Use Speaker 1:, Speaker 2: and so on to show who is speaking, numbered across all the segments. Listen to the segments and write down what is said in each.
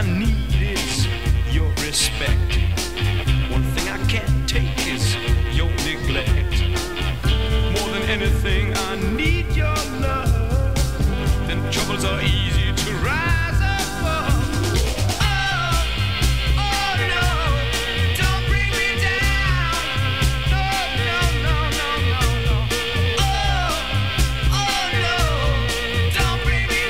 Speaker 1: need is your respect. One thing I can't take is your neglect. More than anything, I need your love. Then troubles are easy to rise above. Oh, oh no, don't bring me down. No, no, no, no, no, no. Oh, oh no, don't bring me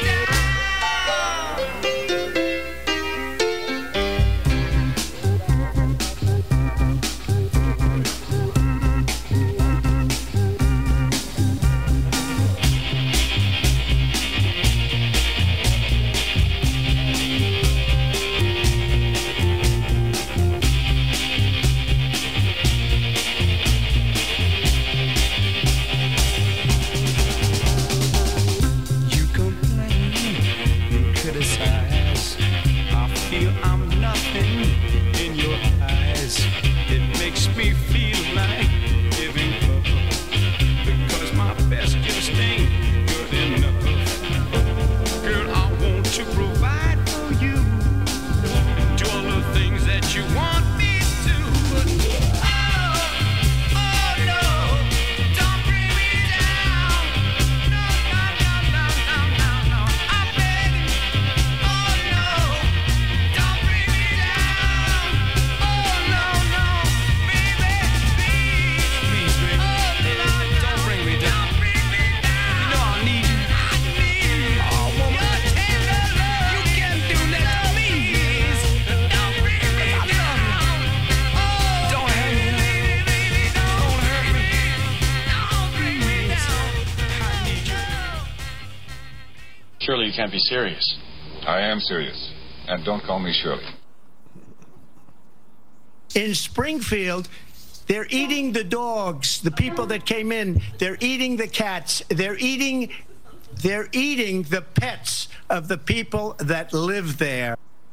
Speaker 1: You complain and criticize. I feel I'm nothing in your eyes. It makes me feel like giving up, because my best just ain't good enough. Girl, I want to provide for you, do all the things that you want me to. But oh no, don't bring me down. No, no, no, no, no, no, no. I beg you. Oh no, don't bring me down. Oh no, no, baby, please, baby. Oh no, don't bring me down. You know I need you. Oh woman, your tender love. You can do that to me. Don't bring me down. Oh, don't hurt me, baby, don't hurt me. Don't bring me down. I need you.
Speaker 2: Surely you can't be serious.
Speaker 3: I am serious. And don't call me Shirley.
Speaker 4: In Springfield, they're eating the dogs, the people that came in. They're eating the cats. They're eating the pets of the people that live there.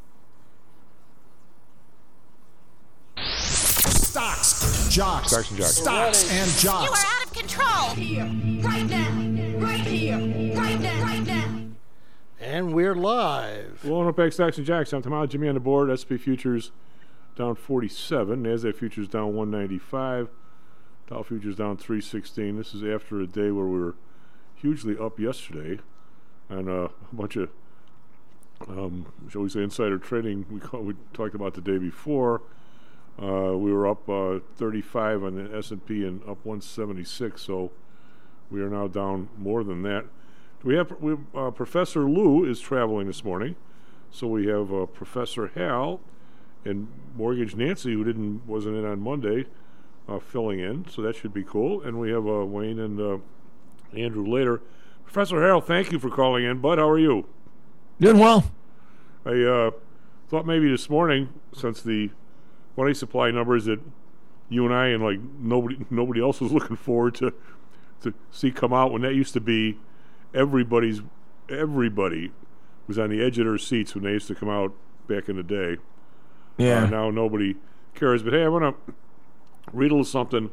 Speaker 5: Stocks, jocks,
Speaker 6: Stocks and jocks.
Speaker 5: stocks and
Speaker 7: You
Speaker 5: jocks.
Speaker 7: are out of control.
Speaker 8: Here, right now, right here, right now, right now.
Speaker 9: And we're live.
Speaker 6: Welcome back, Stocks and Jacks. I'm Tom Jimmy on the board. SP futures down 47. NASDAQ futures down 195. Dow futures down 316. This is after a day where we were hugely up yesterday, and a bunch of, shall we say, insider trading we talked about the day before. We were up 35 on the S&P and up 176, so we are now down more than that. We have Professor Lou is traveling this morning, so we have Professor Hal and Mortgage Nancy, who wasn't in on Monday, filling in, so that should be cool. And we have Wayne and Andrew later. Professor Hal, thank you for calling in. Bud, how are you?
Speaker 10: Doing well.
Speaker 6: I thought maybe this morning, since the money supply numbers that you and I and like nobody else was looking forward to see come out, when that used to be everybody was on the edge of their seats when they used to come out back in the day.
Speaker 10: Yeah.
Speaker 6: Now nobody cares. But hey, I want to read a little something.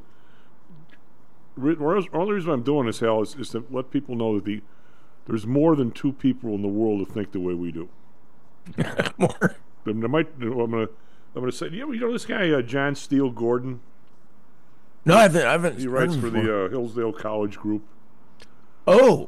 Speaker 6: All the reason I'm doing this, Hal, is to let people know that there's more than two people in the world who think the way we do.
Speaker 10: More.
Speaker 6: I'm gonna say, you know this guy John Steele Gordon.
Speaker 10: No, I haven't.
Speaker 6: He writes
Speaker 10: heard
Speaker 6: for
Speaker 10: him before.
Speaker 6: the Hillsdale College Group.
Speaker 10: Oh.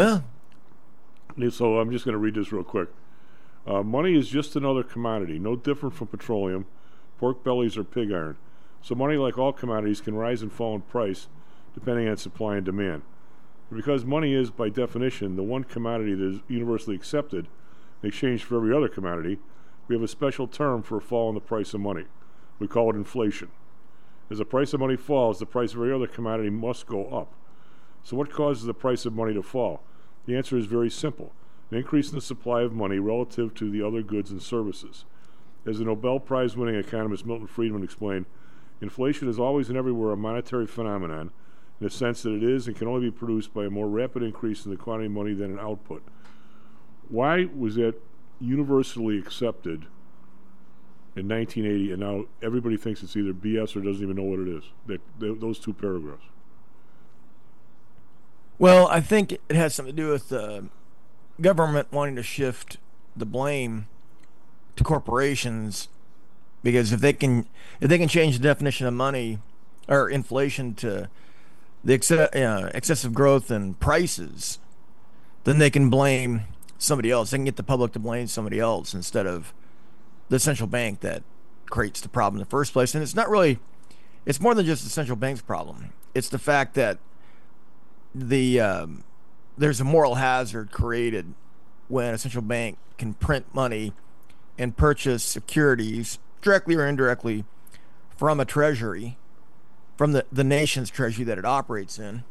Speaker 6: So I'm just going to read this real quick. Money is just another commodity, no different from petroleum, pork bellies, or pig iron. So money, like all commodities, can rise and fall in price depending on supply and demand. But because money is, by definition, the one commodity that is universally accepted in exchange for every other commodity, we have a special term for a fall in the price of money. We call it inflation. As the price of money falls, the price of every other commodity must go up. So what causes the price of money to fall? The answer is very simple: an increase in the supply of money relative to the other goods and services. As the Nobel Prize-winning economist Milton Friedman explained, inflation is always and everywhere a monetary phenomenon in the sense that it is and can only be produced by a more rapid increase in the quantity of money than an output. Why was that universally accepted in 1980, and now everybody thinks it's either BS or doesn't even know what it is? Those two paragraphs.
Speaker 10: Well, I think it has something to do with the government wanting to shift the blame to corporations, because if they can change the definition of money or inflation to the excessive growth and prices, then they can blame somebody else. They can get the public to blame somebody else instead of the central bank that creates the problem in the first place. And it's more than just the central bank's problem. It's the fact that there's a moral hazard created when a central bank can print money and purchase securities directly or indirectly from a treasury, from the nation's treasury that it operates in.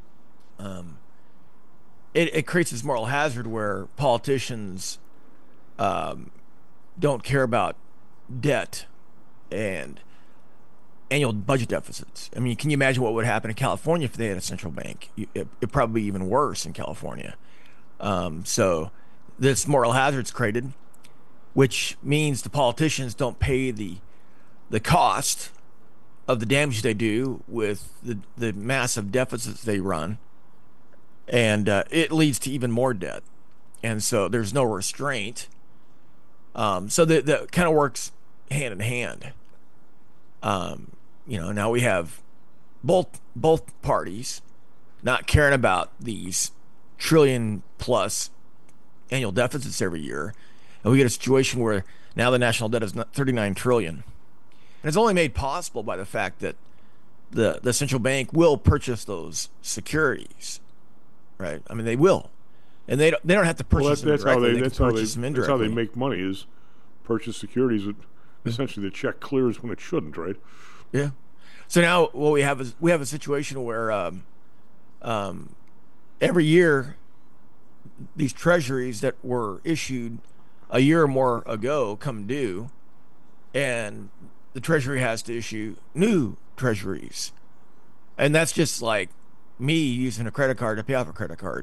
Speaker 10: It creates this moral hazard where politicians don't care about debt and annual budget deficits. I mean, can you imagine what would happen in California if they had a central bank? It'd probably be even worse in California. So this moral hazard's created, which means the politicians don't pay the cost of the damage they do with the massive deficits they run, and it leads to even more debt. And so there's no restraint. So that kind of works hand in hand. Now we have both parties not caring about these trillion plus annual deficits every year, and we get a situation where now the national debt is 39 trillion, and it's only made possible by the fact that the central bank will purchase those securities, right? I mean, they will, and they don't have to purchase them directly. They can purchase them indirectly.
Speaker 6: That's how they make money, is purchase securities that essentially the check clears when it shouldn't, right?
Speaker 10: Yeah. So now what we have is a situation where every year these treasuries that were issued a year or more ago come due, and the treasury has to issue new treasuries. And that's just like me using a credit card to pay off a credit card.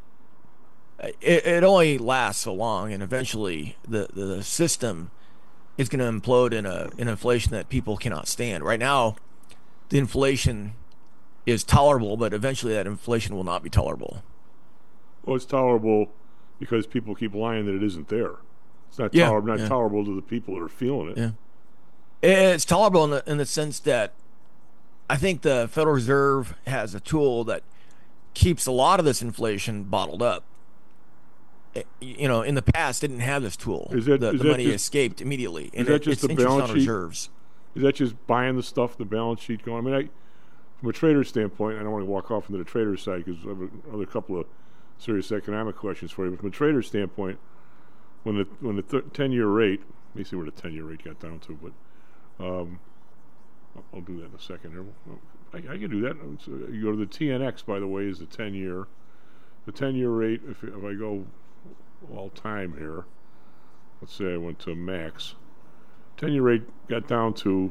Speaker 10: It only lasts so long, and eventually the system is going to implode in an inflation that people cannot stand. Right now, the inflation is tolerable, but eventually that inflation will not be tolerable.
Speaker 6: Well, it's tolerable because people keep lying that it isn't there. It's not, tolerable to the people that are feeling it.
Speaker 10: Yeah. It's tolerable in the sense that I think the Federal Reserve has a tool that keeps a lot of this inflation bottled up. In the past, didn't have this tool. The money escaped immediately.
Speaker 6: Is that just the balance sheet?
Speaker 10: Reserves.
Speaker 6: Is that just buying the stuff, the balance sheet going? I mean, from a trader's standpoint, I don't want to walk off into the trader's side because I have another couple of serious economic questions for you. But from a trader's standpoint, when the 10-year rate, let me see where the 10-year rate got down to, but I'll do that in a second here. I can do that. You go to the TNX, by the way, is the 10-year. The 10-year rate, if I go all time here, let's say I went to max, 10-year rate got down to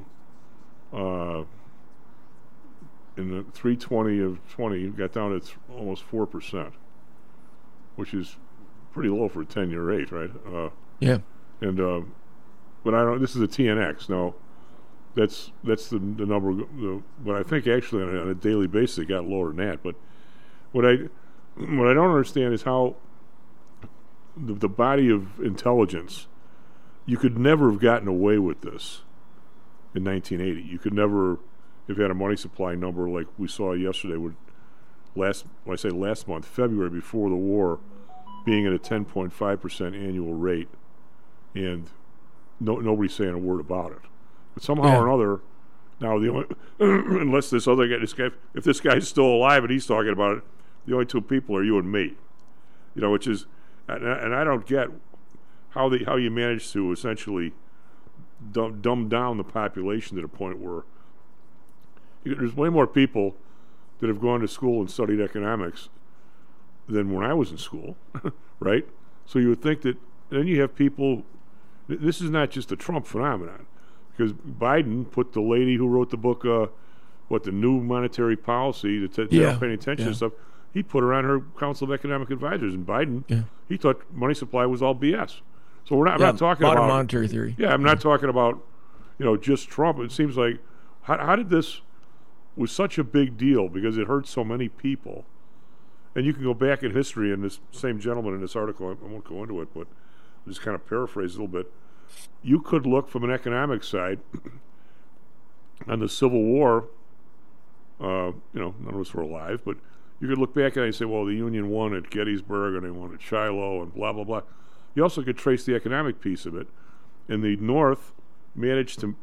Speaker 6: in the 320 of 20, got down to almost 4%, which is pretty low for a 10-year rate, right?
Speaker 10: Yeah.
Speaker 6: And but I don't. This is a TNX. Now, that's the number. But I think actually on a daily basis it got lower than that. But what I don't understand is how the body of intelligence, you could never have gotten away with this in 1980. You could never have had a money supply number like we saw yesterday with last month, February, before the war, being at a 10.5% annual rate, and nobody's saying a word about it. But somehow or another, now the only unless this guy, if this guy's still alive and he's talking about it, the only two people are you and me. Which is, and I don't get how you manage to essentially dumb down the population to the point where there's way more people that have gone to school and studied economics than when I was in school, right? So you would think that then you have people. This is not just a Trump phenomenon, because Biden put the lady who wrote the book, the new monetary policy, they're not paying attention to stuff. He put her on her Council of Economic Advisors, and Biden, he thought money supply was all BS. So I'm not talking about
Speaker 10: monetary theory.
Speaker 6: Yeah, I'm not talking about just Trump. It seems like how did this was such a big deal because it hurt so many people. And you can go back in history, and this same gentleman in this article, I won't go into it, but I'll just kind of paraphrase a little bit. you could look from an economic side on the Civil War. None of us were alive, but you could look back at it and say, well, the Union won at Gettysburg and they won at Shiloh and blah, blah, blah. You also could trace the economic piece of it. And the North managed to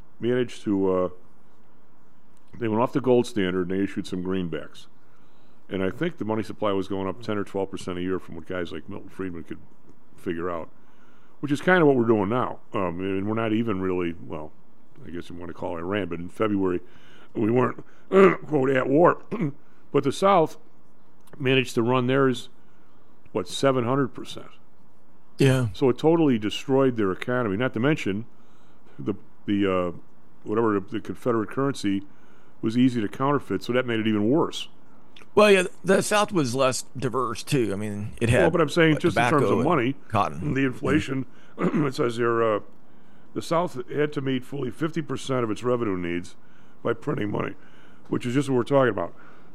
Speaker 6: they went off the gold standard and they issued some greenbacks. And I think the money supply was going up 10 or 12% a year from what guys like Milton Friedman could figure out, which is kind of what we're doing now. And we're not even really, well, I guess you want to call Iran, but in February we weren't, quote, at war. But the South managed to run theirs, 700%.
Speaker 10: Yeah.
Speaker 6: So it totally destroyed their economy. Not to mention the Confederate currency was easy to counterfeit, so that made it even worse.
Speaker 10: Well, yeah, the South was less diverse too. I mean, it had.
Speaker 6: Well, but I'm saying just in terms of money,
Speaker 10: cotton,
Speaker 6: the inflation. It says here, the South had to meet fully 50% of its revenue needs by printing money, which is just what we're talking about.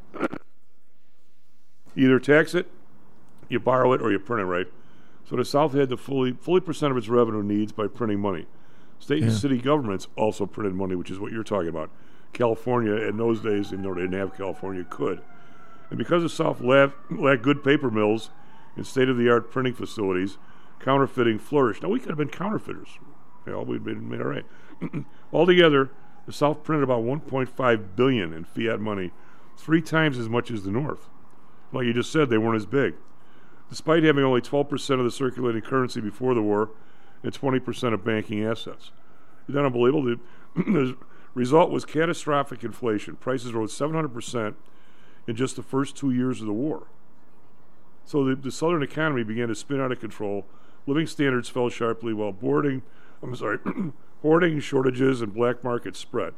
Speaker 6: You either tax it, you borrow it, or you print it, right? So the South had to fully percent of its revenue needs by printing money. State and city governments also printed money, which is what you're talking about. California, in those days, even though they didn't have California, could. And because the South lacked good paper mills and state-of-the-art printing facilities, counterfeiting flourished. Now, we could have been counterfeiters. We'd been made all right. Altogether, the South printed about $1.5 billion in fiat money, 3 times as much as the North. Like you just said, they weren't as big. Despite having only 12% of the circulating currency before the war and 20% of banking assets. Isn't that unbelievable? The result was catastrophic inflation. Prices rose 700% in just the first 2 years of the war. So the Southern economy began to spin out of control. Living standards fell sharply while hoarding, shortages, and black markets spread.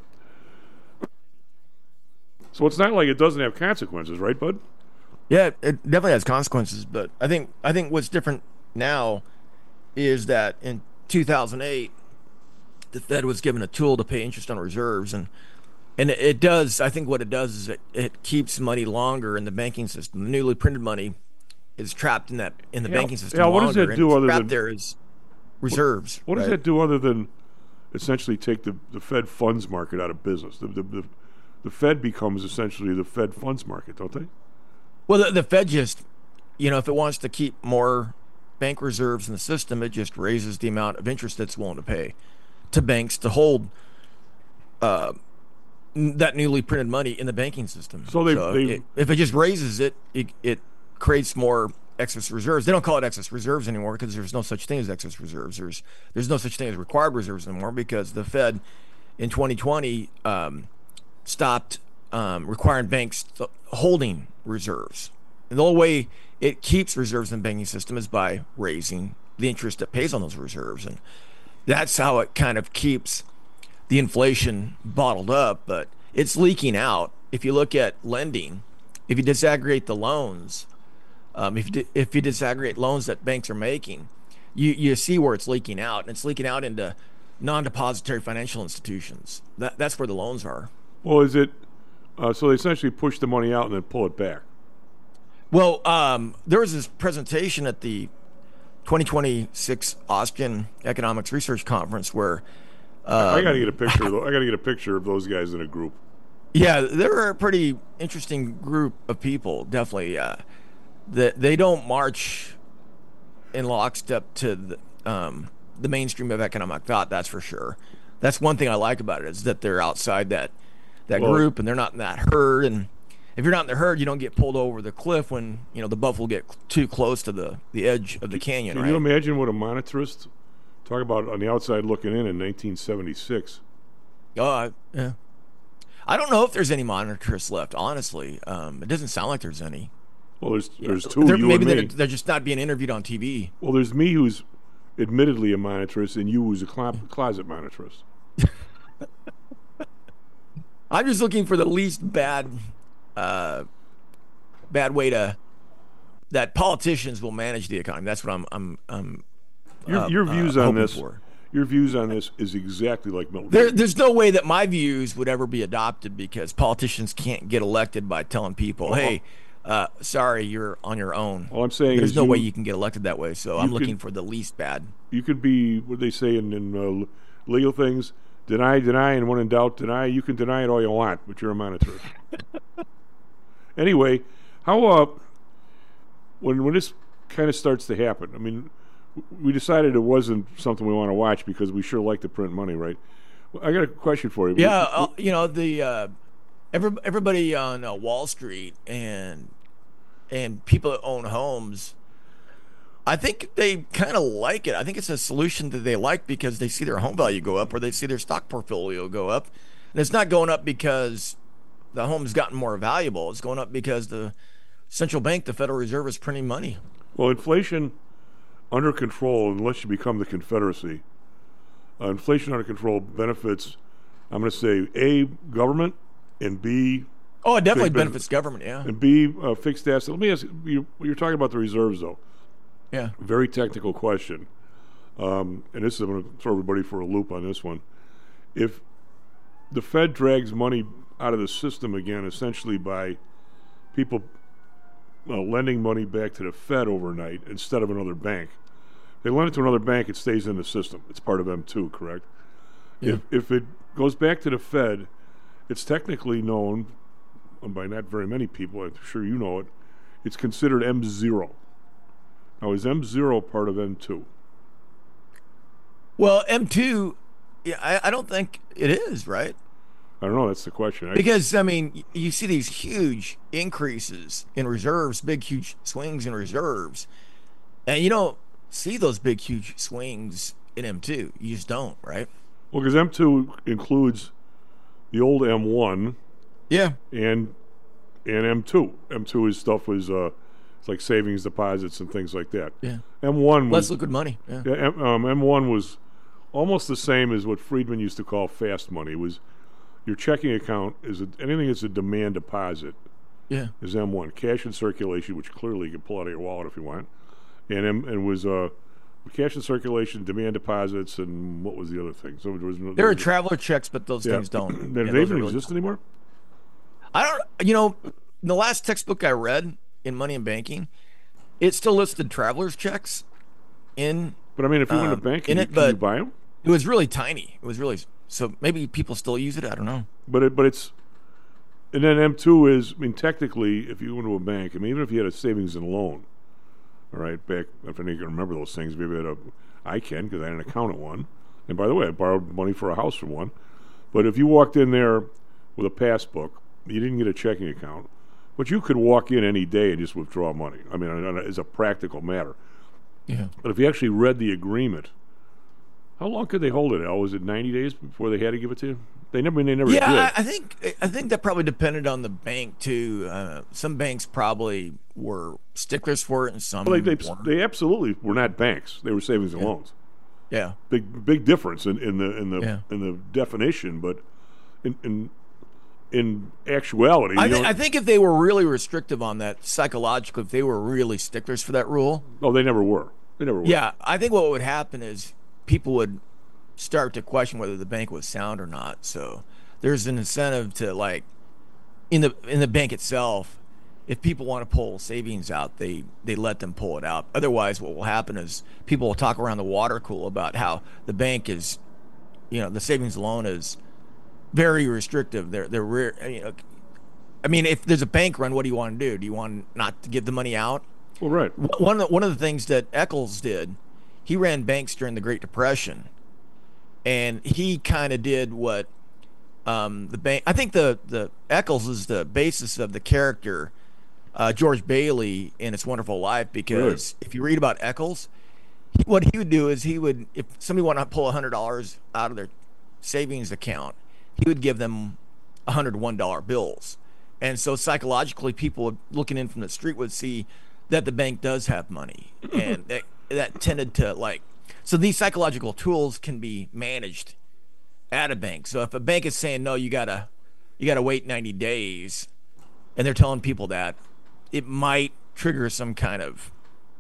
Speaker 6: So it's not like it doesn't have consequences, right, Bud?
Speaker 10: Yeah, it definitely has consequences, but I think what's different now is that in 2008, the Fed was given a tool to pay interest on reserves, and it does. I think what it does is it keeps money longer in the banking system. The newly printed money is trapped in the banking system.
Speaker 6: Yeah, what does that do other than
Speaker 10: there is reserves?
Speaker 6: What does that do other than essentially take the Fed funds market out of business? The Fed becomes essentially the Fed funds market, don't they?
Speaker 10: Well, the Fed just, if it wants to keep more bank reserves in the system, it just raises the amount of interest it's willing to pay to banks to hold that newly printed money in the banking system. So if it just raises it creates more excess reserves. They don't call it excess reserves anymore because there's no such thing as excess reserves. There's no such thing as required reserves anymore because the Fed in 2020 stopped requiring banks holding reserves. And the only way it keeps reserves in the banking system is by raising the interest it pays on those reserves. And that's how it kind of keeps the inflation bottled up, but it's leaking out. If you look at lending, if you disaggregate the loans, if you disaggregate loans that banks are making, you see where it's leaking out, and it's leaking out into non-depository financial institutions. That's where the loans are.
Speaker 6: Well, is it so they essentially push the money out and then pull it back?
Speaker 10: Well, there was this presentation at the 2026 Austrian Economics Research Conference where
Speaker 6: I got to get a picture. I got to get a picture of those guys in a group.
Speaker 10: Yeah, they're a pretty interesting group of people. Definitely, they don't march in lockstep to the mainstream of economic thought. That's for sure. That's one thing I like about it is that they're outside that group and they're not in that herd. And if you're not in the herd, you don't get pulled over the cliff when the buffalo get too close to the edge of the canyon.
Speaker 6: Can you imagine what a monetarist talk about on the outside looking in 1976?
Speaker 10: Yeah. I don't know if there's any monetarists left. Honestly, it doesn't sound like there's any.
Speaker 6: Well, there's two. You
Speaker 10: maybe
Speaker 6: and me.
Speaker 10: They're just not being interviewed on TV.
Speaker 6: Well, there's me who's admittedly a monetarist, and you who's a closet monetarist.
Speaker 10: I'm just looking for the least bad way that politicians will manage the economy. That's what I'm
Speaker 6: your views on this.
Speaker 10: For.
Speaker 6: Your views on this is exactly like Milton.
Speaker 10: There's no way that my views would ever be adopted because politicians can't get elected by telling people, "Hey, sorry, you're on your own.
Speaker 6: All I'm saying
Speaker 10: There's
Speaker 6: is
Speaker 10: no way you can get elected that way. So I'm looking
Speaker 6: can-
Speaker 10: for the least bad.
Speaker 6: You could be, what they say in legal things, deny, and when in doubt, deny. You can deny it all you want, but you're a monitor. Anyway, how when this kind of starts to happen, I mean, we decided it wasn't something we want to watch because we sure like to print money, right? I got a question for you.
Speaker 10: Yeah, the everybody on Wall Street and people that own homes, I think they kind of like it. I think it's a solution that they like because they see their home value go up or they see their stock portfolio go up. And it's not going up because the home's gotten more valuable. It's going up because the central bank, the Federal Reserve, is printing money.
Speaker 6: Well, inflation under control, unless you become the Confederacy, inflation under control benefits, I'm going to say, A, government, and B,
Speaker 10: Oh, it definitely
Speaker 6: big
Speaker 10: benefits government, yeah.
Speaker 6: and B, fixed assets. Let me ask you, you're talking about the reserves, though.
Speaker 10: Yeah.
Speaker 6: Very technical question. And this is, I'm going to throw everybody for a loop on this one. If the Fed drags money out of the system again, essentially by people lending money back to the Fed overnight instead of another bank, they lend it to another bank, it stays in the system. It's part of M2, correct?
Speaker 10: Yeah.
Speaker 6: If it goes back to the Fed, it's technically known by not very many people, I'm sure you know it, it's considered M0. Now, is M0 part of M2?
Speaker 10: Well, M2, yeah, I don't think it is, right?
Speaker 6: I don't know. That's the question.
Speaker 10: Because, I mean, you see these huge increases in reserves, big, huge swings in reserves, and you don't see those big, huge swings in M2. You just don't, right?
Speaker 6: Well, because M2 includes the old M1
Speaker 10: Yeah.
Speaker 6: and M2. M2 is stuff was it's like savings deposits and things like that.
Speaker 10: Yeah.
Speaker 6: M1
Speaker 10: Less
Speaker 6: was
Speaker 10: liquid money. Yeah.
Speaker 6: M1 was almost the same as what Friedman used to call fast money. It was your checking account is anything that's a demand deposit
Speaker 10: Yeah.
Speaker 6: is M1. Cash in circulation, which clearly you can pull out of your wallet if you want, and was cash in circulation, demand deposits, and what was the other thing? So
Speaker 10: There are traveler checks, but those things don't.
Speaker 6: Do
Speaker 10: Yeah,
Speaker 6: they
Speaker 10: those
Speaker 6: even
Speaker 10: are really-
Speaker 6: exist anymore?
Speaker 10: I don't, the last textbook I read in Money and Banking, it still listed traveler's checks in.
Speaker 6: But I mean, if you went to bank, can you buy them?
Speaker 10: It was really tiny. It was really, so maybe people still use it. I don't know.
Speaker 6: But it's, and then M2 is, I mean, technically, if you went to a bank, I mean, even if you had a savings and loan, all right, back, if any of you can remember those things, maybe I can, because I had an account at one. And by the way, I borrowed money for a house from one. But if you walked in there with a passbook, you didn't get a checking account, but you could walk in any day and just withdraw money. I mean, it's a practical matter.
Speaker 10: Yeah.
Speaker 6: But if you actually read the agreement, how long could they hold it? Al? Was it 90 days before they had to give it to you? They never did.
Speaker 10: Yeah, I think that probably depended on the bank too. Some banks probably were sticklers for it, and some
Speaker 6: Well,
Speaker 10: weren't.
Speaker 6: they absolutely were not banks. They were savings and loans.
Speaker 10: Yeah.
Speaker 6: Big difference in the
Speaker 10: Yeah.
Speaker 6: in the definition, but in actuality,
Speaker 10: I think if they were really restrictive on that psychologically, if they were really sticklers for that rule,
Speaker 6: no, they never were. They never were.
Speaker 10: yeah, I think what would happen is people would start to question whether the bank was sound or not. So there's an incentive to, like, in the bank itself, if people want to pull savings out, they let them pull it out. Otherwise, what will happen is people will talk around the water cooler about how the bank is, the savings loan is very restrictive. They're rare. I mean, if there's a bank run, what do you want to do? Do you want not to give the money out?
Speaker 6: Well, right.
Speaker 10: One of the things that Eccles did, he ran banks during the Great Depression, and he kind of did what the bank. I think the Eccles is the basis of the character George Bailey in It's Wonderful Life, because if you read about Eccles, what he would do is if somebody wanted to pull $100 out of their savings account, he would give them $101 bills. And so psychologically, people looking in from the street would see that the bank does have money. And that tended to, so these psychological tools can be managed at a bank. So if a bank is saying, no, you gotta wait 90 days, and they're telling people that, it might trigger some kind of,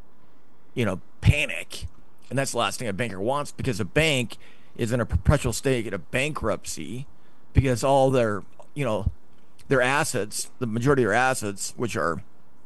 Speaker 10: panic. And that's the last thing a banker wants, because a bank is in a perpetual state of bankruptcy, because all their assets, the majority of their assets, which are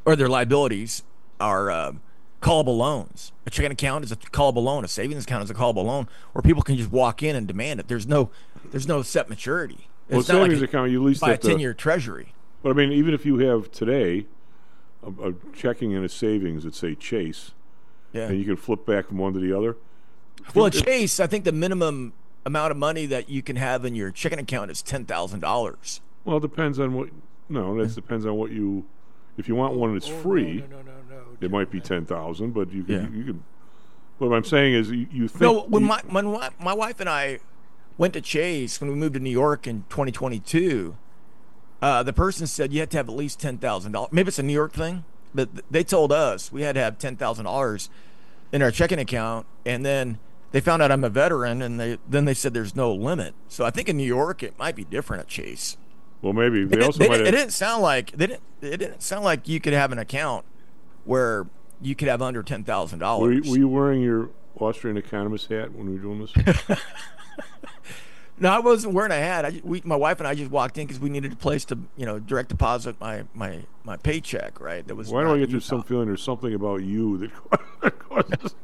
Speaker 10: or their liabilities are callable loans. A checking account is a callable loan. A savings account is a callable loan, where people can just walk in and demand it. There's no set maturity.
Speaker 6: Well,
Speaker 10: It's not like
Speaker 6: savings account, you at least
Speaker 10: buy a
Speaker 6: have to.
Speaker 10: 10-year treasury.
Speaker 6: But I mean, even if you have today a checking and a savings at say Chase,
Speaker 10: Yeah.
Speaker 6: and you can flip back from one to the other.
Speaker 10: Well, at Chase, I think the minimum amount of money that you can have in your checking account is $10,000.
Speaker 6: Well, it depends on what. No, that depends on what you. If you want one that's free,
Speaker 9: No.
Speaker 6: it might be 10,000. But you can.
Speaker 10: Yeah.
Speaker 6: You can. What I'm saying is, you think.
Speaker 10: No, when
Speaker 6: you-
Speaker 10: my wife and I went to Chase when we moved to New York in 2022, the person said you had to have at least $10,000. Maybe it's a New York thing, but they told us we had to have $10,000 in our checking account, and then they found out I'm a veteran, and they said there's no limit. So I think in New York it might be different at Chase.
Speaker 6: well, maybe they
Speaker 10: It,
Speaker 6: also
Speaker 10: it,
Speaker 6: might.
Speaker 10: it
Speaker 6: Have,
Speaker 10: didn't sound like it didn't sound like you could have an account where you could have under $10,000.
Speaker 6: were you wearing your Austrian economist hat when we were doing this?
Speaker 10: No, I wasn't wearing a hat. My wife and I just walked in because we needed a place to, direct deposit my paycheck. Right? That was.
Speaker 6: Why do
Speaker 10: not
Speaker 6: I get
Speaker 10: Utah.
Speaker 6: some feeling there's something about you that causes?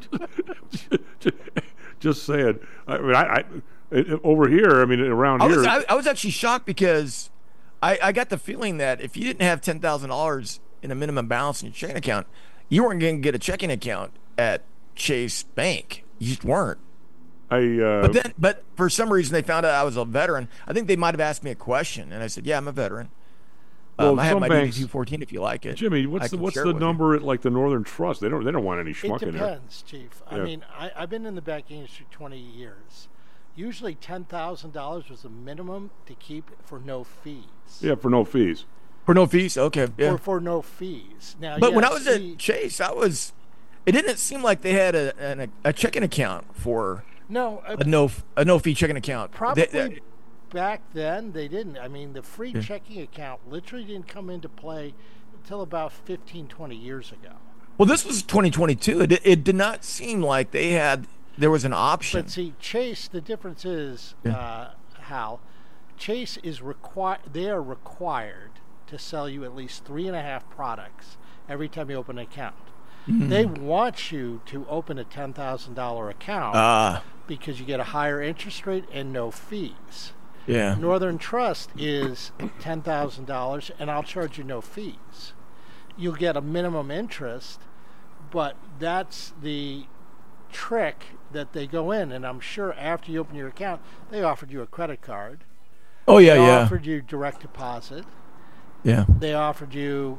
Speaker 6: Just saying. I mean, over here. I mean, around here.
Speaker 10: I was actually shocked because I got the feeling that if you didn't have $10,000 in a minimum balance in your checking account, you weren't going to get a checking account at Chase Bank. You just weren't. But for some reason they found out I was a veteran. I think they might have asked me a question, and I said, "Yeah, I'm a veteran.
Speaker 6: Well,
Speaker 10: I have
Speaker 6: some
Speaker 10: my
Speaker 6: banks-
Speaker 10: DD-214 if you like it."
Speaker 6: Jimmy,
Speaker 10: I
Speaker 6: what's
Speaker 10: can
Speaker 6: the
Speaker 10: share it with you.
Speaker 6: number at like the Northern Trust? They don't want any
Speaker 9: It
Speaker 6: schmuck in there.
Speaker 9: depends, Chief. I
Speaker 6: Yeah.
Speaker 9: mean, I've been in the banking industry 20 years. Usually $10,000 was the minimum to keep for no fees.
Speaker 6: Yeah, for no fees.
Speaker 10: For no fees? Okay. Yeah.
Speaker 9: For no fees. Now,
Speaker 10: But when I
Speaker 9: yes,
Speaker 10: was at Chase, it didn't seem like they had a checking account for
Speaker 9: no,
Speaker 10: a no fee checking account.
Speaker 9: probably back then they didn't. I mean, the free checking account literally didn't come into play until about 15, 20 years ago.
Speaker 10: Well, this was 2022. It did not seem like there was an option.
Speaker 9: But see, Chase, the difference is, Hal, Chase is they are required to sell you at least 3.5 products every time you open an account. They want you to open a $10,000 account because you get a higher interest rate and no fees.
Speaker 10: Yeah.
Speaker 9: Northern Trust is $10,000, and I'll charge you no fees. You'll get a minimum interest, but that's the trick that they go in. And I'm sure after you open your account, they offered you a credit card.
Speaker 10: Oh yeah,
Speaker 9: They
Speaker 10: yeah,
Speaker 9: offered you direct deposit.
Speaker 10: yeah.
Speaker 9: They offered you,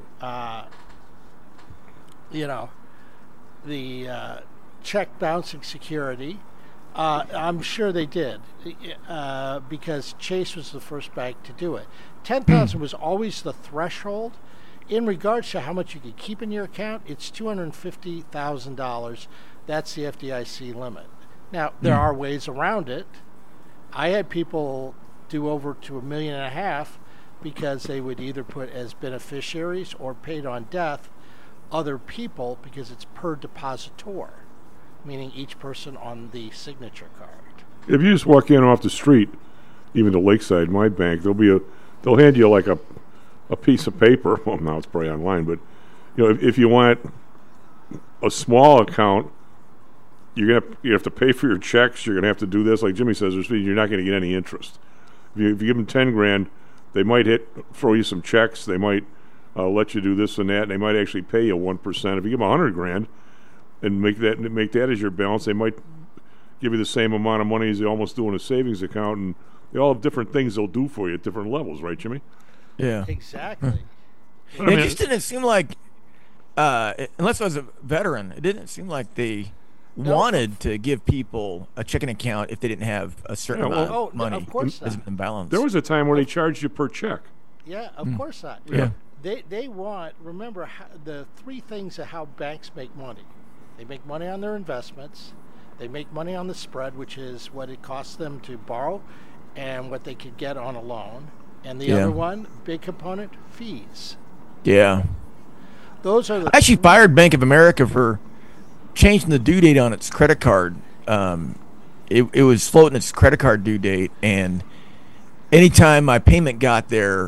Speaker 9: the check bouncing security. I'm sure they did because Chase was the first bank to do it. 10,000 was always the threshold. In regards to how much you could keep in your account, it's $250,000. That's the FDIC limit. Now, there are ways around it. I had people do over to $1.5 million because they would either put as beneficiaries or paid on death other people because it's per depositor, meaning each person on the signature card.
Speaker 6: If you just walk in off the street, even the Lakeside, my bank, they'll hand you like a piece of paper. Well, now it's probably online, but if you want a small account, you have to pay for your checks. You're gonna have to do this, like Jimmy says. You're not gonna get any interest. If you give them $10,000, they might throw you some checks. They might let you do this and that. And they might actually pay you 1%. If you give them $100,000 and make that as your balance, they might give you the same amount of money as they almost do in a savings account. And they all have different things they'll do for you at different levels, right, Jimmy?
Speaker 10: Yeah.
Speaker 9: Exactly.
Speaker 10: It just didn't seem like, unless I was a veteran, it didn't seem like they wanted to give people a checking account if they didn't have a certain amount
Speaker 9: Oh,
Speaker 10: of money
Speaker 9: of course
Speaker 10: as
Speaker 9: not.
Speaker 10: an imbalance.
Speaker 6: There was a time where they charged you per check.
Speaker 9: Yeah, of course not.
Speaker 10: Yeah.
Speaker 9: They want, remember, the three things of how banks make money. They make money on their investments. They make money on the spread, which is what it costs them to borrow and what they could get on a loan. And the other one, big component, fees.
Speaker 10: Yeah.
Speaker 9: Those are the
Speaker 10: I actually fired Bank of America for changing the due date on its credit card. It was floating its credit card due date, and anytime my payment got there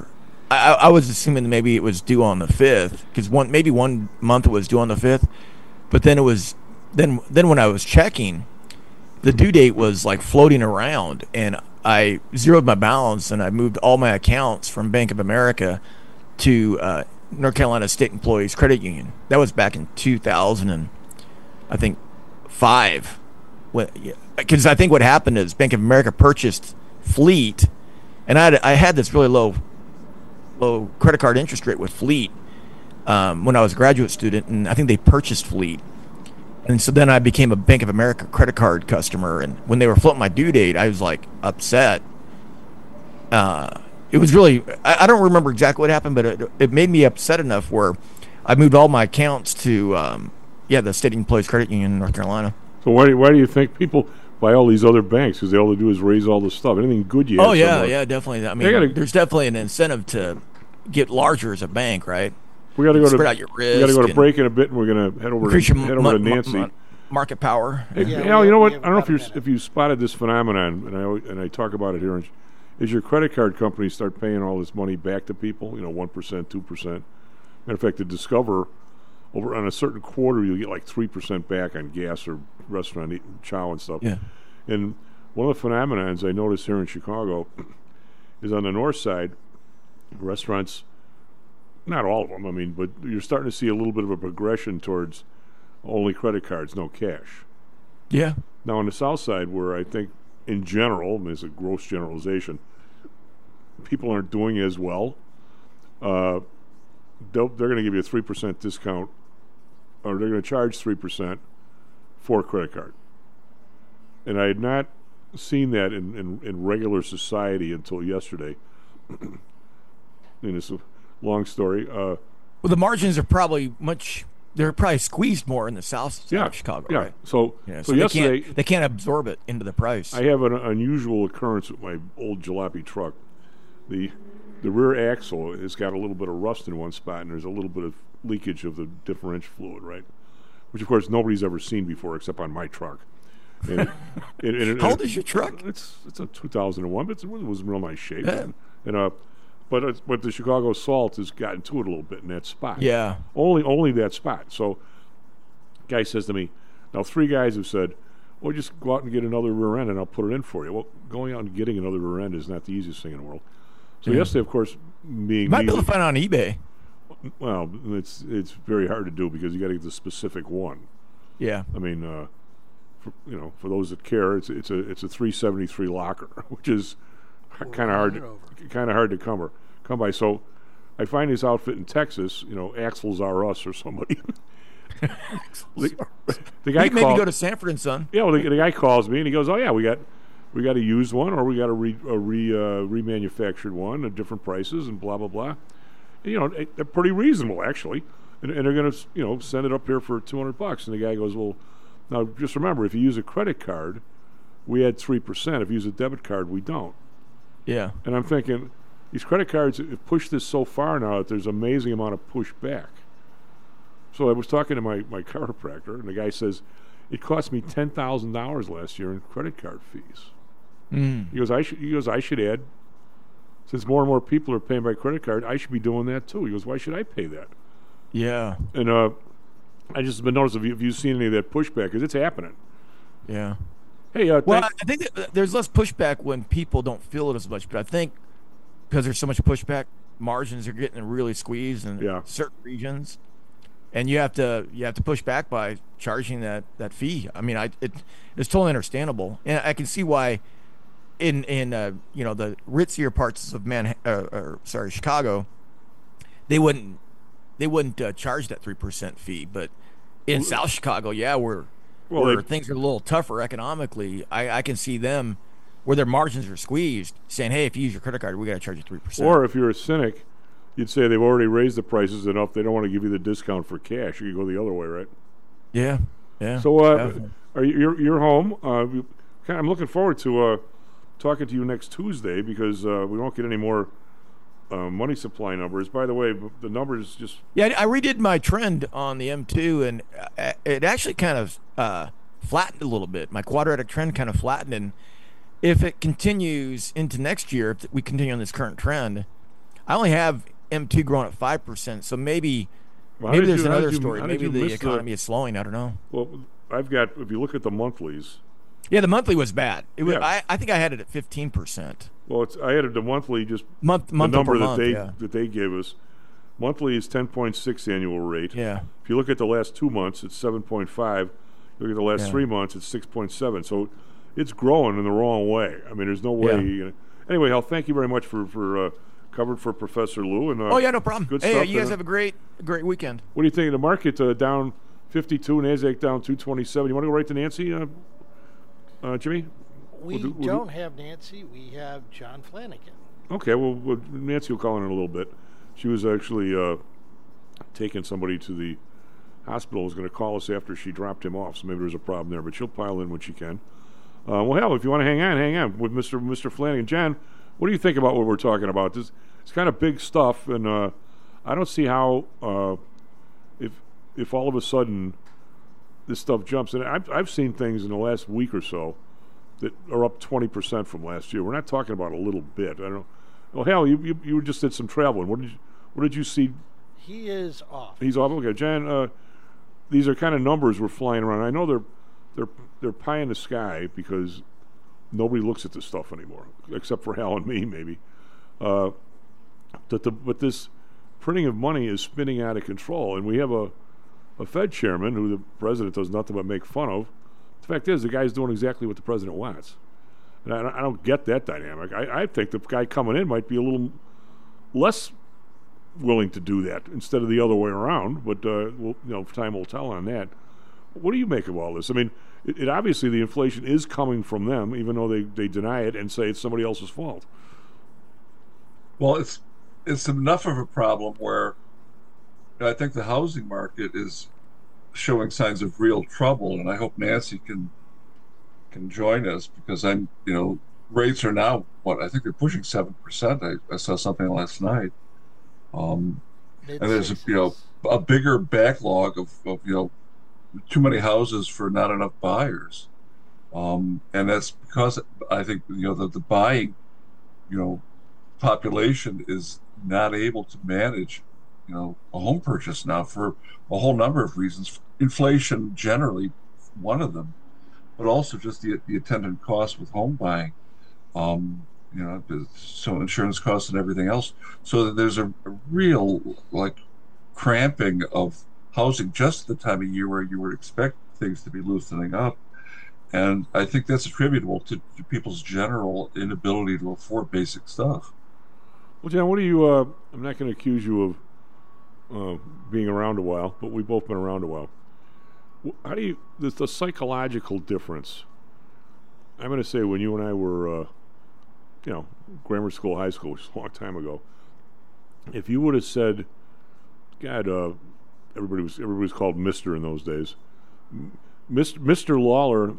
Speaker 10: I was assuming that maybe it was due on the 5th because maybe 1 month it was due on the 5th, but then it was then when I was checking, the due date was like floating around, and I zeroed my balance and I moved all my accounts from Bank of America to North Carolina State Employees Credit Union. That was back in 2000 and I think 5. Because I think what happened is Bank of America purchased Fleet, and I had this really low credit card interest rate with Fleet when I was a graduate student, and I think they purchased Fleet. And so then I became a Bank of America credit card customer, and when they were floating my due date, I was like upset. It was really, I don't remember exactly what happened, but it made me upset enough where I moved all my accounts to the State Employees Credit Union in North Carolina.
Speaker 6: So why do you think people buy all these other banks? Because all they do is raise all this stuff. Anything good you have.
Speaker 10: Oh yeah,
Speaker 6: somewhere.
Speaker 10: yeah, definitely. I mean, there's definitely an incentive to get larger as a bank, right?
Speaker 6: We got to go
Speaker 10: Spread
Speaker 6: to
Speaker 10: out your risk.
Speaker 6: We got to go to break in a bit, and we're going to head over to Nancy.
Speaker 10: Market power.
Speaker 6: Hey,
Speaker 9: Yeah,
Speaker 6: Al, you know
Speaker 9: we
Speaker 6: what?
Speaker 9: have
Speaker 6: I don't know
Speaker 9: about a minute.
Speaker 6: if you spotted this phenomenon, and I talk about it here. Is your credit card companies start paying all this money back to people? 1%, 2%. Matter of fact, to Discover, over on a certain quarter, you get like 3% back on gas or restaurant chow and stuff.
Speaker 10: Yeah.
Speaker 6: And one of the phenomenons I noticed here in Chicago is on the north side, restaurants. Not all of them, I mean, but you're starting to see a little bit of a progression towards only credit cards, no cash.
Speaker 10: Yeah.
Speaker 6: Now, on the south side, where I think, in general, and there's a gross generalization, people aren't doing as well, they're going to give you a 3% discount, or they're going to charge 3% for a credit card. And I had not seen that in regular society until yesterday. And it's a long story.
Speaker 10: Well, the margins are probably they're probably squeezed more in the south side of Chicago,
Speaker 6: yeah.
Speaker 10: right?
Speaker 6: So
Speaker 10: So
Speaker 6: yesterday,
Speaker 10: they can't absorb it into the price.
Speaker 6: I have an unusual occurrence with my old jalopy truck. The rear axle has got a little bit of rust in one spot, and there's a little bit of leakage of the differential fluid, right? Which, of course, nobody's ever seen before except on my truck. And
Speaker 10: How old is your truck?
Speaker 6: It's a 2001, but it was in real nice shape.
Speaker 10: Yeah.
Speaker 6: But the Chicago salt has gotten to it a little bit in that spot.
Speaker 10: Yeah.
Speaker 6: Only that spot. So, guy says to me, now 3 guys have said, well, just go out and get another rear end and I'll put it in for you. Well, going out and getting another rear end is not the easiest thing in the world. So yesterday, of course, being
Speaker 10: You might be
Speaker 6: me,
Speaker 10: able to find it on eBay.
Speaker 6: well, it's very hard to do because you got to get the specific one.
Speaker 10: Yeah.
Speaker 6: I mean, for those that care, it's a 373 locker, which is kind of hard to come by. So I find this outfit in Texas, Axles R Us or somebody. the guy
Speaker 10: Maybe
Speaker 6: called,
Speaker 10: go to Sanford and Son.
Speaker 6: yeah, well, the guy calls me and he goes, "Oh yeah, we got a used one, or we got a remanufactured one at different prices, and blah blah blah." And, they're pretty reasonable actually, and they're going to send it up here for $200. And the guy goes, "Well, now just remember, if you use a credit card, we add 3%. If you use a debit card, we don't."
Speaker 10: Yeah.
Speaker 6: And I'm thinking, these credit cards have pushed this so far now that there's an amazing amount of pushback. So I was talking to my chiropractor, and the guy says, it cost me $10,000 last year in credit card fees. He goes, I should add, since more and more people are paying by credit card, I should be doing that too. He goes, why should I pay that?
Speaker 10: Yeah.
Speaker 6: And I just been noticing, have you seen any of that pushback? Because it's happening.
Speaker 10: Yeah.
Speaker 6: Hey,
Speaker 10: Well, I think that there's less pushback when people don't feel it as much, but I think because there's so much pushback, margins are getting really squeezed in certain regions, and you have to push back by charging that fee. I mean, it's totally understandable, and I can see why in the ritzier parts of Chicago, they wouldn't charge that 3% fee, but in South Chicago, where things are a little tougher economically, I can see them where their margins are squeezed saying, hey, if you use your credit card, we got to charge you 3%.
Speaker 6: Or if you're a cynic, you'd say they've already raised the prices enough, they don't want to give you the discount for cash. You go the other way, right?
Speaker 10: Yeah.
Speaker 6: So you're home. I'm looking forward to talking to you next Tuesday because we won't get any more money supply numbers. By the way, the numbers just...
Speaker 10: Yeah, I redid my trend on the M2, and it actually kind of flattened a little bit. My quadratic trend kind of flattened, and if it continues into next year, if we continue on this current trend, I only have M2 growing at 5%, so maybe
Speaker 6: Well,
Speaker 10: maybe
Speaker 6: how did
Speaker 10: there's
Speaker 6: you- how
Speaker 10: another
Speaker 6: did you-
Speaker 10: story.
Speaker 6: how did
Speaker 10: Maybe
Speaker 6: you
Speaker 10: the
Speaker 6: miss
Speaker 10: economy is slowing. I don't know.
Speaker 6: Well, I've got, if you look at the monthlies,
Speaker 10: Yeah, the monthly was bad. It was,
Speaker 6: Yeah.
Speaker 10: I think I had it at 15%.
Speaker 6: well, I added the monthly, just
Speaker 10: Month
Speaker 6: the number
Speaker 10: over
Speaker 6: that
Speaker 10: month,
Speaker 6: they
Speaker 10: yeah.
Speaker 6: that they gave us. Monthly is 10.6 annual rate.
Speaker 10: Yeah.
Speaker 6: If you look at the last 2 months, it's 7.5. You look at the last
Speaker 10: Yeah.
Speaker 6: 3 months, it's 6.7. So it's growing in the wrong way. I mean, there's no way.
Speaker 10: Yeah.
Speaker 6: Anyway, Hal, thank you very much for covered for Professor Lou. And
Speaker 10: Oh yeah, no problem.
Speaker 6: Good
Speaker 10: Hey,
Speaker 6: stuff.
Speaker 10: you guys
Speaker 6: And,
Speaker 10: have a great weekend.
Speaker 6: what do you think of the market? Down 52, NASDAQ down 227. You want to go right to Nancy, Jimmy?
Speaker 9: We
Speaker 6: We'll do-
Speaker 9: don't have Nancy. We have John Flanagan.
Speaker 6: Okay, well, Nancy will call in a little bit. She was actually taking somebody to the hospital. Was going to call us after she dropped him off, so maybe there's a problem there. But she'll pile in when she can. Well, hell, if you want to hang on with Mr. Flanagan. John, what do you think about what we're talking about? This it's kind of big stuff, and I don't see how if all of a sudden this stuff jumps. And I've seen things in the last week or so that are up 20% from last year. We're not talking about a little bit. I don't know. Well, hell, you just did some traveling. What did you see?
Speaker 9: He is off.
Speaker 6: He's off. Okay, Jan. These are kind of numbers we're flying around. I know they're pie in the sky because nobody looks at this stuff anymore, except for Hal and me, maybe. But this printing of money is spinning out of control, and we have a Fed chairman who the president does nothing but make fun of. The fact is, the guy's doing exactly what the president wants. And I don't get that dynamic. I think the guy coming in might be a little less willing to do that instead of the other way around. But time will tell on that. What do you make of all this? I mean, it obviously the inflation is coming from them, even though they deny it and say it's somebody else's fault.
Speaker 2: Well, it's enough of a problem where I think the housing market is showing signs of real trouble, and I hope Nancy can join us because rates are now I think they're pushing 7%. I saw something last night, and there's a bigger backlog of too many houses for not enough buyers, and that's because I think the buying population is not able to manage a home purchase now for a whole number of reasons. Inflation generally one of them, but also just the attendant cost with home buying, so insurance costs and everything else. So that there's a real cramping of housing just at the time of year where you would expect things to be loosening up. And I think that's attributable to people's general inability to afford basic stuff.
Speaker 6: Well, John, what do you? I'm not going to accuse you of being around a while, but we've both been around a while. How do you? The psychological difference. I'm going to say when you and I were, grammar school, high school, which is a long time ago. If you would have said, God, everybody was called Mister in those days. Mr. Lawler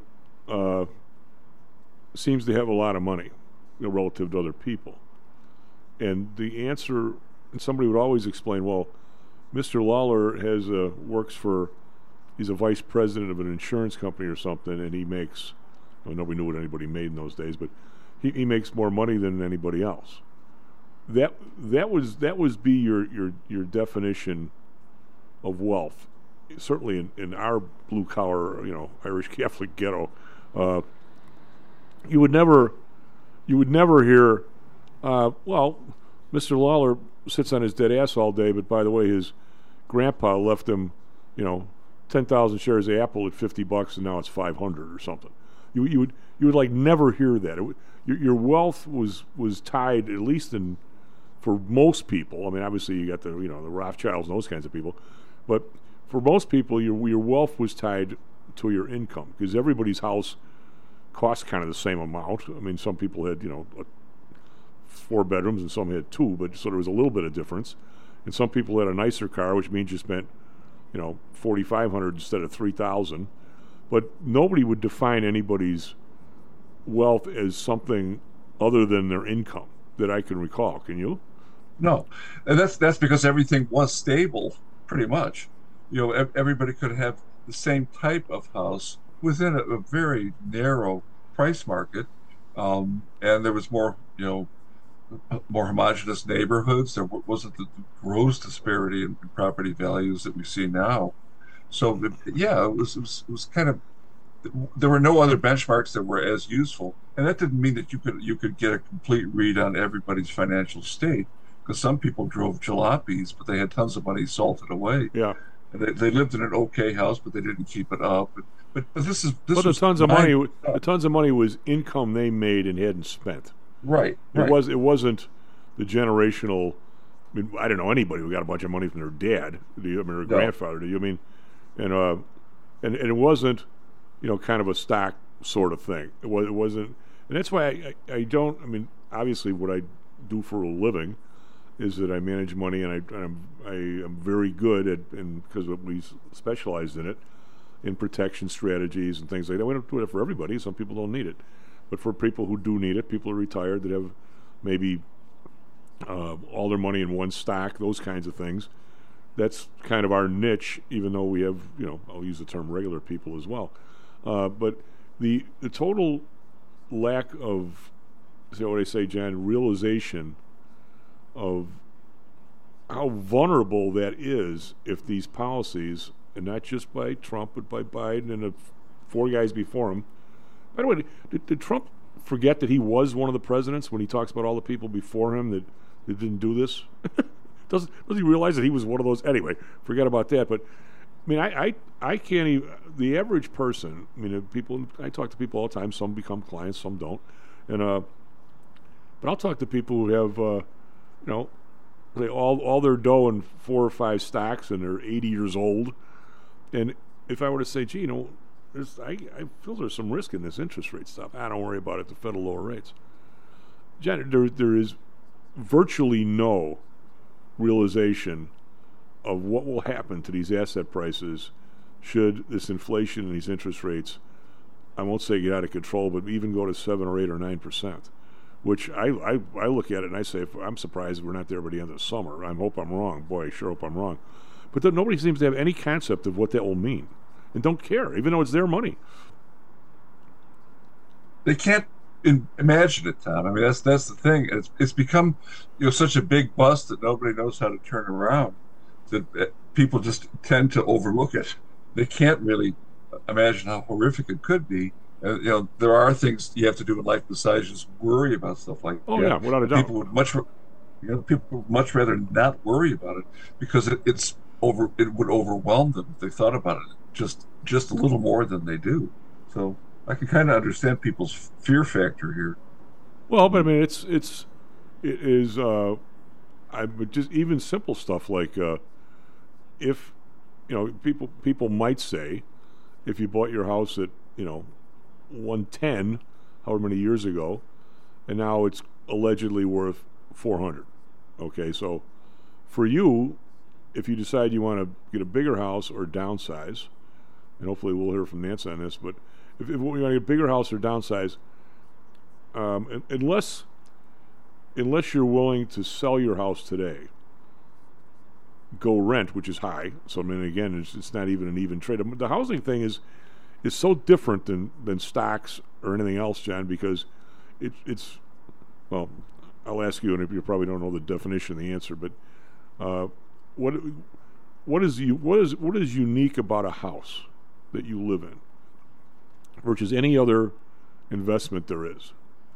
Speaker 6: seems to have a lot of money, relative to other people. And the answer, and somebody would always explain, well, Mr. Lawler has he's a vice president of an insurance company or something, and he makes, nobody knew what anybody made in those days, but he makes more money than anybody else. That was be your definition of wealth. Certainly in our blue collar, Irish Catholic ghetto, you would never hear, well, Mr. Lawler sits on his dead ass all day, but by the way, his grandpa left him, 10,000 shares of Apple at $50, and now it's 500 or something. You would never hear that. Your wealth was tied, at least for most people. I mean, obviously you got the the Rothschilds and those kinds of people, but for most people, your wealth was tied to your income because everybody's house cost kind of the same amount. I mean, some people had 4 bedrooms and some had 2, but so there was a little bit of difference. And some people had a nicer car, which means you spent $4,500 instead of $3,000. But nobody would define anybody's wealth as something other than their income that I can recall. Can you?
Speaker 2: No, and that's because everything was stable, pretty much. Everybody could have the same type of house within a very narrow price market, and there was more, more homogeneous neighborhoods. There wasn't the gross disparity in property values that we see now. So yeah, it was kind of, there were no other benchmarks that were as useful, and that didn't mean that you could get a complete read on everybody's financial state, because some people drove jalopies, but they had tons of money salted away.
Speaker 6: Yeah.
Speaker 2: And they lived in an okay house, but they didn't keep it up. But this
Speaker 6: But the
Speaker 2: was
Speaker 6: tons of money, the tons of money was income they made and hadn't spent.
Speaker 2: right.
Speaker 6: It wasn't the generational. I mean, I don't know anybody who got a bunch of money from their dad. Do you? I mean, or grandfather. Do you? I mean, and it wasn't, kind of a stock sort of thing. It wasn't, and that's why I don't. I mean, obviously, what I do for a living is that I manage money, and I am very good at, and because we specialized in it, in protection strategies and things like that. We don't do it for everybody. Some people don't need it, but for people who do need it, people are retired that have maybe all their money in one stock, those kinds of things. That's kind of our niche, even though we have, I'll use the term regular people as well. But the total lack of, what I say, John, realization of how vulnerable that is if these policies, and not just by Trump, but by Biden and the four guys before him. By the way, did Trump forget that he was one of the presidents when he talks about all the people before him that didn't do this? Does he realize that he was one of those? Anyway, forget about that. But I mean, I can't even. The average person. I mean, people. I talk to people all the time. Some become clients, some don't. And but I'll talk to people who have, they all their dough in 4 or 5 stocks, and they're 80 years old. And if I were to say, gee, I feel there's some risk in this interest rate stuff. I don't worry about it. The Fed will lower rates. Jen, there is virtually no realization of what will happen to these asset prices should this inflation and these interest rates, I won't say get out of control, but even go to 7 or 8 or 9%, which I look at it and I say, I'm surprised we're not there by the end of summer. I hope I'm wrong. Boy, I sure hope I'm wrong. But nobody seems to have any concept of what that will mean and don't care, even though it's their money.
Speaker 2: They can't imagine it, Tom. I mean, that's the thing. It's become such a big bust that nobody knows how to turn around. That people just tend to overlook it. They can't really imagine how horrific it could be. There are things you have to do in life besides just worry about stuff like that.
Speaker 6: Oh yeah, without a doubt.
Speaker 2: People would much rather not worry about it because it would overwhelm them if they thought about it just a little more than they do. So I can kind of understand people's fear factor here.
Speaker 6: Well, but I mean, it is. But just even simple stuff like if people might say, if you bought your house at 110, however many years ago, and now it's allegedly worth 400. Okay, so for you, if you decide you want to get a bigger house or downsize, and hopefully we'll hear from Nancy on this, but if you want to get a bigger house or downsize, unless you're willing to sell your house today, go rent, which is high. So I mean, again, it's not even an even trade. The housing thing is so different than stocks or anything else, John, because it's well, I'll ask you, and you probably don't know the definition of the answer, but what is unique about a house that you live in versus any other investment there is?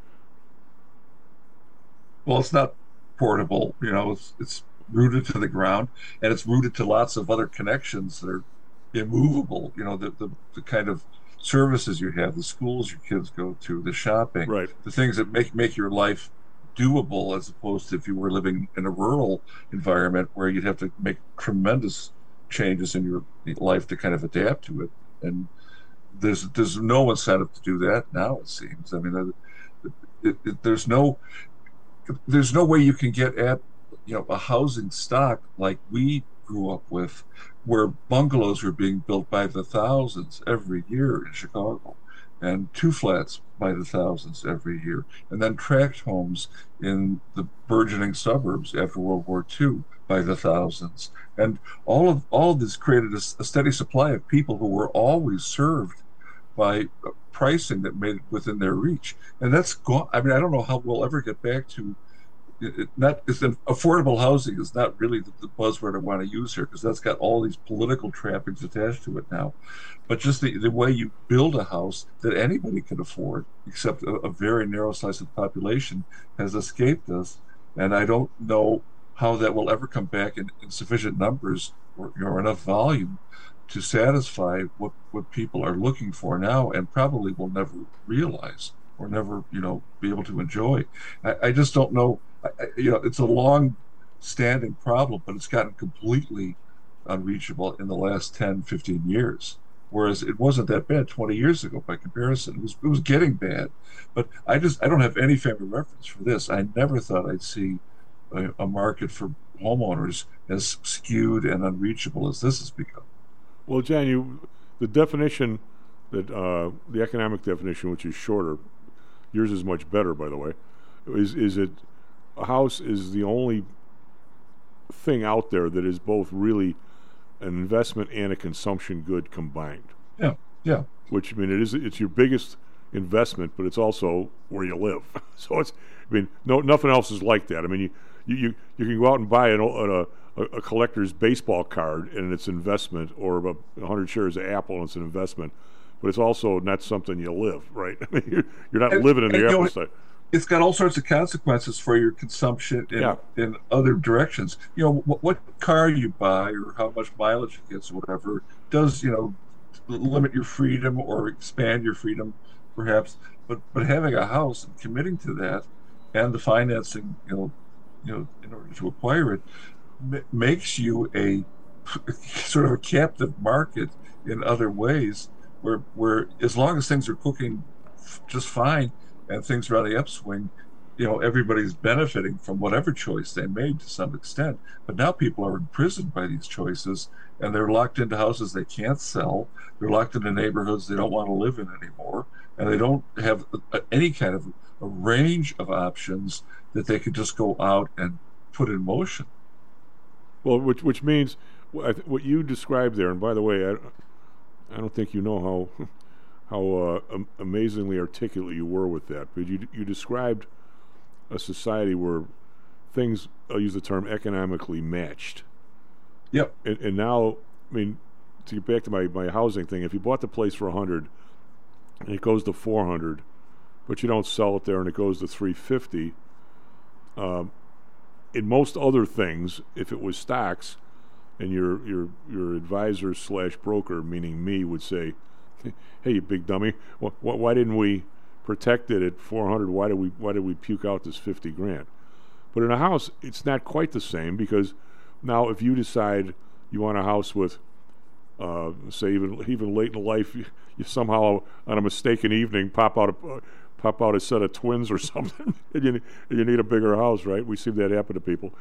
Speaker 2: Well, it's not portable. It's rooted to the ground, and it's rooted to lots of other connections that are immovable. The kind of services you have, the schools your kids go to, the shopping,
Speaker 6: right,
Speaker 2: the things that make your life doable, as opposed to if you were living in a rural environment where you'd have to make tremendous changes in your life to kind of adapt to it. And there's no incentive to do that now, it seems. I mean, there's no way you can get at a housing stock like we grew up with, where bungalows were being built by the thousands every year in Chicago, and 2 flats by the thousands every year, and then tract homes in the burgeoning suburbs after World War II by the thousands. And all of this created a steady supply of people who were always served by pricing that made it within their reach. And that's gone. I mean, I don't know how we'll ever get back to affordable housing is not really the buzzword I want to use here, because that's got all these political trappings attached to it now. But just the way you build a house that anybody can afford, except a very narrow slice of the population, has escaped us. And I don't know how that will ever come back in sufficient numbers or enough volume to satisfy what people are looking for now, and probably will never realize or never, be able to enjoy. I just don't know. It's a long-standing problem, but it's gotten completely unreachable in the last 10, 15 years. Whereas it wasn't that bad 20 years ago by comparison. It was getting bad. But I don't have any frame of reference for this. I never thought I'd see a market for homeowners as skewed and unreachable as this has become.
Speaker 6: Well, John, the definition that the economic definition, which is shorter, yours is much better, by the way, is it a house is the only thing out there that is both really an investment and a consumption good combined.
Speaker 2: Yeah.
Speaker 6: Which, it's your biggest investment, but it's also where you live. So nothing else is like that. You can go out and buy a collector's baseball card and it's investment, or about 100 shares of Apple and it's an investment, but it's also not something you live, right? You're not living in the Apple side.
Speaker 2: It's got all sorts of consequences for your consumption in other directions. What car you buy or how much mileage it gets or whatever does, limit your freedom or expand your freedom, perhaps. But having a house and committing to that, and the financing, in order to acquire it, makes you a sort of a captive market in other ways, where as long as things are cooking just fine and things are on the upswing, everybody's benefiting from whatever choice they made to some extent. But now people are imprisoned by these choices, and they're locked into houses they can't sell. They're locked into neighborhoods they don't want to live in anymore, and they don't have any kind of a range of options that they could just go out and put in motion.
Speaker 6: Well, which means what you described there, and by the way, I don't think you know how amazingly articulate you were with that, but you described a society where things, I'll use the term, economically matched.
Speaker 2: Yep.
Speaker 6: And now, to get back to my housing thing, if you bought the place for $100 and it goes to $400, but you don't sell it there and it goes to $350, in most other things, if it was stocks, and your advisor / broker, meaning me, would say, "Hey, you big dummy, why didn't we protect it at $400? Why did we puke out this $50,000?" But in a house, it's not quite the same, because now if you decide you want a house with, say even late in life, you somehow on a mistaken evening pop out a set of twins or something, and you need a bigger house, right? We see that happen to people.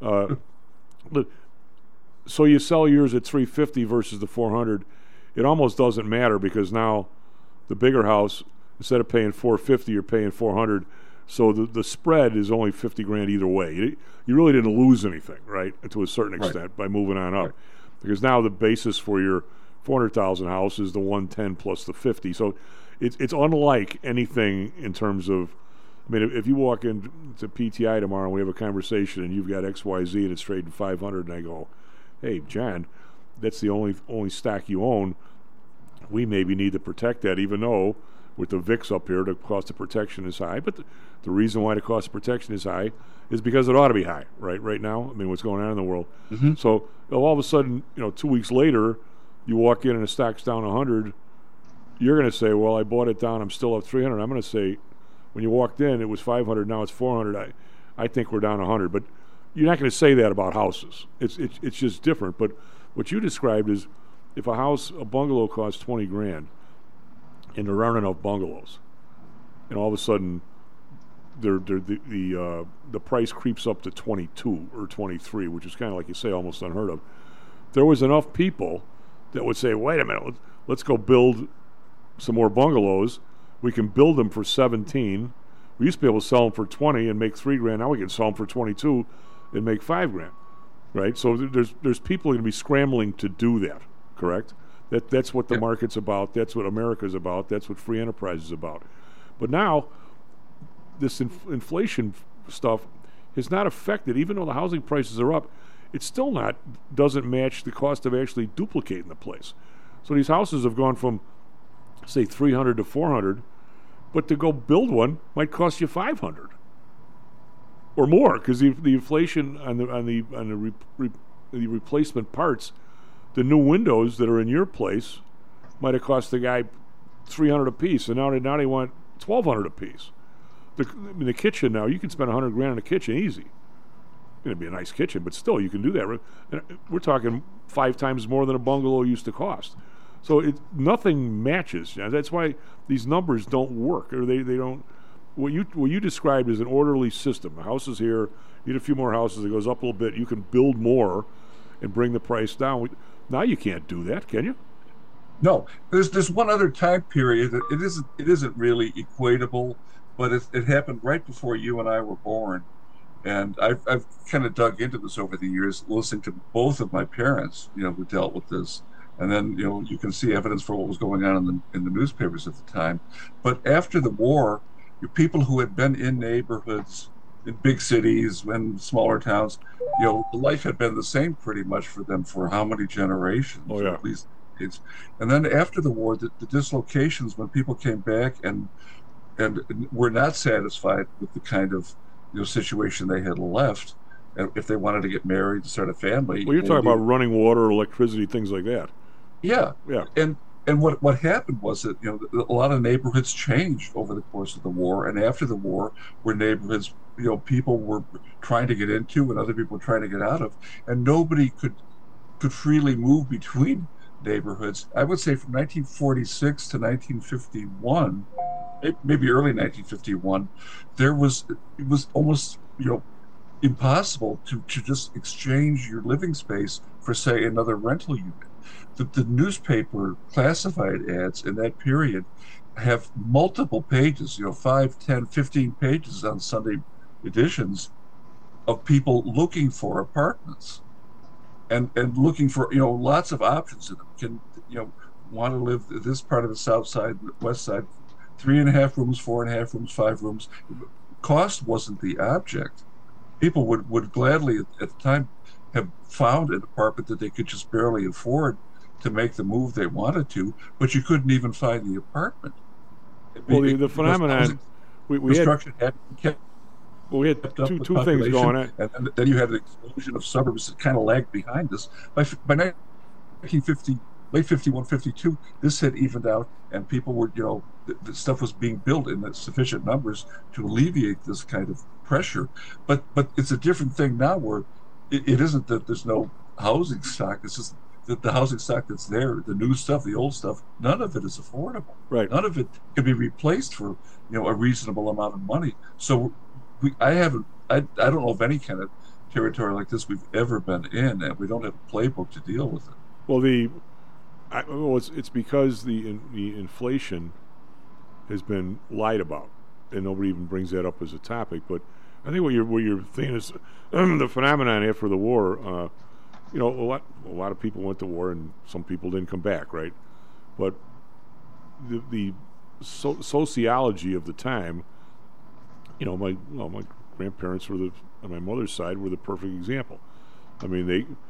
Speaker 6: So you sell yours at $350 versus the $400. It almost doesn't matter, because now the bigger house, instead of paying $450, you're paying $400. So the spread is only $50,000 either way. You really didn't lose anything, right? To a certain extent, by moving on up, because now the basis for your $400,000 house is the $110 plus the $50. So it's unlike anything in terms of, if you walk into PTI tomorrow and we have a conversation and you've got XYZ and it's trading $500, and I go, "Hey, John, that's the only stock you own. We maybe need to protect that, even though with the VIX up here, the cost of protection is high." But the reason why the cost of protection is high is because it ought to be high, right now. What's going on in the world. Mm-hmm. So all of a sudden, 2 weeks later, you walk in and the stock's down 100. You're going to say, "Well, I bought it down. I'm still up 300. I'm going to say, when you walked in, it was 500. Now it's 400. I think we're down 100. But you're not going to say that about houses. It's just different. But what you described is, if a bungalow costs $20,000, and there aren't enough bungalows, and all of a sudden, the price creeps up to 22 or 23, which is kind of, like you say, almost unheard of. There was enough people that would say, "Wait a minute, let's go build some more bungalows. We can build them for 17. We used to be able to sell them for 20 and make $3,000. Now we can sell them for 22 and make $5,000, right?" So there's people going to be scrambling to do that. Correct? That's what the market's about. That's what America's about. That's what free enterprise is about. But now, this inflation stuff, has not affected, even though the housing prices are up, it still doesn't match the cost of actually duplicating the place. So these houses have gone from, say, 300 to 400, but to go build one might cost you 500 or more, because the inflation on the replacement parts, the new windows that are in your place might have cost the guy $300 a piece, and now they want $1,200 a piece. The kitchen now, you can spend $100,000 on a kitchen easy. It's going to be a nice kitchen, but still, you can do that. We're talking 5 times more than a bungalow used to cost. So nothing matches. That's why these numbers don't work, or they don't. What you described as an orderly system. A house is here. You need a few more houses. It goes up a little bit. You can build more and bring the price down. Now you can't do that, can you?
Speaker 2: No, there's one other time period that it isn't really equatable, but it happened right before you and I were born, and I've kind of dug into this over the years, listening to both of my parents, who dealt with this, and then you can see evidence for what was going on in the newspapers at the time. But after the war, people who had been in neighborhoods in big cities and smaller towns, life had been the same pretty much for them for how many generations?
Speaker 6: Oh, yeah.
Speaker 2: At least. And then after the war, the dislocations, when people came back and were not satisfied with the kind of situation they had left, and if they wanted to get married, to start a family.
Speaker 6: Well, you're talking about running water, electricity, things like that.
Speaker 2: Yeah.
Speaker 6: Yeah.
Speaker 2: And what happened was that a lot of neighborhoods changed over the course of the war, and after the war, were neighborhoods people were trying to get into and other people were trying to get out of, and nobody could freely move between neighborhoods. I would say from 1946 to 1951, maybe early 1951, it was almost impossible to just exchange your living space for, say, another rental unit. The newspaper classified ads in that period have multiple pages, 5, 10, 15 pages on Sunday editions of people looking for apartments and looking for lots of options in them. Can want to live this part of the south side, west side, 3.5 rooms, 4.5 rooms, 5 rooms. Cost wasn't the object. People would gladly at the time have found an apartment that they could just barely afford to make the move they wanted to, but you couldn't even find the apartment.
Speaker 6: Well, the phenomenon we
Speaker 2: construction had kept.
Speaker 6: Well, we had two things going on.
Speaker 2: And then you had an explosion of suburbs that kind of lagged behind this. By 1950, late 51, 52, this had evened out, and people were, the stuff was being built in sufficient numbers to alleviate this kind of pressure. But it's a different thing now, where it isn't that there's no housing stock. It's just that the housing stock that's there, the new stuff, the old stuff, none of it is affordable.
Speaker 6: Right.
Speaker 2: None of it can be replaced for a reasonable amount of money. So I don't know of any kind of territory like this we've ever been in, and we don't have a playbook to deal with it.
Speaker 6: Well, it's because the inflation has been lied about, and nobody even brings that up as a topic. But I think what you're thinking is the phenomenon after the war. A lot of people went to war, and some people didn't come back, right? But the sociology of the time. My grandparents on my mother's side were the perfect example. I mean,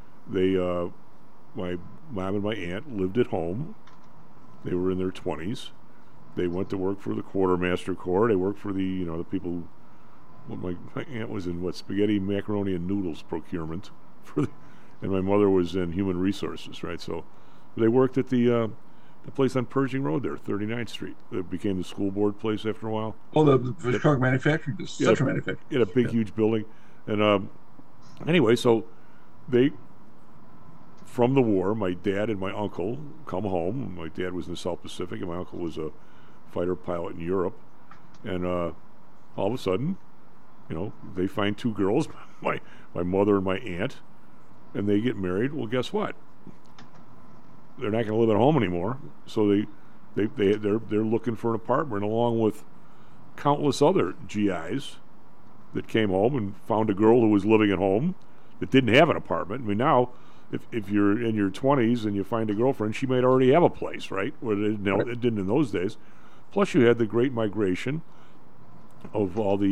Speaker 6: my mom and my aunt lived at home. They were in their 20s. They went to work for the Quartermaster Corps. They worked for the people. Well, my aunt was in spaghetti, macaroni, and noodles procurement and my mother was in human resources, right? So they worked at the place on Pershing Road there, 39th Street. It became the school board place after a while.
Speaker 2: Oh, the Chicago manufacturing, the central manufacturing.
Speaker 6: It had a big, huge building. And anyway, so they, from the war, my dad and my uncle come home. My dad was in the South Pacific, and my uncle was a fighter pilot in Europe. And all of a sudden, they find 2 girls, my mother and my aunt, and they get married. Well, guess what? They're not going to live at home anymore, so they're looking for an apartment, along with countless other GIs that came home and found a girl who was living at home that didn't have an apartment. I mean, now if you're in your 20s and you find a girlfriend, she might already have a place, right? Well, it didn't in those days. Plus, you had the Great Migration of all the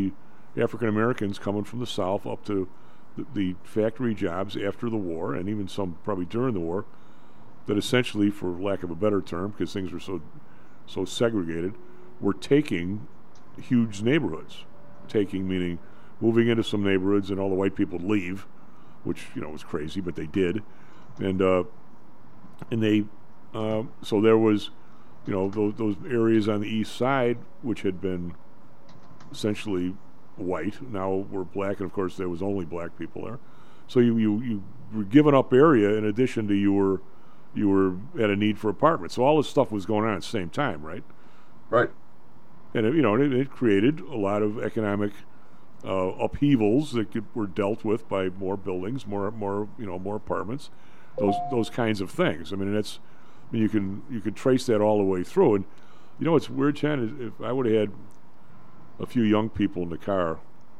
Speaker 6: African Americans coming from the South up to the factory jobs after the war, and even some probably during the war, that essentially, for lack of a better term, because things were so segregated, were taking huge neighborhoods. Taking meaning moving into some neighborhoods and all the white people would leave, which was crazy, but they did, and they so there was those areas on the east side which had been essentially white now were black, and of course there was only black people there. So you were giving up area in addition to you were at a need for apartments. So all this stuff was going on at the same time, right?
Speaker 2: Right.
Speaker 6: And it created a lot of economic upheavals that were dealt with by more buildings, more apartments, those kinds of things. I mean, you can trace that all the way through. And what's weird, Chen, is if I would have had a few young people in the car,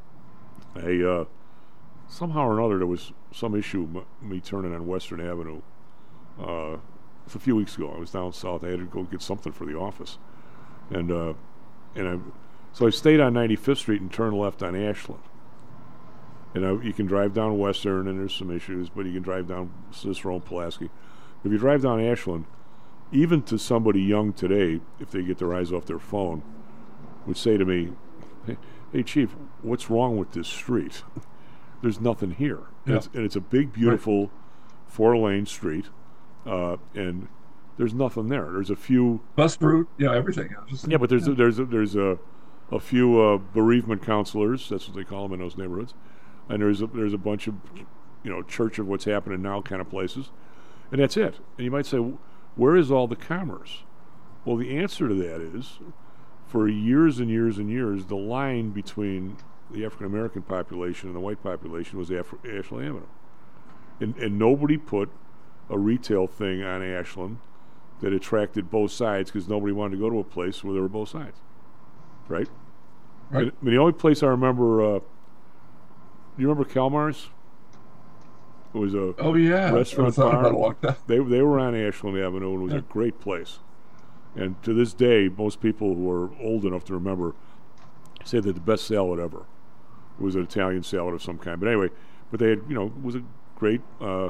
Speaker 6: somehow or another there was some issue me turning on Western Avenue. A few weeks ago, I was down south. I had to go get something for the office, so I stayed on 95th Street and turned left on Ashland. And you can drive down Western, and there's some issues, but you can drive down Cicero and Pulaski. If you drive down Ashland, even to somebody young today, if they get their eyes off their phone, would say to me, "Hey, Chief, what's wrong with this street? There's nothing here."
Speaker 2: Yeah.
Speaker 6: And it's a big, beautiful 4-lane street, and there's nothing there. There's a few
Speaker 2: bus route, everything.
Speaker 6: Yeah, but there's a few bereavement counselors. That's what they call them in those neighborhoods, and there's a bunch of church of what's happening now kind of places, and that's it. And you might say, where is all the commerce? Well, the answer to that is, for years and years and years, the line between the African American population and the white population was Ashland Avenue, and nobody put a retail thing on Ashland that attracted both sides, because nobody wanted to go to a place where there were both sides, right?
Speaker 2: Right.
Speaker 6: The only place I remember, you remember Kalmar's? It was a restaurant bar. They were on Ashland Avenue, and it was a great place. And to this day, most people who are old enough to remember say that the best salad ever was an Italian salad of some kind. But anyway, they had, it was a great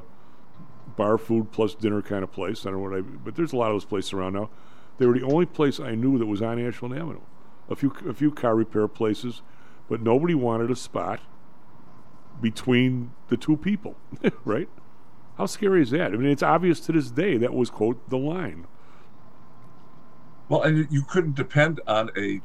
Speaker 6: bar food plus dinner kind of place. I don't know but there's a lot of those places around now. They were the only place I knew that was on Ashland Avenue. A few car repair places, but nobody wanted a spot between the two people, right? How scary is that? I mean, it's obvious to this day that was, quote, the line.
Speaker 2: Well, and you couldn't depend on a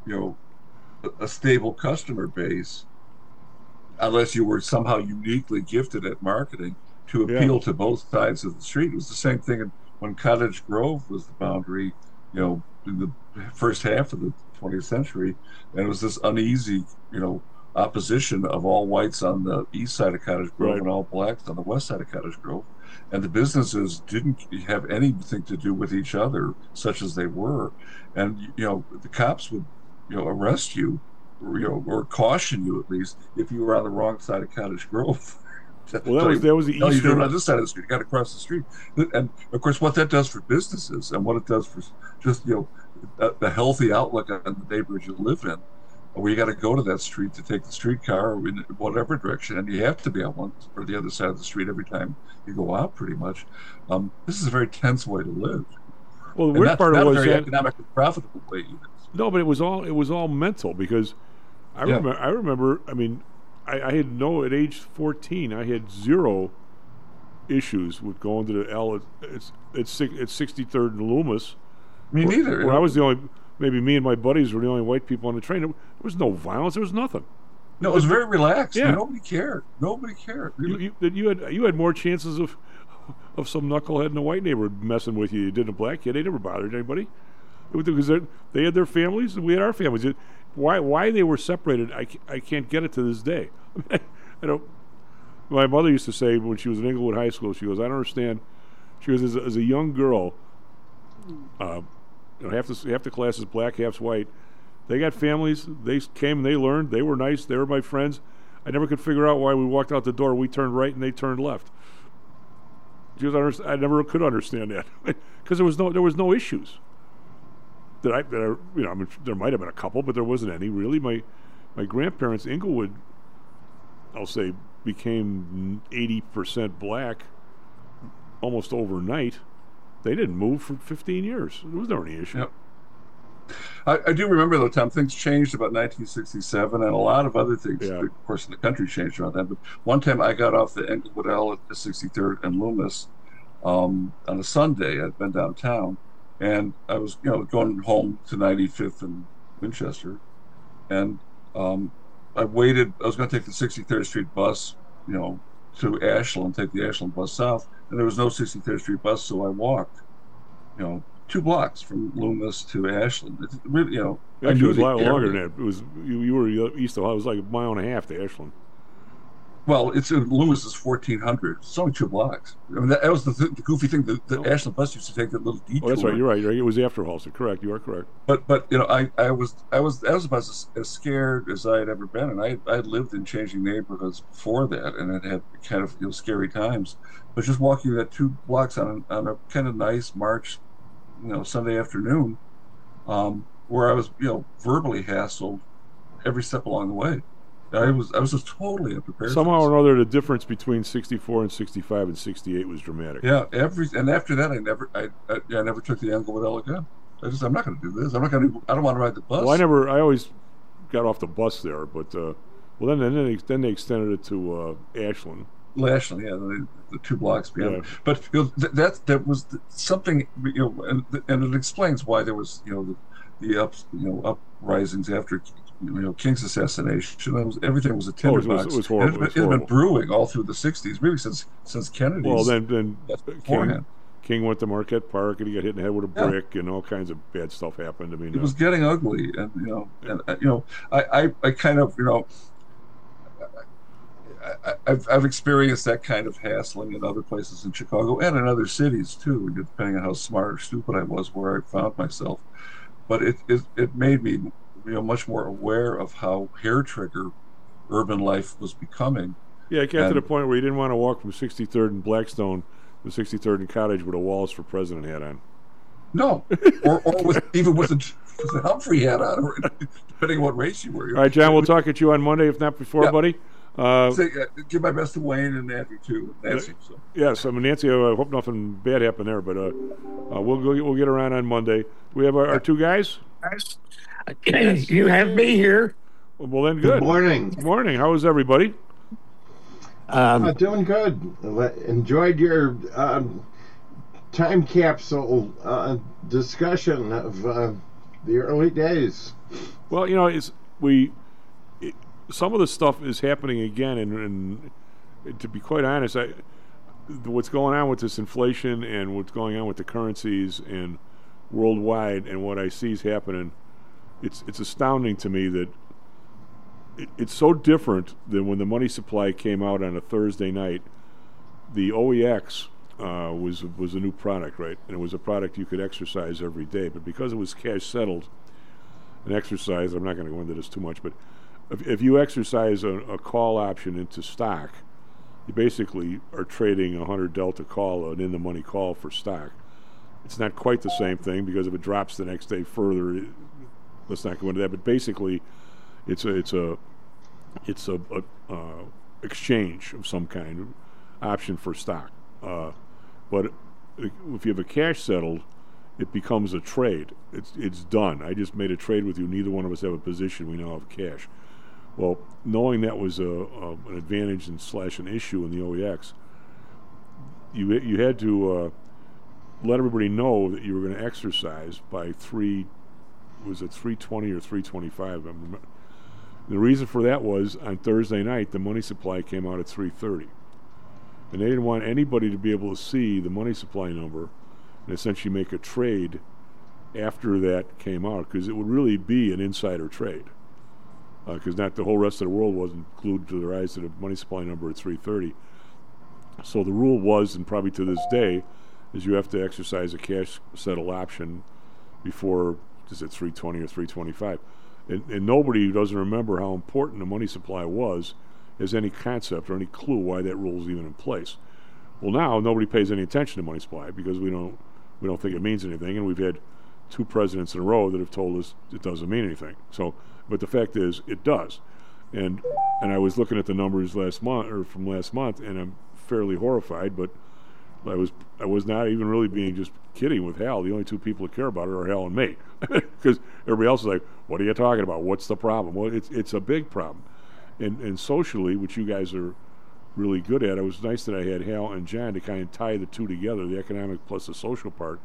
Speaker 2: stable customer base unless you were somehow uniquely gifted at marketing to appeal to both sides of the street. It was the same thing when Cottage Grove was the boundary, in the first half of the 20th century, and it was this uneasy, opposition of all whites on the east side of Cottage Grove and all blacks on the west side of Cottage Grove. And the businesses didn't have anything to do with each other, such as they were. And, the cops would, arrest you, or caution you at least, if you were on the wrong side of Cottage Grove.
Speaker 6: Well, that was the eastern...
Speaker 2: No, you're doing it on this side of the street. You got to cross the street. And, of course, what that does for businesses and what it does for just, the healthy outlook on the neighborhood you live in, where you got to go to that street to take the streetcar or in whatever direction, and you have to be on one or the other side of the street every time you go out, pretty much. This is a very tense way to live.
Speaker 6: Well, the weird part was
Speaker 2: not a very economically profitable way either.
Speaker 6: No, but it was all mental, because I remember. I mean, I had at age 14, I had zero issues with going to the L. It's 63rd and Loomis.
Speaker 2: Me neither.
Speaker 6: Where I was the only. Maybe me and my buddies were the only white people on the train. There was no violence. There was nothing.
Speaker 2: No, it was very relaxed.
Speaker 6: Yeah.
Speaker 2: Nobody cared. Really.
Speaker 6: You had more chances of some knucklehead in a white neighborhood messing with you. You did a black kid. They never bothered anybody. Because they had their families and we had our families. Why they were separated, I can't get it to this day. My mother used to say when she was in Inglewood High School, she goes, I don't understand. She goes, as a young girl, half the class is black, half's white. They got families. They came and they learned. They were nice. They were my friends. I never could figure out why we walked out the door. We turned right and they turned left. I never could understand that because there was no issues. I mean, there might have been a couple, but there wasn't any really. my grandparents, Inglewood, I'll say, became 80% black almost overnight. They didn't move for 15 years. There was never any issue.
Speaker 2: Yep. I do remember, though, Tom, things changed about 1967, and a lot of other things,
Speaker 6: Yeah.
Speaker 2: of course, in the country changed around then. But one time I got off the Englewood L at the 63rd and Loomis on a Sunday. I'd been downtown, and I was, going home to 95th and Winchester, and I waited. I was going to take the 63rd Street bus, to Ashland, take the Ashland bus south, and there was no 63rd Street bus, so I walked, 2 blocks from Loomis to Ashland. It's really, I
Speaker 6: Actually,
Speaker 2: knew
Speaker 6: it was a
Speaker 2: the
Speaker 6: lot longer
Speaker 2: area.
Speaker 6: than that. It was you were east of. It was like a mile and a half to Ashland.
Speaker 2: Well, it's Loomis is 1,400. It's only 2 blocks. I mean, that was the goofy thing. The Ashland bus used to take that little detour.
Speaker 6: Oh, that's right. You're right. It was after Halsted. Correct. You are correct.
Speaker 2: But I was about as scared as I had ever been, and I had lived in changing neighborhoods before that, and it had kind of scary times. But just walking that 2 blocks on a kind of nice March, Sunday afternoon, where I was verbally hassled every step along the way. I was just totally unprepared.
Speaker 6: Somehow
Speaker 2: for
Speaker 6: or another, the difference between 64 and 65 and 68 was dramatic.
Speaker 2: this. Yeah, and after that, I never took the Englewood L again. I'm not going to do this. I don't want to ride the bus.
Speaker 6: Well, I always got off the bus there, but then they extended it to Ashland.
Speaker 2: Ashland, yeah, the 2 blocks beyond.
Speaker 6: Yeah.
Speaker 2: But that was something, and it explains why there was the uprisings after King's assassination. Everything was a tinderbox.
Speaker 6: It was horrible.
Speaker 2: It had been brewing all through the 60s, really since Kennedy's.
Speaker 6: Well, then
Speaker 2: beforehand.
Speaker 6: King went to Marquette Park and he got hit in the head with a brick, and all kinds of bad stuff happened. I mean,
Speaker 2: it was getting ugly, and I kind of I've experienced that kind of hassling in other places in Chicago and in other cities too, depending on how smart or stupid I was where I found myself. But it made me much more aware of how hair trigger urban life was becoming.
Speaker 6: Yeah, it got to the point where you didn't want to walk from 63rd and Blackstone to 63rd and Cottage with a Wallace for President hat on.
Speaker 2: No, or with a Humphrey hat on, or depending on what race you were.
Speaker 6: All right, John, we'll talk at you on Monday, if not before, buddy.
Speaker 2: Give my best to Wayne and Nancy too. Nancy. So.
Speaker 6: Yes, I mean, Nancy, I hope nothing bad happened there, but we'll get around on Monday. Do we have our 2 guys?
Speaker 7: You have me here.
Speaker 6: Well, then good.
Speaker 11: Good morning.
Speaker 6: Good morning. How is everybody?
Speaker 11: Doing good. Enjoyed your time capsule discussion of the early days.
Speaker 6: Well, some of the stuff is happening again, and to be quite honest, what's going on with this inflation and what's going on with the currencies and worldwide, and what I see is happening, it's astounding to me that it's so different than when the money supply came out on a Thursday night. The OEX was a new product, right? And it was a product you could exercise every day, but because it was cash settled, an exercise, I'm not going to go into this too much, but if you exercise a call option into stock, you basically are trading a 100 delta call, an in-the-money call for stock. It's not quite the same thing, because if it drops the next day further, let's not go into that. But basically, it's a exchange of some kind, option for stock. But if you have a cash settled, it becomes a trade. It's done. I just made a trade with you. Neither one of us have a position. We now have cash. Well, knowing that was an advantage and / an issue in the OEX, you had to let everybody know that you were going to exercise by 320 or 325? The reason for that was on Thursday night, the money supply came out at 3:30. And they didn't want anybody to be able to see the money supply number and essentially make a trade after that came out, because it would really be an insider trade. Because not the whole rest of the world wasn't glued to their eyes to the money supply number at 3:30. So the rule was, and probably to this day, is you have to exercise a cash settle option before, is it 320 or 325? And nobody who doesn't remember how important the money supply was has any concept or any clue why that rule is even in place. Well, now nobody pays any attention to money supply because we don't think it means anything, and we've had 2 presidents in a row that have told us it doesn't mean anything. So, but the fact is, it does. And I was looking at the numbers from last month, and I'm fairly horrified. But I was not even really being just kidding with Hal. The only 2 people that care about it are Hal and me, because everybody else is like, "What are you talking about? What's the problem?" Well, it's a big problem, and socially, which you guys are really good at. It was nice that I had Hal and John to kind of tie the 2 together, the economic plus the social part.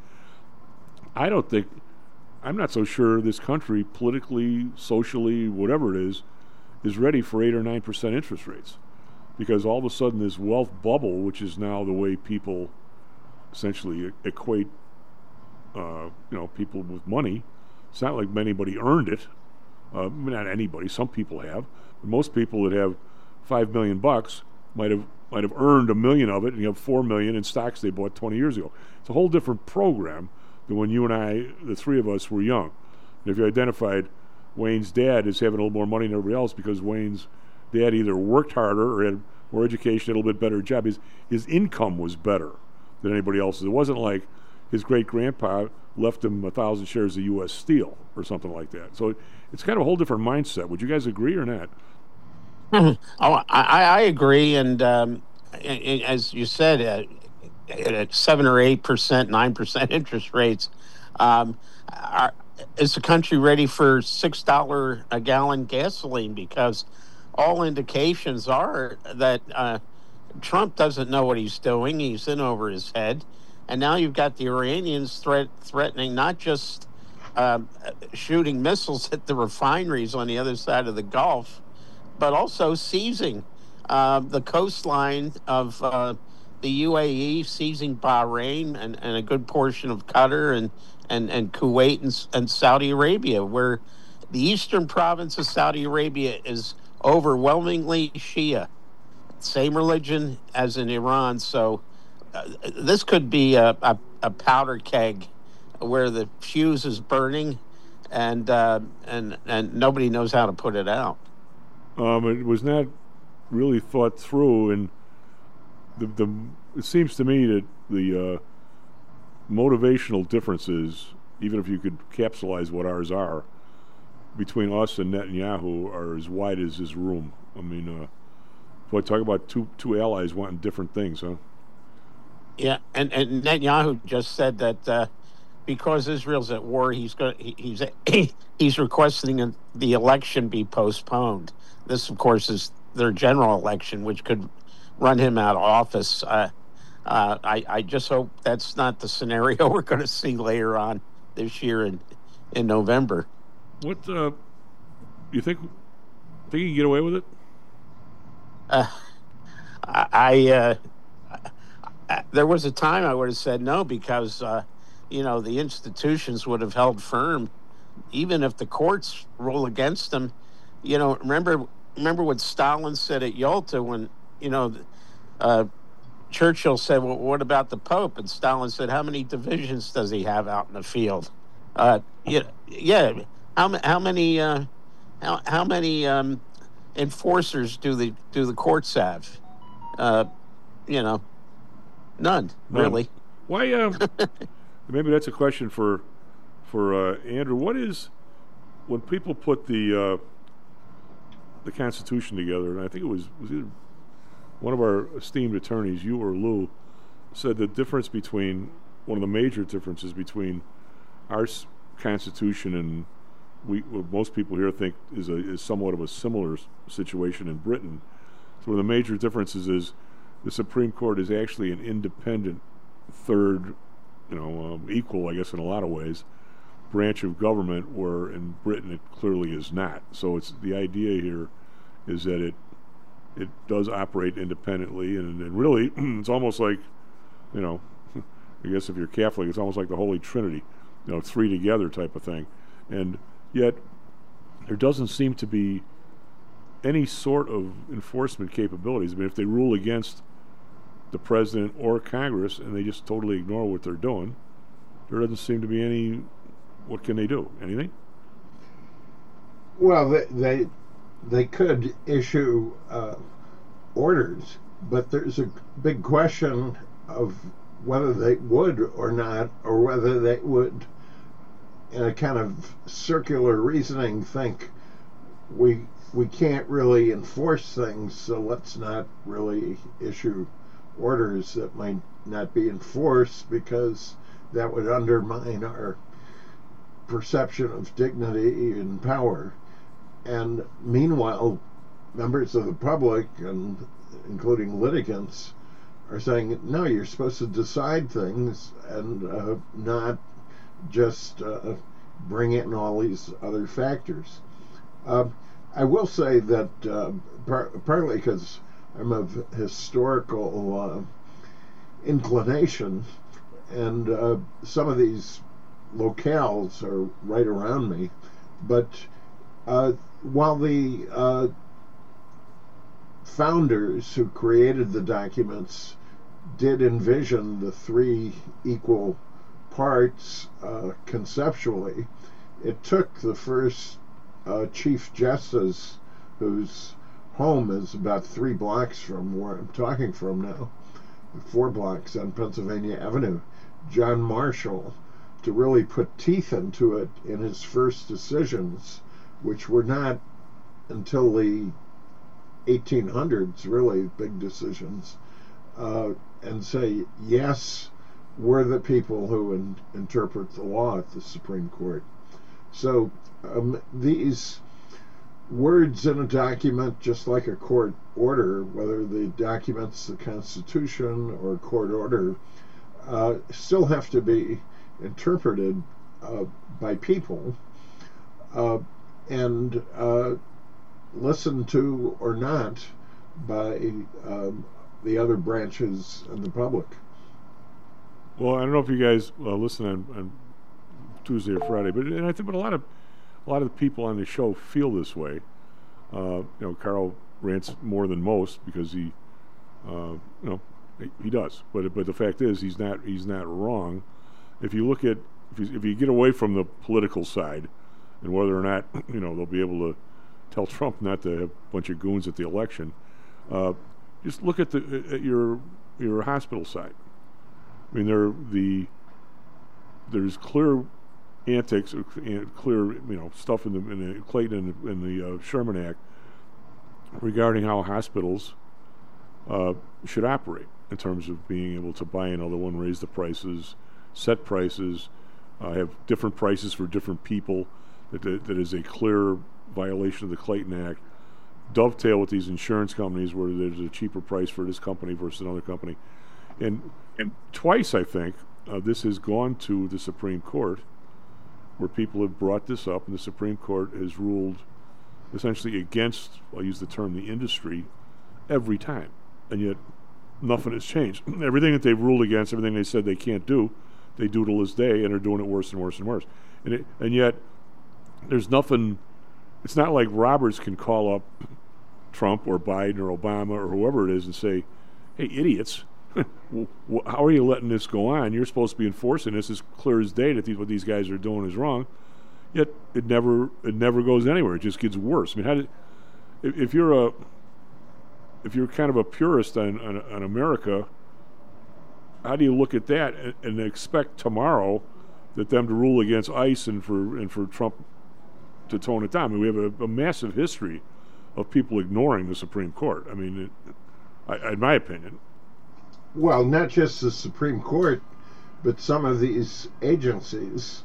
Speaker 6: I'm not so sure this country, politically, socially, whatever it is ready for 8 or 9% interest rates. Because all of a sudden this wealth bubble, which is now the way people essentially equate, people with money, it's not like anybody earned it. Not anybody, some people have. But most people that have $5 million might have earned $1 million of it, and you have $4 million in stocks they bought 20 years ago. It's a whole different program than when you and I, the 3 of us, were young. And if you identified Wayne's dad as having a little more money than everybody else because Wayne's dad either worked harder or had more education, had a little bit better job, his income was better than anybody else's. It wasn't like his great-grandpa left him 1,000 shares of U.S. Steel or something like that. So it's kind of a whole different mindset. Would you guys agree or not?
Speaker 7: Oh, I agree, and as you said, at 7 or 8%, 9% interest rates, is the country ready for $6 a gallon gasoline? Because all indications are that Trump doesn't know what he's doing. He's in over his head, and now you've got the Iranians threatening not just shooting missiles at the refineries on the other side of the Gulf, but also seizing the coastline of the UAE, seizing Bahrain and a good portion of Qatar and Kuwait and Saudi Arabia, where the eastern province of Saudi Arabia is overwhelmingly Shia, same religion as in Iran. So this could be a powder keg where the fuse is burning and nobody knows how to put it out.
Speaker 6: It was not really thought through, and it seems to me that the motivational differences, even if you could capsulize what ours are, between us and Netanyahu are as wide as his room. I mean, boy, talk about two allies wanting different things, huh?
Speaker 7: Yeah, and Netanyahu just said that because Israel's at war, he's requesting the election be postponed. This, of course, is their general election, which could run him out of office. I just hope that's not the scenario we're going to see later on this year in November.
Speaker 6: What you think you can get away with it?
Speaker 7: There was a time I would have said no, because the institutions would have held firm, even if the courts rule against them. Remember what Stalin said at Yalta when Churchill said, "Well, what about the Pope?" And Stalin said, "How many divisions does he have out in the field?" How many enforcers do the courts have? None, really.
Speaker 6: Why? Maybe that's a question for Andrew. What is, when people put the Constitution together, and I think it was either one of our esteemed attorneys, you or Lou, said the difference between, one of the major differences between our Constitution and what most people here think is somewhat of a similar situation in Britain. So one of the major differences is the Supreme Court is actually an independent third, equal, I guess, in a lot of ways, branch of government, where in Britain it clearly is not. So it's the idea here is that it does operate independently, and really it's almost like, I guess if you're Catholic, it's almost like the Holy Trinity, three together type of thing. And yet there doesn't seem to be any sort of enforcement capabilities. I mean, if they rule against the president or Congress and they just totally ignore what they're doing, there doesn't seem to be any. What can they do? Anything?
Speaker 11: Well, they could issue orders, but there's a big question of whether they would or not, or whether they would in a kind of circular reasoning, think we can't really enforce things, so let's not really issue orders that might not be enforced, because that would undermine our perception of dignity and power. And meanwhile, members of the public, and including litigants, are saying, no, you're supposed to decide things and not just bring in all these other factors. I will say that partly because I'm of historical inclination, and some of these locales are right around me, but while the founders who created the documents did envision the three equal parts conceptually, it took the first Chief Justice, whose home is about 3 blocks from where I'm talking from now, 4 blocks on Pennsylvania Avenue, John Marshall, to really put teeth into it in his first decisions, which were not until the 1800s, really big decisions, and say, yes, we're the people who interpret the law at the Supreme Court. So these words in a document, just like a court order, whether the document's the Constitution or a court order, still have to be interpreted by people and listened to or not by the other branches and the public.
Speaker 6: Well, I don't know if you guys listen on Tuesday or Friday, but I think a lot of the people on the show feel this way. Carl rants more than most because he does. But the fact is, he's not wrong. If you look at if you get away from the political side and whether or not they'll be able to tell Trump not to have a bunch of goons at the election, just look at your hospital side. I mean, there's clear antics, clear stuff in the Clayton and the Sherman Act regarding how hospitals should operate in terms of being able to buy another one, raise the prices, set prices, have different prices for different people. That is a clear violation of the Clayton Act. Dovetail with these insurance companies where there's a cheaper price for this company versus another company. And twice, I think, this has gone to the Supreme Court, where people have brought this up, and the Supreme Court has ruled essentially against, I'll use the term, the industry every time. And yet nothing has changed. Everything that they've ruled against, everything they said they can't do, they do to this day, and are doing it worse and worse and worse. And yet there's nothing. It's not like Roberts can call up Trump or Biden or Obama or whoever it is and say, hey, idiots, how are you letting this go on? You're supposed to be enforcing this as clear as day that what these guys are doing is wrong. Yet it never goes anywhere. It just gets worse. I mean, if you're kind of a purist on America, how do you look at that and expect tomorrow that them to rule against ICE and for Trump to tone it down? I mean, we have a massive history of people ignoring the Supreme Court. I mean, in my opinion.
Speaker 11: Well, not just the Supreme Court, but some of these agencies.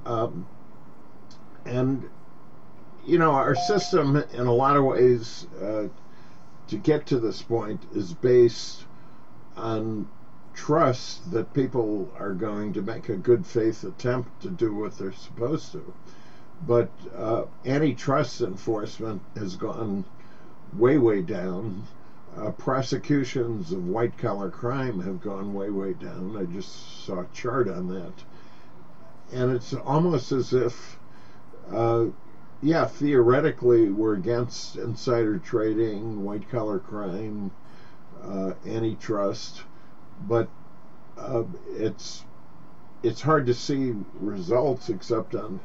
Speaker 11: And, our system, in a lot of ways, to get to this point, is based on trust that people are going to make a good faith attempt to do what they're supposed to. But antitrust enforcement has gone way, way down. Prosecutions of white-collar crime have gone way, way down. I just saw a chart on that. And it's almost as if, theoretically we're against insider trading, white-collar crime, antitrust, but it's hard to see results except on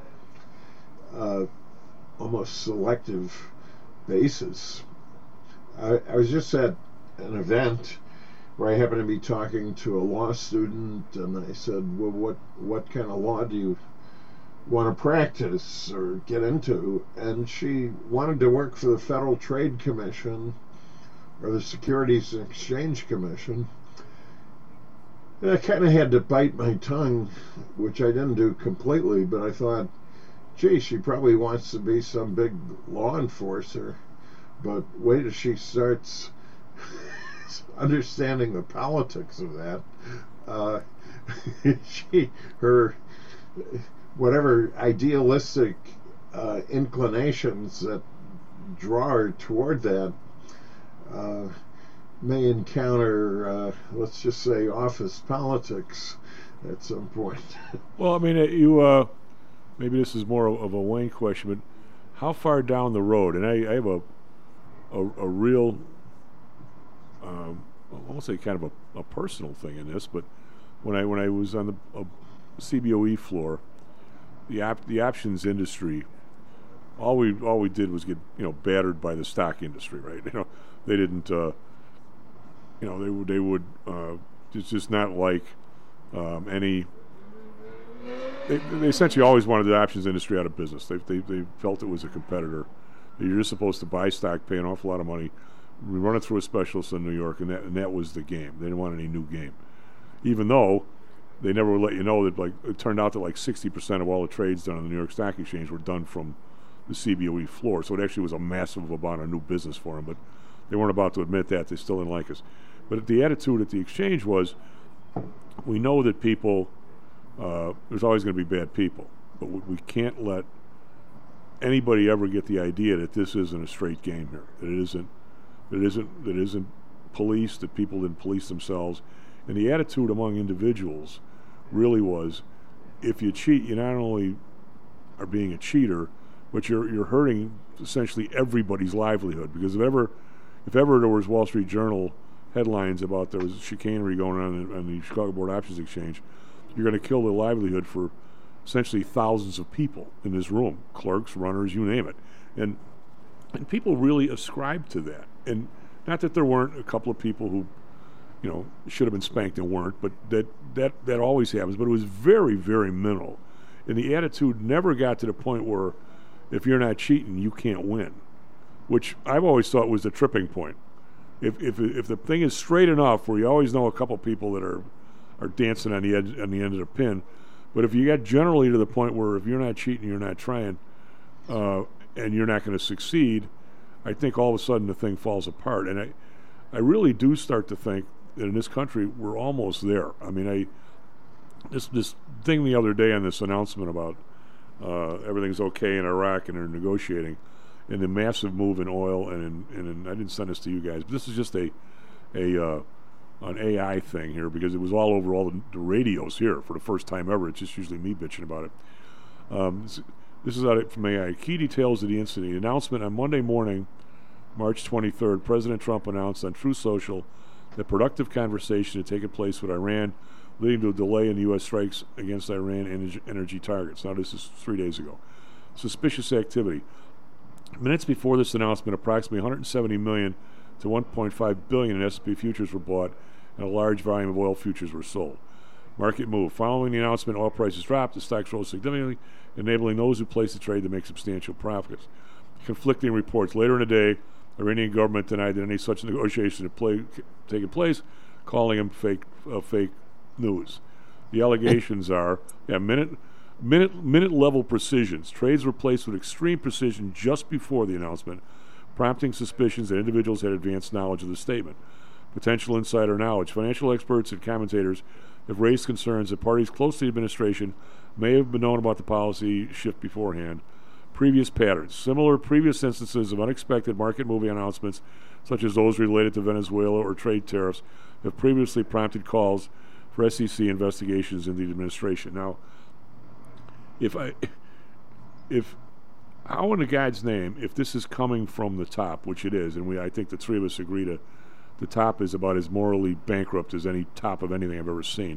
Speaker 11: almost selective basis. I was just at an event where I happened to be talking to a law student, and I said, well, what kind of law do you want to practice or get into, and she wanted to work for the Federal Trade Commission or the Securities and Exchange Commission. And I kind of had to bite my tongue, which I didn't do completely, but I thought, gee, she probably wants to be some big law enforcer. But wait till she starts understanding the politics of that. Her whatever idealistic inclinations that draw her toward that may encounter, let's just say, office politics at some point.
Speaker 6: Well, I mean, maybe this is more of a Wayne question, but how far down the road? And I have a real, I won't say kind of a personal thing in this, but when I was on the CBOE floor, the options industry, all we did was get battered by the stock industry, right? They didn't, they would it's just not like any. They essentially always wanted the options industry out of business. They felt it was a competitor. You're just supposed to buy stock, pay an awful lot of money, run it through a specialist in New York, and that was the game. They didn't want any new game, even though they never would let you know that it turned out that 60% of all the trades done on the New York Stock Exchange were done from the CBOE floor. So it actually was a massive amount of new business for them, but they weren't about to admit that. They still didn't like us. But the attitude at the exchange was, we know that people, there's always going to be bad people, but we can't let anybody ever get the idea that this isn't a straight game here. That it isn't policed, that people didn't police themselves. And the attitude among individuals really was, if you cheat, you not only are being a cheater, but you're hurting essentially everybody's livelihood. Because if ever there was Wall Street Journal headlines about there was chicanery going on the Chicago Board Options Exchange, you're going to kill the livelihood for essentially thousands of people in this room, clerks, runners, you name it. And people really ascribed to that. And not that there weren't a couple of people who, should have been spanked and weren't, but that always happens. But it was very, very minimal. And the attitude never got to the point where if you're not cheating, you can't win, which I've always thought was the tripping point. If the thing is straight enough where you always know a couple people that are dancing on the end of the pin, but if you get generally to the point where if you're not cheating, you're not trying, and you're not going to succeed, I think all of a sudden the thing falls apart. And I really do start to think that in this country we're almost there. I mean, this thing the other day on this announcement about everything's okay in Iraq and they're negotiating, and the massive move in oil and I didn't send this to you guys, but this is just an AI thing here because it was all over all the radios here for the first time ever. It's just usually me bitching about it. This is out from AI. Key details of the incident. The announcement on Monday morning, March 23rd, President Trump announced on Truth Social that productive conversation had taken place with Iran, leading to a delay in the U.S. strikes against Iran energy targets. Now, this is 3 days ago. Suspicious activity. Minutes before this announcement, approximately 170 million to 1.5 billion in S&P futures were bought, and a large volume of oil futures were sold. Market move. Following the announcement, oil prices dropped. The stocks rose significantly, enabling those who placed the trade to make substantial profits. Conflicting reports. Later in the day, the Iranian government denied that any such negotiation had taken place, calling them fake news. The allegations are minute level precisions. Trades were placed with extreme precision just before the announcement, prompting suspicions that individuals had advanced knowledge of the statement. Potential insider knowledge. Financial experts and commentators have raised concerns that parties close to the administration may have been known about the policy shift beforehand. Previous patterns. Similar previous instances of unexpected market-moving announcements, such as those related to Venezuela or trade tariffs, have previously prompted calls for SEC investigations in the administration. Now, how in the God's name, if this is coming from the top, which it is, and I think the three of us agree to the top is about as morally bankrupt as any top of anything I've ever seen.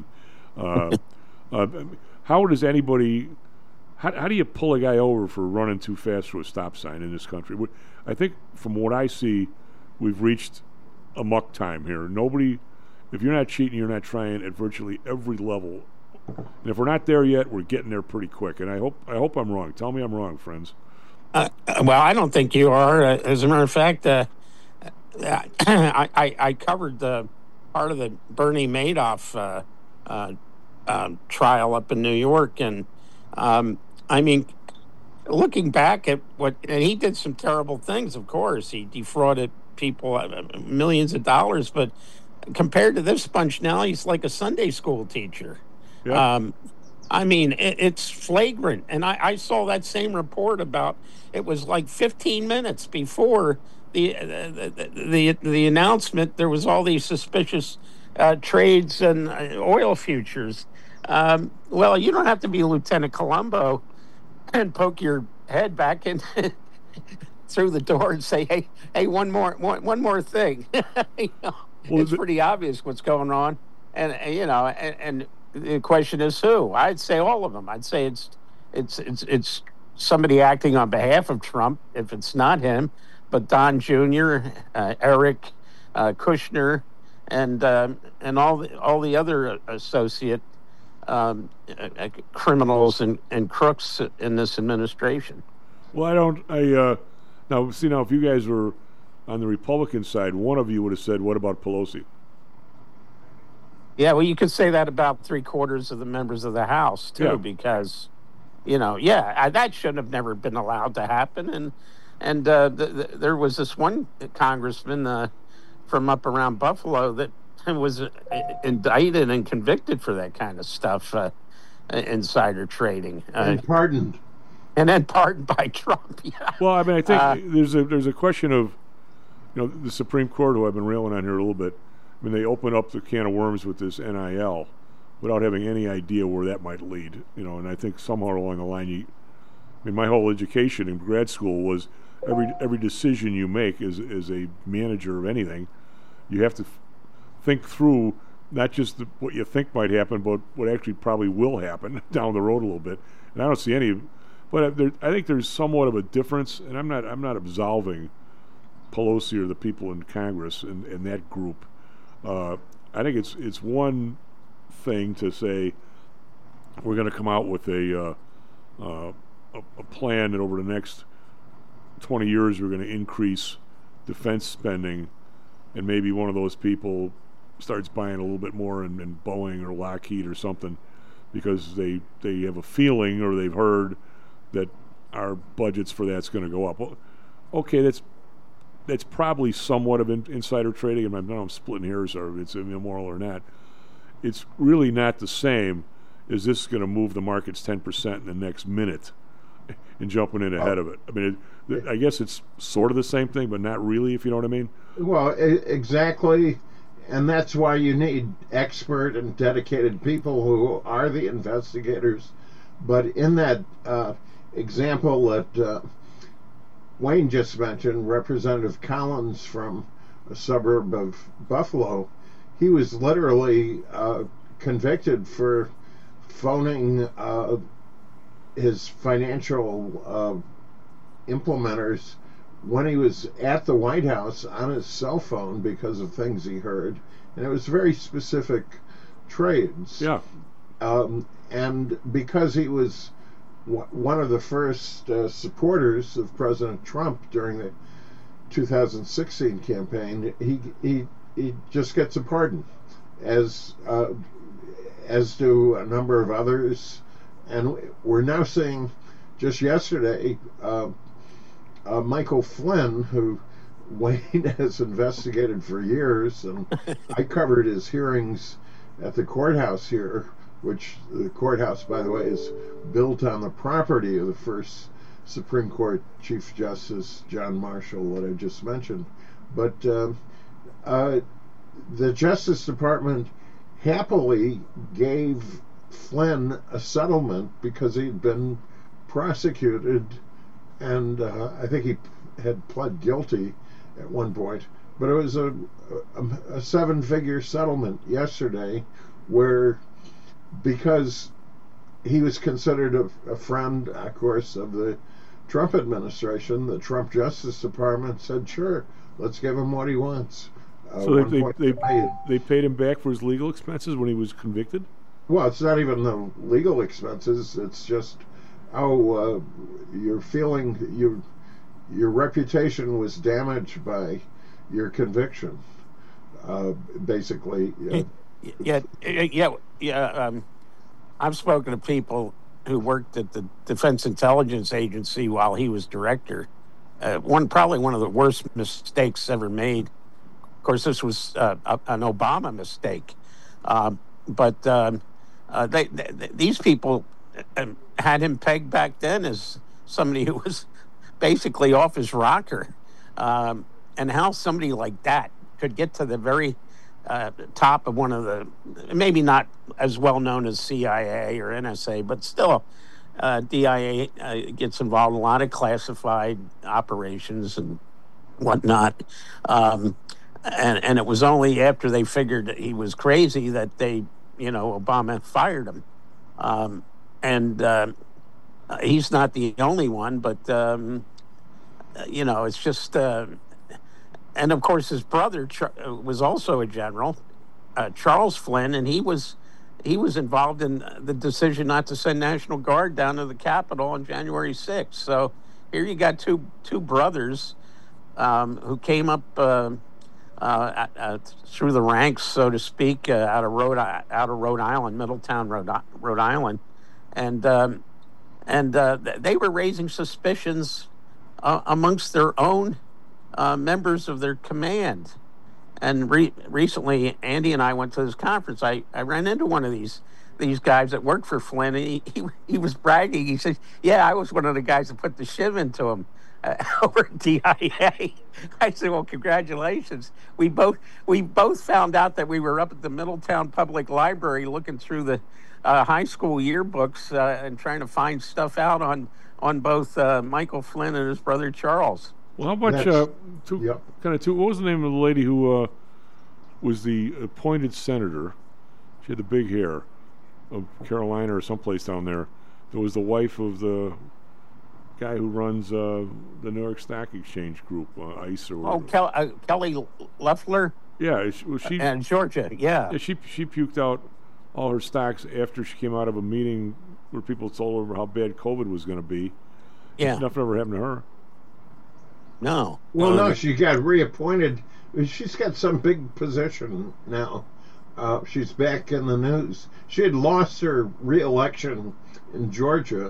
Speaker 6: How does anybody... How do you pull a guy over for running too fast through a stop sign in this country? I think from what I see, we've reached a muck time here. Nobody, if you're not cheating, you're not trying at virtually every level And if we're not there yet, we're getting there pretty quick. And I hope I'm wrong. Tell me I'm wrong, friends.
Speaker 7: Well, I don't think you are. As a matter of fact, I covered the part of the Bernie Madoff trial up in New York, and I mean, looking back at and he did some terrible things. Of course, he defrauded people millions of dollars, but compared to this bunch now, he's like a Sunday school teacher.
Speaker 6: Yeah.
Speaker 7: I mean, it's flagrant. And I saw that same report about, it was like 15 minutes before the announcement, there was all these suspicious trades and oil futures. Well, you don't have to be Lieutenant Columbo and poke your head back in through the door and say, hey, one more thing. You know, it's pretty obvious what's going on. And you know, and the question is who? I'd say all of them. I'd say it's somebody acting on behalf of Trump if it's not him, but Don Jr., Eric, Kushner, and all the other associate criminals and crooks in this administration.
Speaker 6: Well, now if you guys were on the Republican side, one of you would have said, "What about Pelosi?"
Speaker 7: Yeah, well, you could say that about 3/4 of the members of the House too, because, you know, that shouldn't have never been allowed to happen. And there was this one congressman from up around Buffalo that was indicted and convicted for that kind of stuff, insider trading,
Speaker 11: and pardoned,
Speaker 7: and then pardoned by Trump. Yeah.
Speaker 6: Well, I mean, I think there's a question of, you know, the Supreme Court, who I've been railing on here a little bit. I mean, they open up the can of worms with this NIL without having any idea where that might lead, you know. And I think somewhere along the line, my whole education in grad school was every decision you make as a manager of anything, you have to think through not just what you think might happen, but what actually probably will happen down the road a little bit. And I don't see any, but I think there's somewhat of a difference. And I'm not absolving Pelosi or the people in Congress and that group. I think it's one thing to say we're going to come out with a plan that over the next 20 years we're going to increase defense spending, and maybe one of those people starts buying a little bit more in Boeing or Lockheed or something because they have a feeling or they've heard that our budgets for that's going to go up. Well, okay, that's probably somewhat of insider trading. I don't know, I'm splitting hairs, or it's immoral or not. It's really not the same as this is going to move the markets 10% in the next minute and jumping in ahead of it. I mean, I guess it's sort of the same thing, but not really, if you know what I mean.
Speaker 11: Well, exactly, and that's why you need expert and dedicated people who are the investigators. But in that example that Wayne just mentioned, Representative Collins from a suburb of Buffalo, he was literally convicted for phoning his financial implementers when he was at the White House on his cell phone because of things he heard. And it was very specific trades.
Speaker 6: Yeah.
Speaker 11: And because he was one of the first supporters of President Trump during the 2016 campaign, he just gets a pardon, as do a number of others. And we're now seeing, just yesterday, Michael Flynn, who Wayne has investigated for years, and I covered his hearings at the courthouse here, which the courthouse, by the way, is built on the property of the first Supreme Court Chief Justice John Marshall that I just mentioned. But the Justice Department happily gave Flynn a settlement because he'd been prosecuted, and I think he had pled guilty at one point. But it was a 7-figure settlement yesterday, where, because he was considered a friend, of course, of the Trump administration, the Trump Justice Department said, sure, let's give him what he wants.
Speaker 6: So they paid him back for his legal expenses when he was convicted?
Speaker 11: Well, it's not even the legal expenses. It's just how you're feeling. Your reputation was damaged by your conviction. Basically,
Speaker 7: I've spoken to people who worked at the Defense Intelligence Agency while he was director. Probably one of the worst mistakes ever made. Of course, this was an Obama mistake, but these people had him pegged back then as somebody who was basically off his rocker, and how somebody like that could get to the very top of one of the, maybe not as well known as CIA or NSA, but still, DIA gets involved in a lot of classified operations and whatnot. And it was only after they figured that he was crazy that Obama fired him. He's not the only one, but, it's just, and of course his brother was also a general, Charles Flynn, and he was involved in the decision not to send National Guard down to the Capitol on January 6th. So here you got two brothers who came up through the ranks, so to speak, out of Rhode Island, Middletown, Rhode Island, and they were raising suspicions amongst their own members of their command. And recently, Andy and I went to this conference. I ran into one of these guys that worked for Flynn, and he was bragging. He said, "Yeah, I was one of the guys that put the shiv into him over at DIA." I said, "Well, congratulations. We both found out that we were up at the Middletown Public Library looking through the high school yearbooks and trying to find stuff out on both Michael Flynn and his brother Charles."
Speaker 6: Well, how about what was the name of the lady who was the appointed senator? She had the big hair, of Carolina or someplace down there. That was the wife of the guy who runs the New York Stock Exchange Group, ICE or whatever.
Speaker 7: Oh, Kelly Loeffler.
Speaker 6: Yeah, she
Speaker 7: and Georgia. Yeah.
Speaker 6: She puked out all her stocks after she came out of a meeting where people told her how bad COVID was going to be.
Speaker 7: Yeah.
Speaker 6: Nothing ever happened to her.
Speaker 7: No.
Speaker 11: Well, no, she got reappointed. She's got some big position now. She's back in the news. She had lost her re-election in Georgia.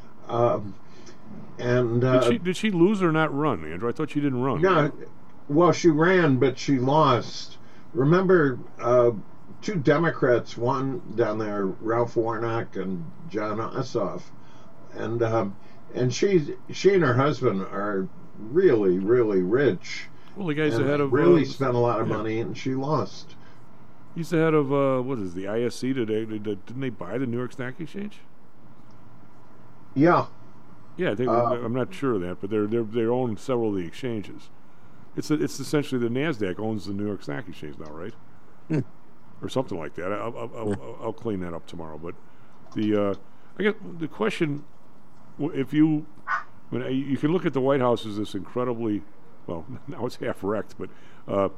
Speaker 6: Did she lose or not run, Andrew? I thought she didn't run.
Speaker 11: No. Well, she ran, but she lost. Remember, two Democrats won down there, Ralph Warnock and John Ossoff. And she and her husband are really, really rich.
Speaker 6: Well, the guy's the head of
Speaker 11: really spent a lot of money, and she lost.
Speaker 6: He's the head of what is the ISC today? Didn't they buy the New York Stock Exchange?
Speaker 11: Yeah.
Speaker 6: Yeah, I'm not sure of that, but they own several of the exchanges. It's essentially the NASDAQ owns the New York Stock Exchange now, right? Or something like that. I'll clean that up tomorrow. But I get the question: if you can look at the White House as this incredibly, well, now it's half wrecked, but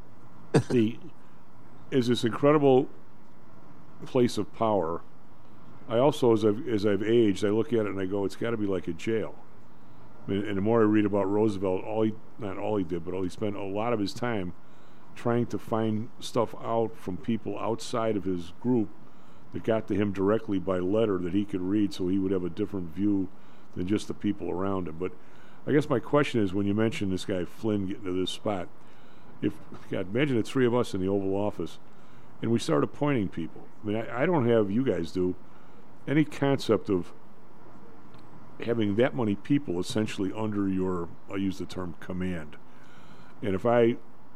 Speaker 6: is this incredible place of power. I also, as I've aged, I look at it and I go, it's got to be like a jail. I mean, and the more I read about Roosevelt, he spent a lot of his time trying to find stuff out from people outside of his group that got to him directly by letter that he could read, so he would have a different view than just the people around him. But I guess my question is, when you mention this guy Flynn getting to this spot, imagine the three of us in the Oval Office, and we start appointing people. I mean, I don't have, you guys do, any concept of having that many people essentially under your, I'll use the term, command. And if I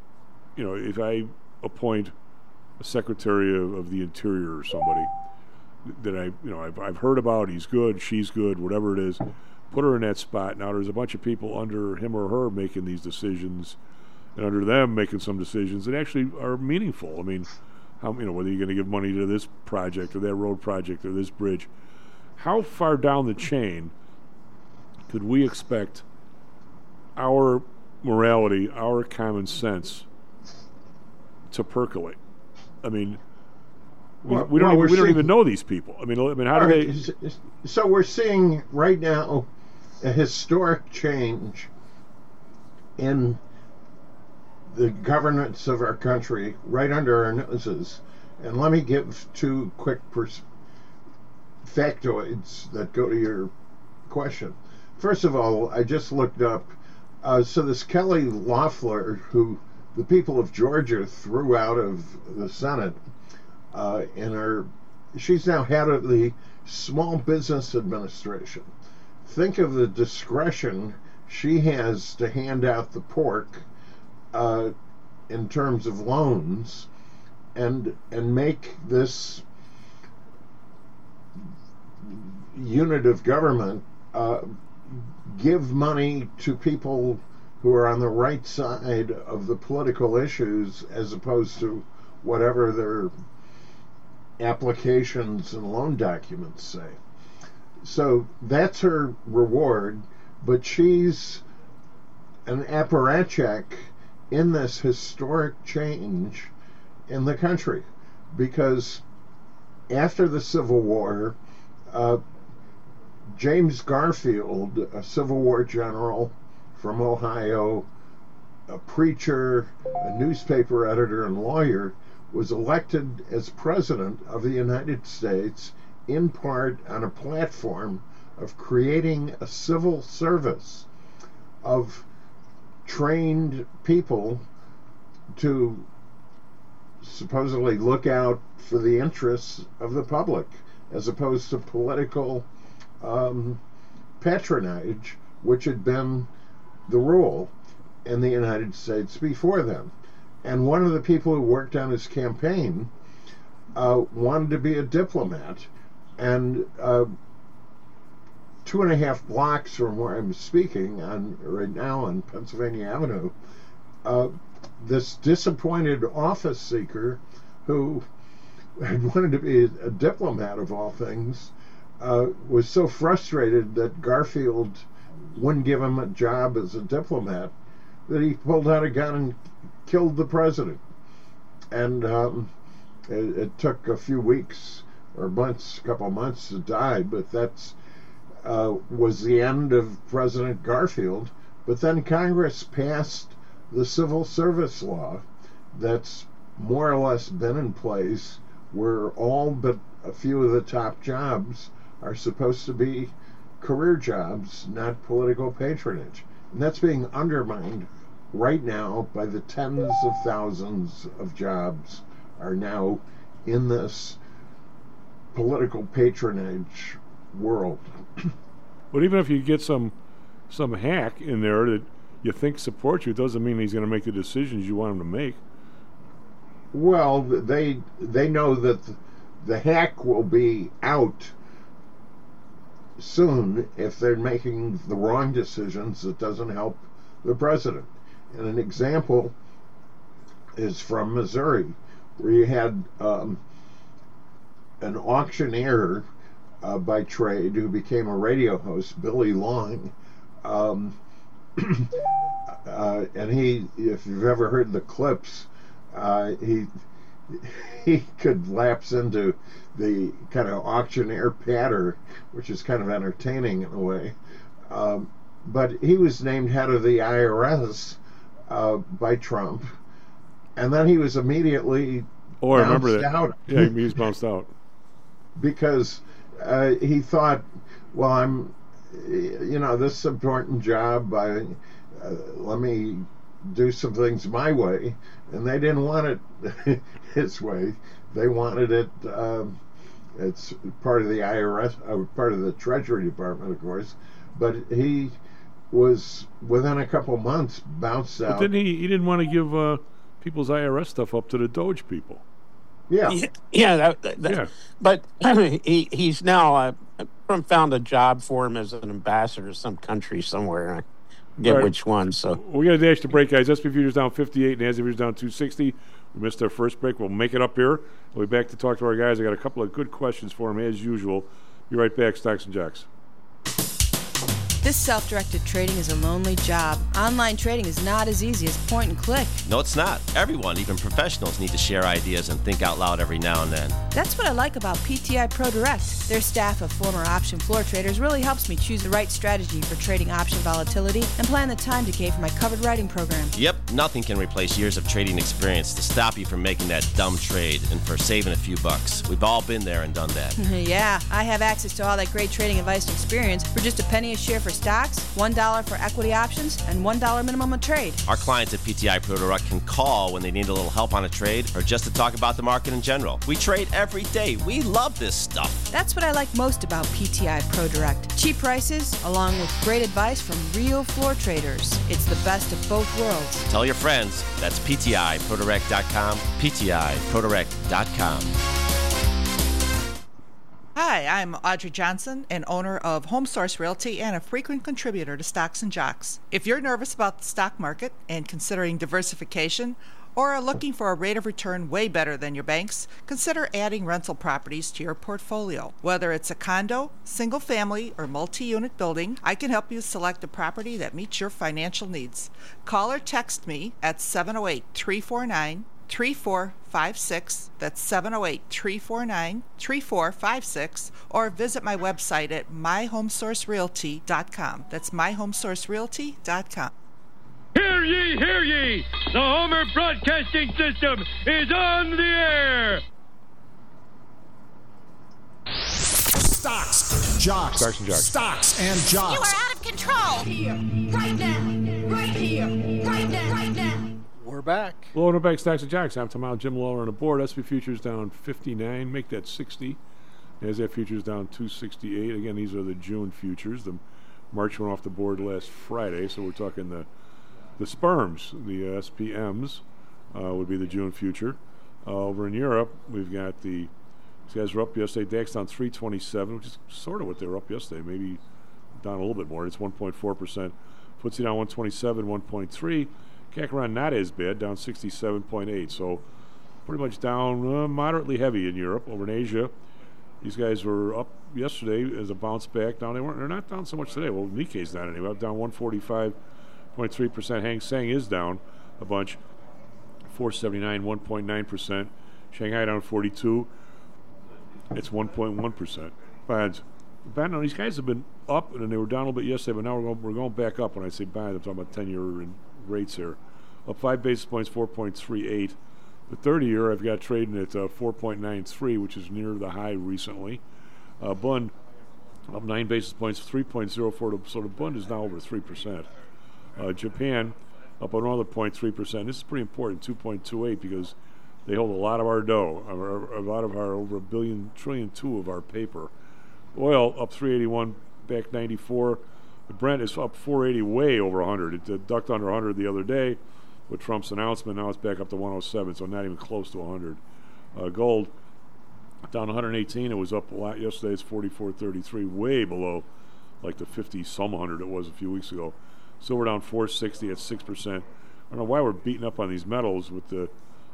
Speaker 6: appoint a Secretary of the Interior or somebody that I've heard about, he's good, she's good, whatever it is, put her in that spot. Now there's a bunch of people under him or her making these decisions, and under them making some decisions that actually are meaningful. I mean, whether you're going to give money to this project or that road project or this bridge, how far down the chain could we expect our morality, our common sense to percolate? I mean, We don't even know these people. I mean, how do they?
Speaker 11: So we're seeing right now a historic change in the governance of our country right under our noses. And let me give two quick factoids that go to your question. First of all, I just looked up. So this Kelly Loeffler, who the people of Georgia threw out of the Senate, she's now head of the Small Business Administration. Think of the discretion she has to hand out the pork in terms of loans and make this unit of government give money to people who are on the right side of the political issues as opposed to whatever their applications and loan documents say. So that's her reward, but she's an apparatchik in this historic change in the country, because after the Civil War, James Garfield, a Civil War general from Ohio, a preacher, a newspaper editor, and lawyer, was elected as president of the United States in part on a platform of creating a civil service of trained people to supposedly look out for the interests of the public as opposed to political patronage, which had been the rule in the United States before then. And one of the people who worked on his campaign wanted to be a diplomat. And 2.5 blocks from where I'm speaking on right now on Pennsylvania Avenue, this disappointed office seeker who had wanted to be a diplomat of all things was so frustrated that Garfield wouldn't give him a job as a diplomat that he pulled out a gun and killed the president. And it took a few weeks or months, a couple of months to die, but that's was the end of President Garfield. But then Congress passed the Civil Service Law that's more or less been in place, where all but a few of the top jobs are supposed to be career jobs, not political patronage. And that's being undermined right now by the tens of thousands of jobs are now in this political patronage world.
Speaker 6: But even if you get some hack in there that you think supports you, it doesn't mean he's going to make the decisions you want him to make.
Speaker 11: Well, they know that the hack will be out soon if they're making the wrong decisions that doesn't help the president. And an example is from Missouri, where you had an auctioneer by trade who became a radio host, Billy Long, and he, if you've ever heard the clips, he could lapse into the kind of auctioneer patter, which is kind of entertaining in a way. But he was named head of the IRS by Trump, and then he was immediately
Speaker 6: I remember that.
Speaker 11: out.
Speaker 6: Yeah, he was bounced out
Speaker 11: because he thought, well, I'm, this is an important job. Let me do some things my way, and they didn't want it his way. They wanted it. It's part of the IRS, part of the Treasury Department, of course. But he was within a couple months bounced out.
Speaker 6: But then he didn't want to give people's IRS stuff up to the Doge people.
Speaker 11: Yeah.
Speaker 7: Yeah. But he's now Trump found a job for him as an ambassador to some country somewhere. I forget which one. So
Speaker 6: we got to dash the break, guys. SP Futures down 58, NASDAQ Futures down 260. We missed our first break. We'll make it up here. We'll be back to talk to our guys. I got a couple of good questions for them as usual. Be right back. Stocks and Jocks.
Speaker 12: This self-directed trading is a lonely job. Online trading is not as easy as point and click.
Speaker 13: No, it's not. Everyone, even professionals, need to share ideas and think out loud every now and then.
Speaker 12: That's what I like about PTI Pro Direct. Their staff of former option floor traders really helps me choose the right strategy for trading option volatility and plan the time decay for my covered writing program.
Speaker 13: Yep, nothing can replace years of trading experience to stop you from making that dumb trade and for saving a few bucks. We've all been there and done that.
Speaker 12: Yeah, I have access to all that great trading advice and experience for just a penny a share for stocks, $1 for equity options, and $1 minimum a trade.
Speaker 13: Our clients at PTI Pro Direct can call when they need a little help on a trade or just to talk about the market in general. We trade every day. We love this stuff.
Speaker 12: That's what I like most about PTI Pro Direct. Cheap prices, along with great advice from real floor traders. It's the best of both worlds.
Speaker 13: Tell your friends. That's PTIProDirect.com, PTIProDirect.com.
Speaker 14: Hi, I'm Audrey Johnson, an owner of HomeSource Realty and a frequent contributor to Stocks and Jocks. If you're nervous about the stock market and considering diversification, or are looking for a rate of return way better than your banks, consider adding rental properties to your portfolio. Whether it's a condo, single family, or multi-unit building, I can help you select a property that meets your financial needs. Call or text me at 708-349-3456. That's 708-349-3456. Or visit my website at myhomesourcerealty.com. That's myhomesourcerealty.com.
Speaker 15: Hear ye, hear ye! The Homer Broadcasting System is on the air!
Speaker 5: Stocks, jocks,
Speaker 6: Stocks and jocks.
Speaker 5: Stocks and jocks.
Speaker 8: You are out of control. Here, right now, right here, right now, right now.
Speaker 9: We're back.
Speaker 6: Hello, no back Stocks and Jocks. I'm Tom Allen, Jim Lawler on the board. SP futures down 59. Make that 60. NASDAQ futures down 268. Again, these are the June futures. The March went off the board last Friday, so we're talking the sperms, the SPMs, would be the June future. Over in Europe, we've got these guys were up yesterday. DAX down 327, which is sort of what they were up yesterday, maybe down a little bit more. It's 1.4%. FTSE down 127, 1.3. CAC around not as bad, down 67.8. So pretty much down moderately heavy in Europe. Over in Asia, these guys were up yesterday as a bounce back. Down they're not down so much today. Well, Nikkei's down anyway, up down 145.3%. Hang Seng is down a bunch, 479, 1.9%. Shanghai down 42. It's 1.1%. Bonds. No, these guys have been up, and then they were down a little bit yesterday, but now we're going back up. When I say bonds, I'm talking about 10-year rates here. Up 5 basis points, 4.38. The 30-year, I've got trading at 4.93, which is near the high recently. Bund up 9 basis points, 3.04. So the Bund is now over 3%. Japan up another 0.3%. This is pretty important, 2.28, because they hold a lot of our dough, a lot of our over $1 trillion of our paper. Oil up 381, back 94. The Brent is up 480, way over 100. It ducked under 100 the other day with Trump's announcement. Now it's back up to 107, so not even close to 100. Gold down 118. It was up a lot yesterday. It's 44.33, way below like the 50-some 100 it was a few weeks ago. Silver down 460 at 6%. I don't know why we're beating up on these metals with this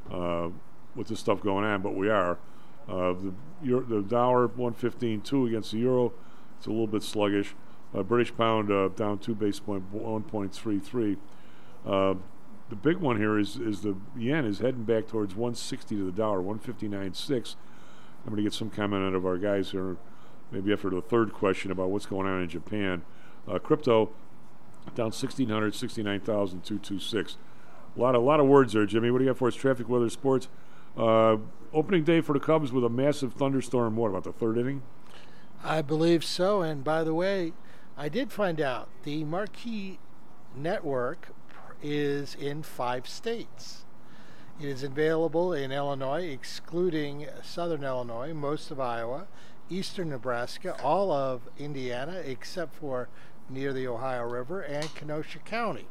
Speaker 6: stuff going on, but we are. The dollar 115.2 against the euro. It's a little bit sluggish. British pound down 2 basis points, 1.33. The big one here is the yen is heading back towards 160 to the dollar, 159.6. I'm going to get some comment out of our guys here, maybe after the third question about what's going on in Japan. Crypto down 1,600, 69,226. A lot of words there, Jimmy. What do you got for us? Traffic, weather, sports. Opening day for the Cubs with a massive thunderstorm. What about the third inning?
Speaker 9: I believe so. And by the way, I did find out the Marquee Network is in 5 states. It is available in Illinois, excluding southern Illinois, most of Iowa, eastern Nebraska, all of Indiana, except for near the Ohio River, and Kenosha County.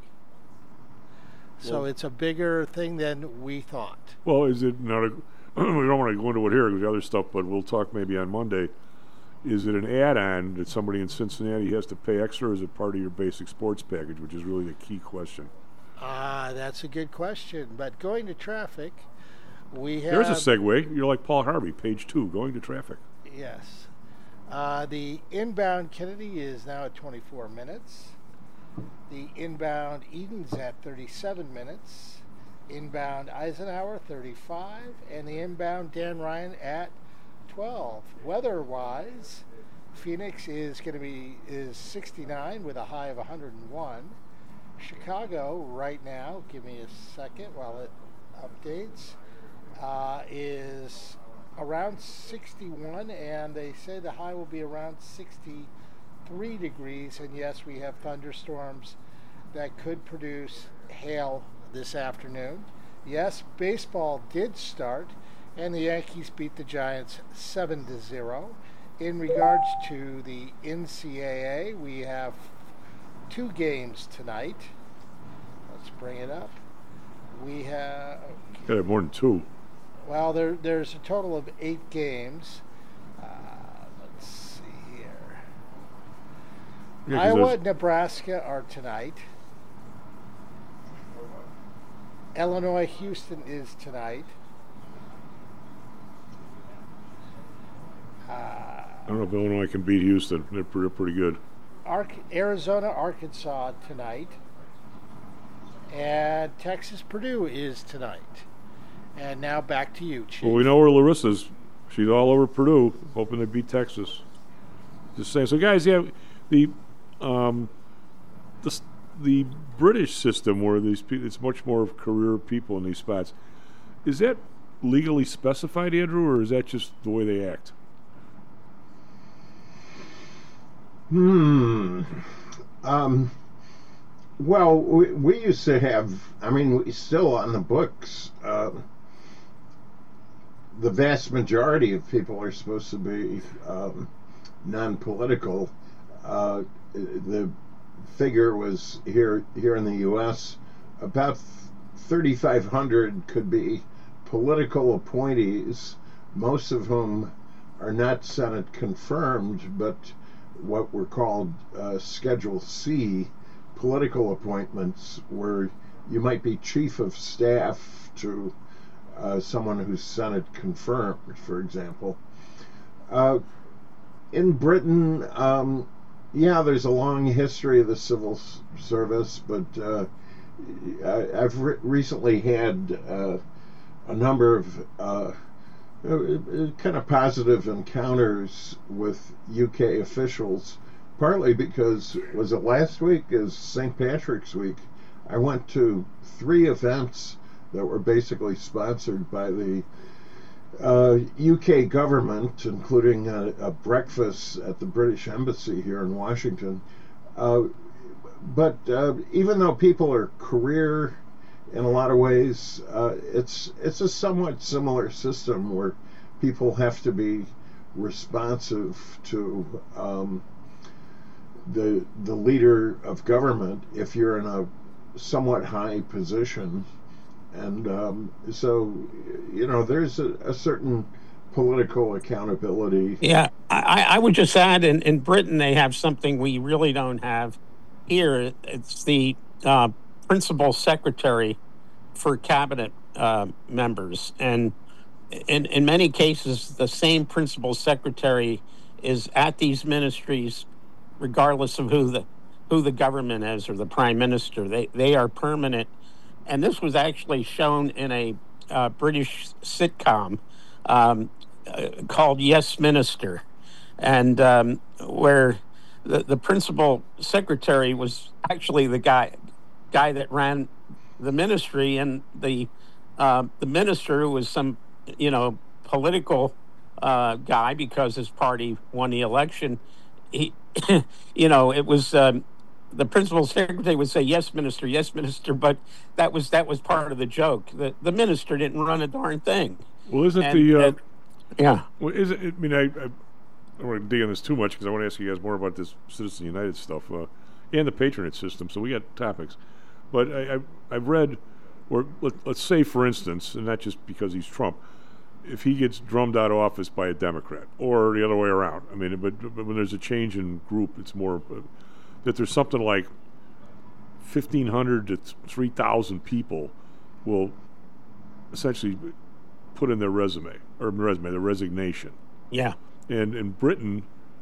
Speaker 9: So it's a bigger thing than we thought. Well,
Speaker 6: is it not a... we don't want to go into it here because the other stuff, but we'll talk maybe on Monday. Is it an add-on that somebody in Cincinnati has to pay extra, or is it part of your basic sports package, which is really the key question?
Speaker 9: That's a good question. But going to traffic, we have...
Speaker 6: There's a segue. You're like Paul Harvey, page 2, going to traffic.
Speaker 9: Yes. The inbound Kennedy is now at 24 minutes. The inbound Eden's at 37 minutes. Inbound Eisenhower 35, and the inbound Dan Ryan at 12. Weather-wise, Phoenix is 69 with a high of 101. Chicago right now, give me a second while it updates, is around 61, and they say the high will be around 63 degrees. And yes, we have thunderstorms that could produce hail this afternoon. Yes, baseball did start, and the Yankees beat the Giants 7-0. In regards to the NCAA, we have 2 games tonight. Let's bring it up. We have...
Speaker 6: Got to have more than 2.
Speaker 9: Well, there's a total of 8 games. Let's see here.
Speaker 6: Yeah,
Speaker 9: Iowa and Nebraska are tonight. Illinois, Houston is tonight.
Speaker 6: I don't know if Illinois can beat Houston. They're pretty good.
Speaker 9: Arizona, Arkansas tonight. And Texas, Purdue is tonight. And now back to you, Chief.
Speaker 6: Well, we know where Larissa's. She's all over Purdue, hoping they beat Texas. Just saying. So, guys, yeah, the British system where these people, it's much more of career people in these spots. Is that legally specified, Andrew, or is that just the way they act?
Speaker 11: Well, we used to have, we still on the books, the vast majority of people are supposed to be non-political. The figure was here in the U.S., about 3,500 could be political appointees, most of whom are not Senate confirmed, but what were called Schedule C political appointments, where you might be chief of staff to someone who's Senate confirmed, for example. In Britain, there's a long history of the civil service, but I've recently had a number of kind of positive encounters with UK officials, partly because, was it last week, is St. Patrick's Week, I went to 3 events that were basically sponsored by the UK government, including a breakfast at the British Embassy here in Washington. But even though people are career in a lot of ways, it's a somewhat similar system where people have to be responsive to the leader of government if you're in a somewhat high position. And so, there's a certain political accountability.
Speaker 7: Yeah, I would just add, in Britain, they have something we really don't have here. It's the principal secretary for cabinet members. And in many cases, the same principal secretary is at these ministries, regardless of who the government is or the prime minister. They are permanent. And this was actually shown in a British sitcom called Yes, Minister, and where the principal secretary was actually the guy that ran the ministry, and the minister, who was some political guy because his party won the election. He, it was. The principal secretary would say, yes, minister, but that was part of the joke. The minister didn't run a darn thing.
Speaker 6: Well, isn't
Speaker 7: yeah.
Speaker 6: Well, is it? I mean, I don't want to dig on this too much because I want to ask you guys more about this Citizen United stuff and the patronage system. So we got topics, but I've read, or let's say, for instance, and not just because he's Trump, if he gets drummed out of office by a Democrat or the other way around. I mean, but when there's a change in group, it's more. That there's something like 1,500 to 3,000 people will essentially put in their resignation.
Speaker 7: Yeah.
Speaker 6: And in Britain,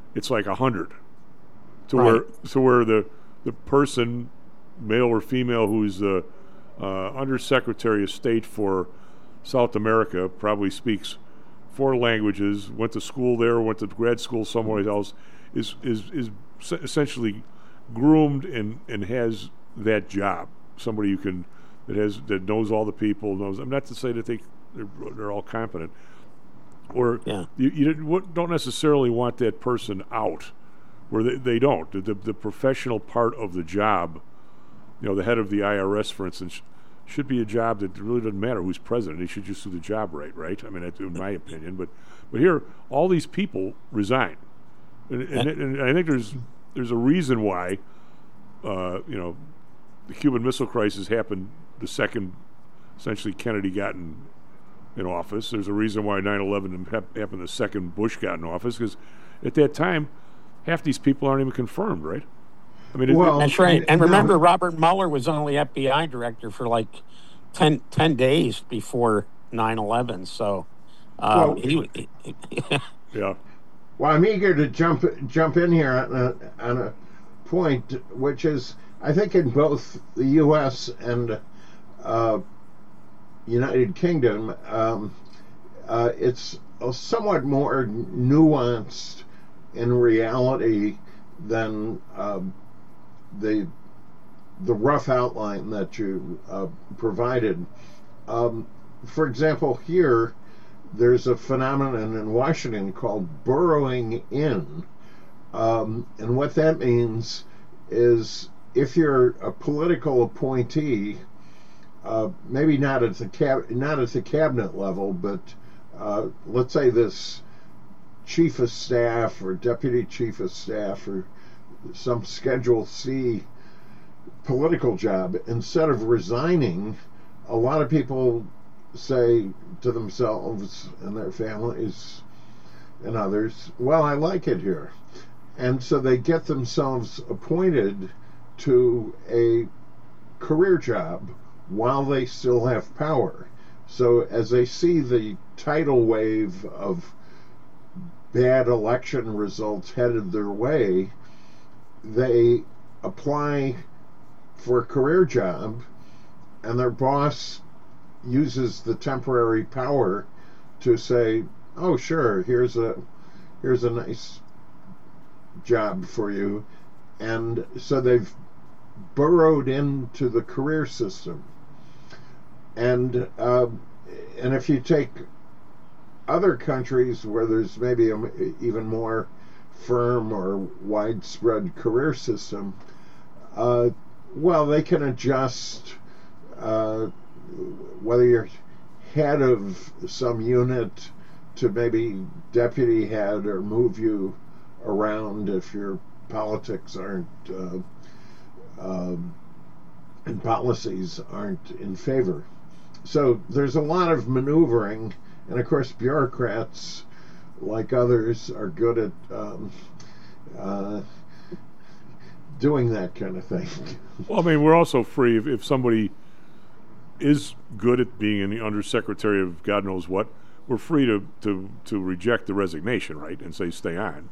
Speaker 6: it's like 100.
Speaker 7: Right.
Speaker 6: To where the person, male or female, who's the Undersecretary of State for South America, probably speaks 4 languages, went to school there, went to grad school somewhere else, is essentially groomed and has that job. Somebody that knows all the people, knows. I'm not to say that they're all competent, or you don't necessarily want that person out, where they don't. The professional part of the job, the head of the IRS, for instance, should be a job that really doesn't matter who's president. He should just do the job right? I mean, that's in my opinion. But here, all these people resign, and I think there's a reason why, the Cuban Missile Crisis happened the second, essentially, Kennedy got in office. There's a reason why 9/11 happened the second Bush got in office, because at that time, half these people aren't even confirmed, right? I mean,
Speaker 7: that's right. And remember, Robert Mueller was only FBI director for like 10 days before 9/11. So,
Speaker 6: yeah.
Speaker 11: Well, I'm eager to jump in here on a point, which is, I think, in both the U.S. and United Kingdom, it's somewhat more nuanced in reality than the rough outline that you provided. For example, here there's a phenomenon in Washington called burrowing in, and what that means is, if you're a political appointee, maybe not at the cabinet level, but let's say this chief of staff or deputy chief of staff or some Schedule C political job, instead of resigning, a lot of people say to themselves and their families and others, well, I like it here. And so they get themselves appointed to a career job while they still have power. So as they see the tidal wave of bad election results headed their way, they apply for a career job, and their boss uses the temporary power to say, oh, sure, here's a nice job for you. And so they've burrowed into the career system. And if you take other countries where there's maybe an even more firm or widespread career system, well, they can adjust whether you're head of some unit to maybe deputy head, or move you around if your politics aren't and policies aren't in favor. So there's a lot of maneuvering, and of course bureaucrats, like others, are good at doing that kind of thing.
Speaker 6: Well, I mean, we're also free if somebody is good at being an undersecretary of God knows what, we're free to reject the resignation, right, and say stay on.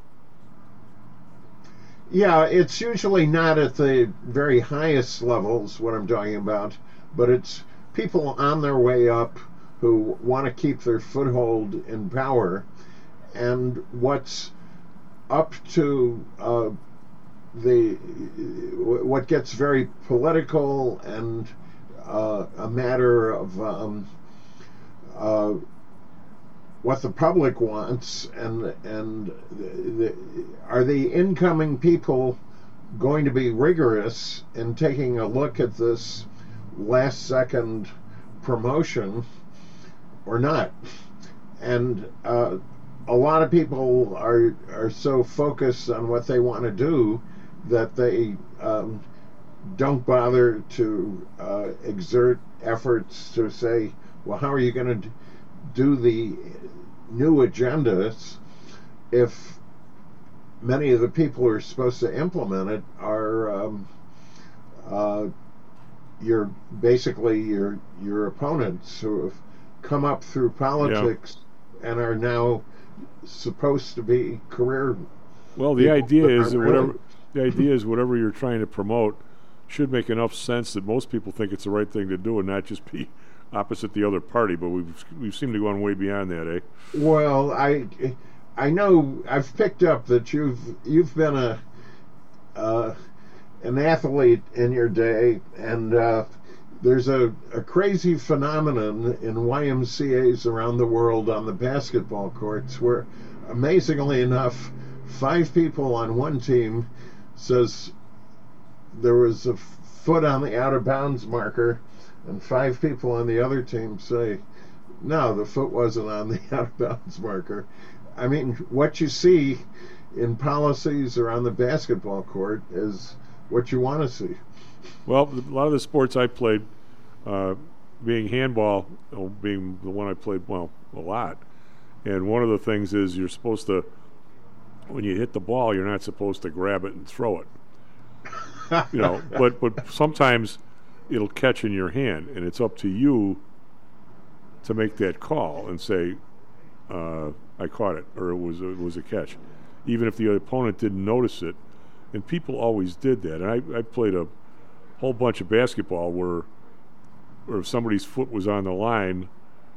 Speaker 11: Yeah, it's usually not at the very highest levels, what I'm talking about, but it's people on their way up who want to keep their foothold in power, and what's up to what gets very political and a matter of what the public wants, and are the incoming people going to be rigorous in taking a look at this last second promotion or not? And a lot of people are so focused on what they want to do that they don't bother to exert efforts to say, well, how are you going to do the new agendas if many of the people who are supposed to implement it are your opponents who have come up through politics and are now supposed to be career
Speaker 6: Well, the
Speaker 11: people
Speaker 6: idea
Speaker 11: that
Speaker 6: is
Speaker 11: are
Speaker 6: that whatever you're trying to promote should make enough sense that most people think it's the right thing to do, and not just be opposite the other party. But we've seemed to go on way beyond that, eh?
Speaker 11: Well, I know I've picked up that you've been an athlete in your day, and there's a crazy phenomenon in YMCA's around the world on the basketball courts where, amazingly enough, 5 people on one team says there was a foot on the out of bounds marker, and 5 people on the other team say, no, the foot wasn't on the out of bounds marker. I mean, what you see in policies around the basketball court is what you want to see.
Speaker 6: Well, a lot of the sports I played, being handball, being the one I played, a lot. And one of the things is you're supposed to, when you hit the ball, you're not supposed to grab it and throw it. But sometimes it'll catch in your hand, and it's up to you to make that call and say, I caught it, or it was a catch, even if the opponent didn't notice it. And people always did that. And I played a whole bunch of basketball where if somebody's foot was on the line,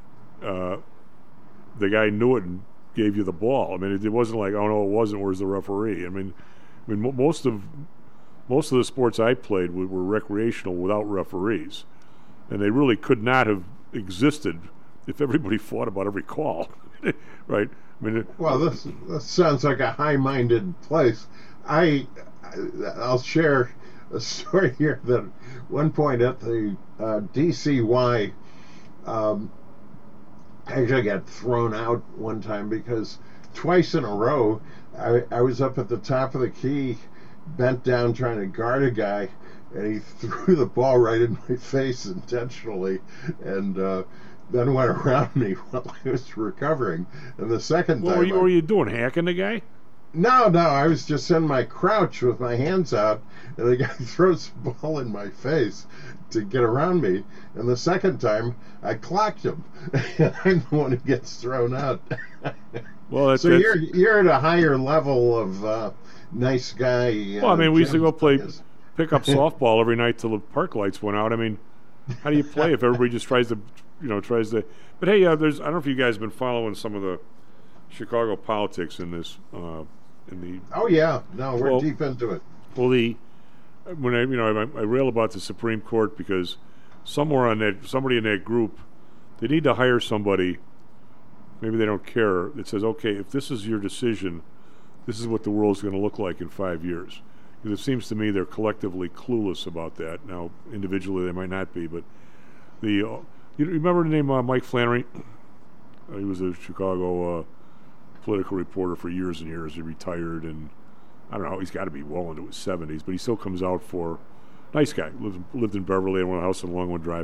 Speaker 6: the guy knew it and gave you the ball. I mean, it wasn't like, oh no, it wasn't. Where's the referee? I mean, most of the sports I played were recreational without referees, and they really could not have existed if everybody fought about every call, right? I mean,
Speaker 11: well, this sounds like a high-minded place. I'll share a story here that one point at the DCY, I actually got thrown out one time because twice in a row I was up at the top of the key, bent down trying to guard a guy, and he threw the ball right in my face intentionally, and then went around me while I was recovering. And the second time,
Speaker 6: what were you doing? Hacking the guy?
Speaker 11: No, I was just in my crouch with my hands out, and the guy throws the ball in my face to get around me. And the second time, I clocked him. I'm the one who gets thrown out.
Speaker 6: Well,
Speaker 11: so you're at a higher level of nice guy.
Speaker 6: Well, I mean, we used to go pick up softball every night till the park lights went out. I mean, how do you play if everybody just tries to? But hey, I don't know if you guys have been following some of the Chicago politics in this.
Speaker 11: Oh yeah, no, we're deep into it.
Speaker 6: Well, when I rail about the Supreme Court because somebody in that group, they need to hire somebody. Maybe they don't care. That says, okay, if this is your decision, this is what the world's going to look like in 5 years. Because it seems to me they're collectively clueless about that. Now, individually they might not be, but you remember the name Mike Flannery? He was a Chicago political reporter for years and years. He retired, and I don't know, he's got to be well into his 70s, but he still comes out for nice guy. Lived in Beverly, and owned a house on Longwood Drive.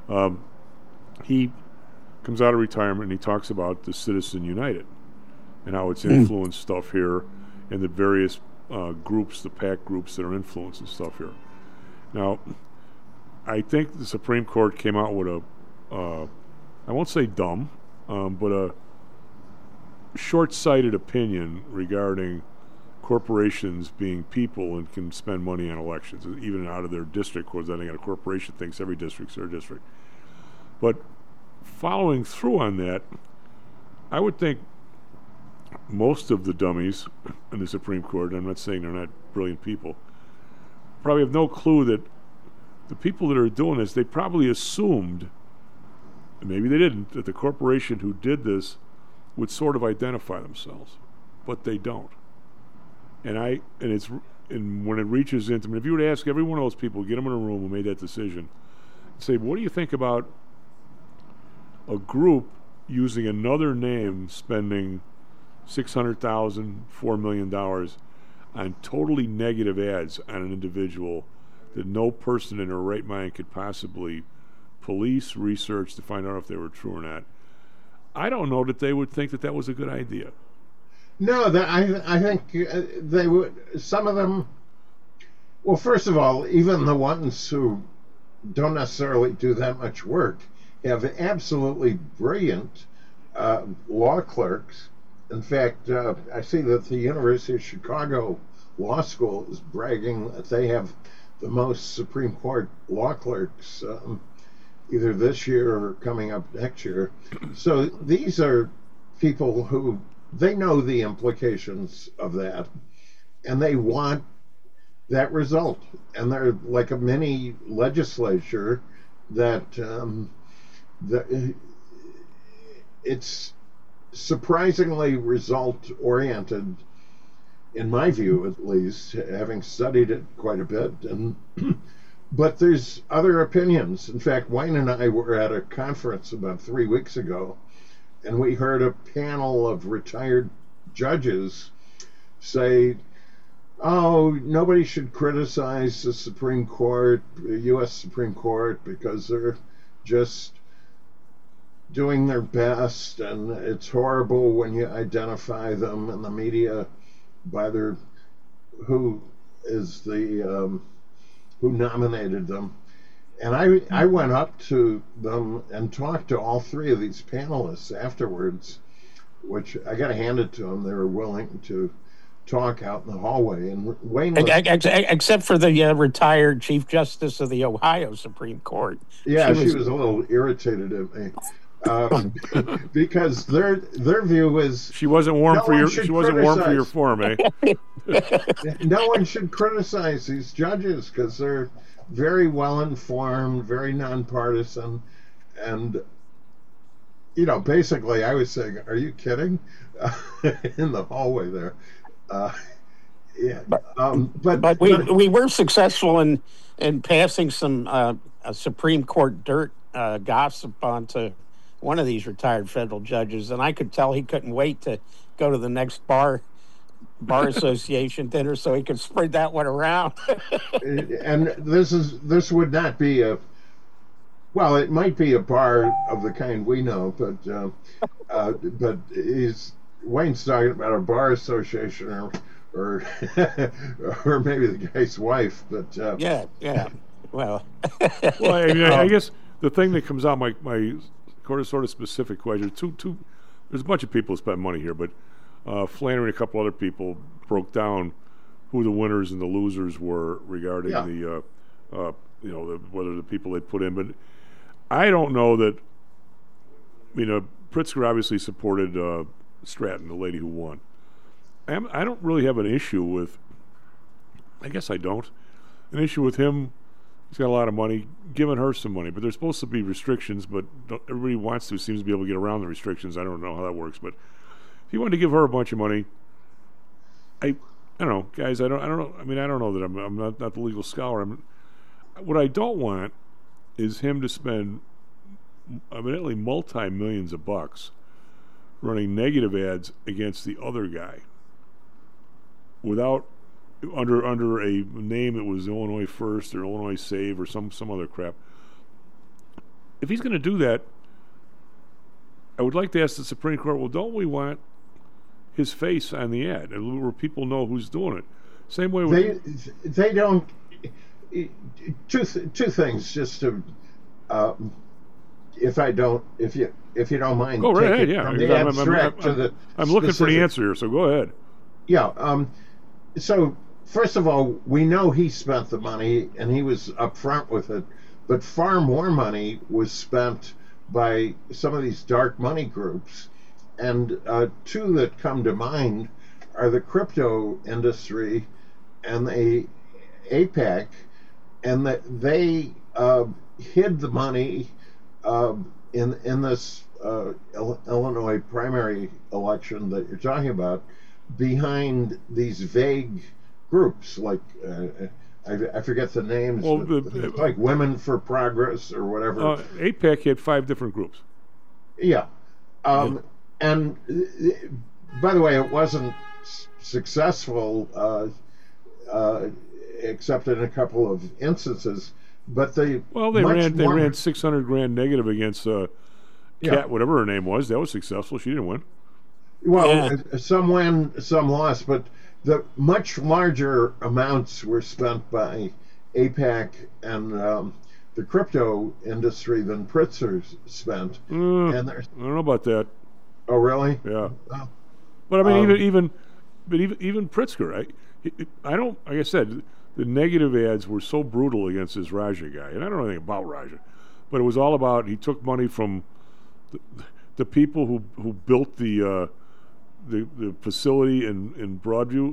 Speaker 6: He comes out of retirement and he talks about the Citizen United and how it's influenced stuff here, and the various groups, the PAC groups that are influencing stuff here. Now, I think the Supreme Court came out with I won't say dumb, but a short-sighted opinion regarding corporations being people and can spend money on elections, even out of their district, because I think a corporation thinks every district's their district. But following through on that, I would think most of the dummies in the Supreme Court, I'm not saying they're not brilliant people, probably have no clue that the people that are doing this, they probably assumed, maybe they didn't, that the corporation who did this would sort of identify themselves, but they don't. And when it reaches into, if you were to ask every one of those people, get them in a room who made that decision, say, what do you think about a group using another name spending $600,000, $4 million on totally negative ads on an individual that no person in their right mind could possibly police, research to find out if they were true or not? I don't know that they would think that was a good idea.
Speaker 11: No, I think they would. Some of them. Well, first of all, even the ones who don't necessarily do that much work have absolutely brilliant law clerks In fact, I see that the University of Chicago Law School is bragging that they have the most Supreme Court law clerks either this year or coming up next year. So these are people who, they know the implications of that, and they want that result. And they're like a mini legislature that, it's surprisingly result-oriented, in my view at least, having studied it quite a bit. And but there's other opinions. In fact, Wayne and I were at a conference about 3 weeks ago, and we heard a panel of retired judges say, oh, nobody should criticize the Supreme Court, the U.S. Supreme Court, because they're just doing their best, and it's horrible when you identify them in the media by their who nominated them. And I went up to them and talked to all three of these panelists afterwards, which I got to hand it to them. They were willing to talk out in the hallway. And Wayne was,
Speaker 7: except for the retired Chief Justice of the Ohio Supreme Court.
Speaker 11: Yeah, she was a little irritated at me. Because their view is
Speaker 6: she wasn't warm for your form, eh?
Speaker 11: No one should criticize these judges because they're very well informed, very nonpartisan, and basically, I was saying, "Are you kidding?" In the hallway there. Yeah, but
Speaker 7: we were successful in passing some Supreme Court dirt gossip onto one of these retired federal judges, and I could tell he couldn't wait to go to the next bar association dinner so he could spread that one around.
Speaker 11: And this would not be it might be a bar of the kind we know, but Wayne's talking about a bar association or or maybe the guy's wife, but
Speaker 7: yeah. Well,
Speaker 6: I guess the thing that comes out, my sort of specific question, there's a bunch of people who spent money here, but Flannery and a couple other people broke down who the winners and the losers were regarding the whether the people they put in. But I don't know that. Pritzker obviously supported Stratton, the lady who won. I don't really have an issue with. I guess I don't. An issue with him. He's got a lot of money, giving her some money, but there's supposed to be restrictions, but everybody seems to be able to get around the restrictions. I don't know how that works, but if he wanted to give her a bunch of money, I don't know, guys. I don't know. I don't know that I'm not the legal scholar. What I don't want is him to spend evidently multi-millions of bucks running negative ads against the other guy without. Under a name that was Illinois First or Illinois Save or some other crap. If he's going to do that, I would like to ask the Supreme Court, well, don't we want his face on the ad where people know who's doing it? Same way with...
Speaker 11: They don't... Two things, just to... if you don't mind...
Speaker 6: Go right ahead, yeah. I'm looking for the answer here, so go ahead.
Speaker 11: Yeah, so... First of all, we know he spent the money, and he was upfront with it, but far more money was spent by some of these dark money groups. And two that come to mind are the crypto industry and the AIPAC, and that they hid the money in this Illinois primary election that you're talking about behind these vague groups, like I forget the names,
Speaker 6: well,
Speaker 11: like Women for Progress or whatever.
Speaker 6: AIPAC had 5 different groups.
Speaker 11: Yeah. And by the way, it wasn't successful except in a couple of instances. But they
Speaker 6: ran $600,000 negative against Kat, whatever her name was. That was successful. She didn't win.
Speaker 11: Well, some win, some lost, but the much larger amounts were spent by AIPAC and the crypto industry than Pritzker spent.
Speaker 6: And I don't know about that.
Speaker 11: Oh, really?
Speaker 6: Yeah. But I mean, even Pritzker, I don't. Like I said, the negative ads were so brutal against this Raja guy, and I don't know anything about Raja, but it was all about he took money from the people who built the facility in Broadview.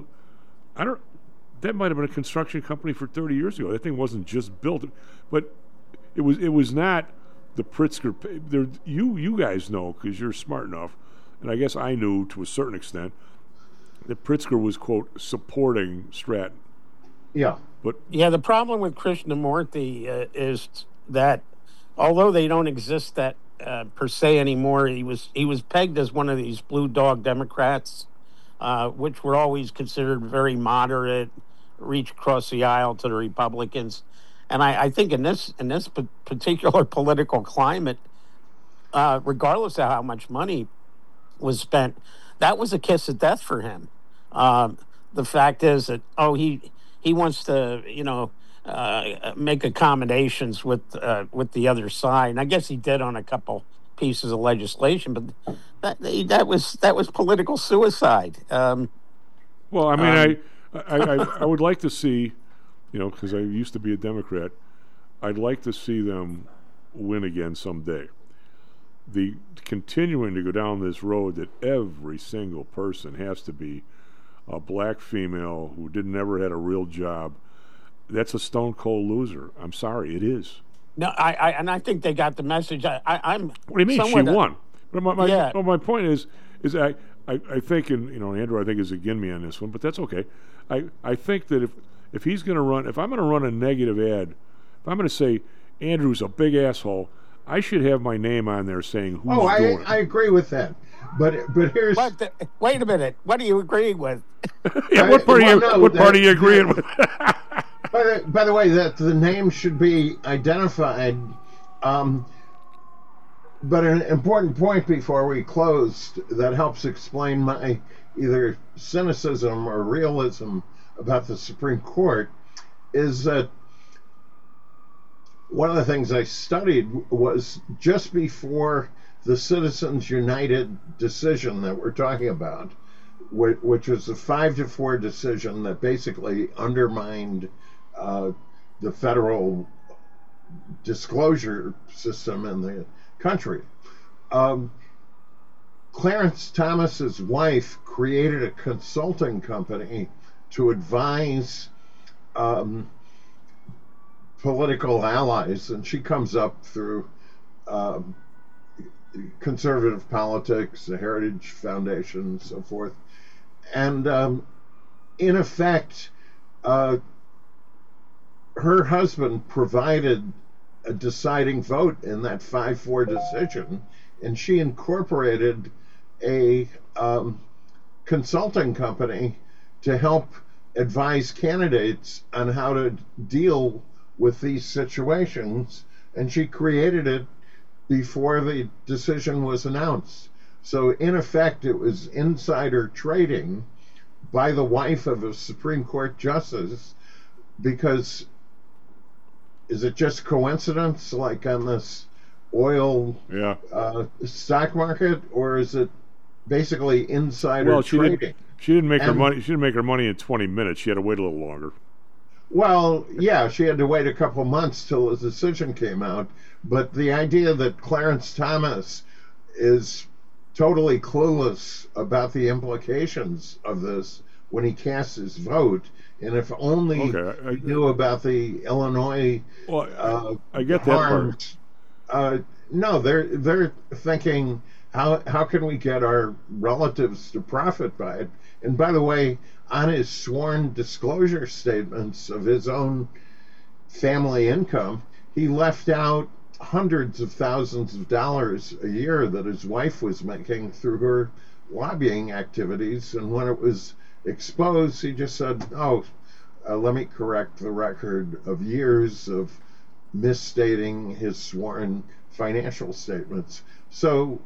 Speaker 6: That might have been a construction company for 30 years ago. That thing wasn't just built, but it was not the Pritzker. You guys know because you're smart enough, and I guess I knew to a certain extent that Pritzker was, quote, supporting Stratton.
Speaker 11: Yeah.
Speaker 6: But
Speaker 7: the problem with Krishnamurti is that although they don't exist that per se anymore, he was pegged as one of these blue dog Democrats, which were always considered very moderate, reach across the aisle to the Republicans. And I think in this particular political climate, regardless of how much money was spent, that was a kiss of death for him. The fact is that he wants to make accommodations with the other side, and I guess he did on a couple pieces of legislation, but that was political suicide.
Speaker 6: Well, I mean, I would like to see, because I used to be a Democrat, I'd like to see them win again someday. The continuing to go down this road that every single person has to be a black female who never had a real job, that's a stone cold loser. I'm sorry, it is.
Speaker 7: No, I think they got the message. I'm.
Speaker 6: What do you mean? She won. But my point is I think, and Andrew, I think is against me on this one, but that's okay. I think that if he's going to run, if I'm going to run a negative ad, if I'm going to say Andrew's a big asshole, I should have my name on there saying who's doing it.
Speaker 11: I agree with that. But here's...
Speaker 7: Wait a minute. What do you agree with?
Speaker 6: What part are you agreeing with?
Speaker 11: By the way, that the name should be identified. But an important point before we closed that helps explain my either cynicism or realism about the Supreme Court is that one of the things I studied was just before the Citizens United decision that we're talking about, which was a 5-4 decision that basically undermined the federal disclosure system in the country. Clarence Thomas's wife created a consulting company to advise political allies, and she comes up through conservative politics, the Heritage Foundation, and so forth. And in effect, her husband provided a deciding vote in that 5-4 decision, and she incorporated a consulting company to help advise candidates on how to deal with these situations, and she created it before the decision was announced. So in effect, it was insider trading by the wife of a Supreme Court justice, because is it just coincidence, like on this oil stock market, or is it basically insider trading?
Speaker 6: She didn't make her money. She didn't make her money in 20 minutes. She had to wait a little longer.
Speaker 11: Well, yeah, she had to wait a couple months till the decision came out. But the idea that Clarence Thomas is totally clueless about the implications of this when he casts his vote, and if only he knew about the Illinois
Speaker 6: I get
Speaker 11: harms, that part. No, they're thinking, how can we get our relatives to profit by it? And by the way, on his sworn disclosure statements of his own family income, he left out hundreds of thousands of dollars a year that his wife was making through her lobbying activities. And when it was exposed, he just said, let me correct the record of years of misstating his sworn financial statements. So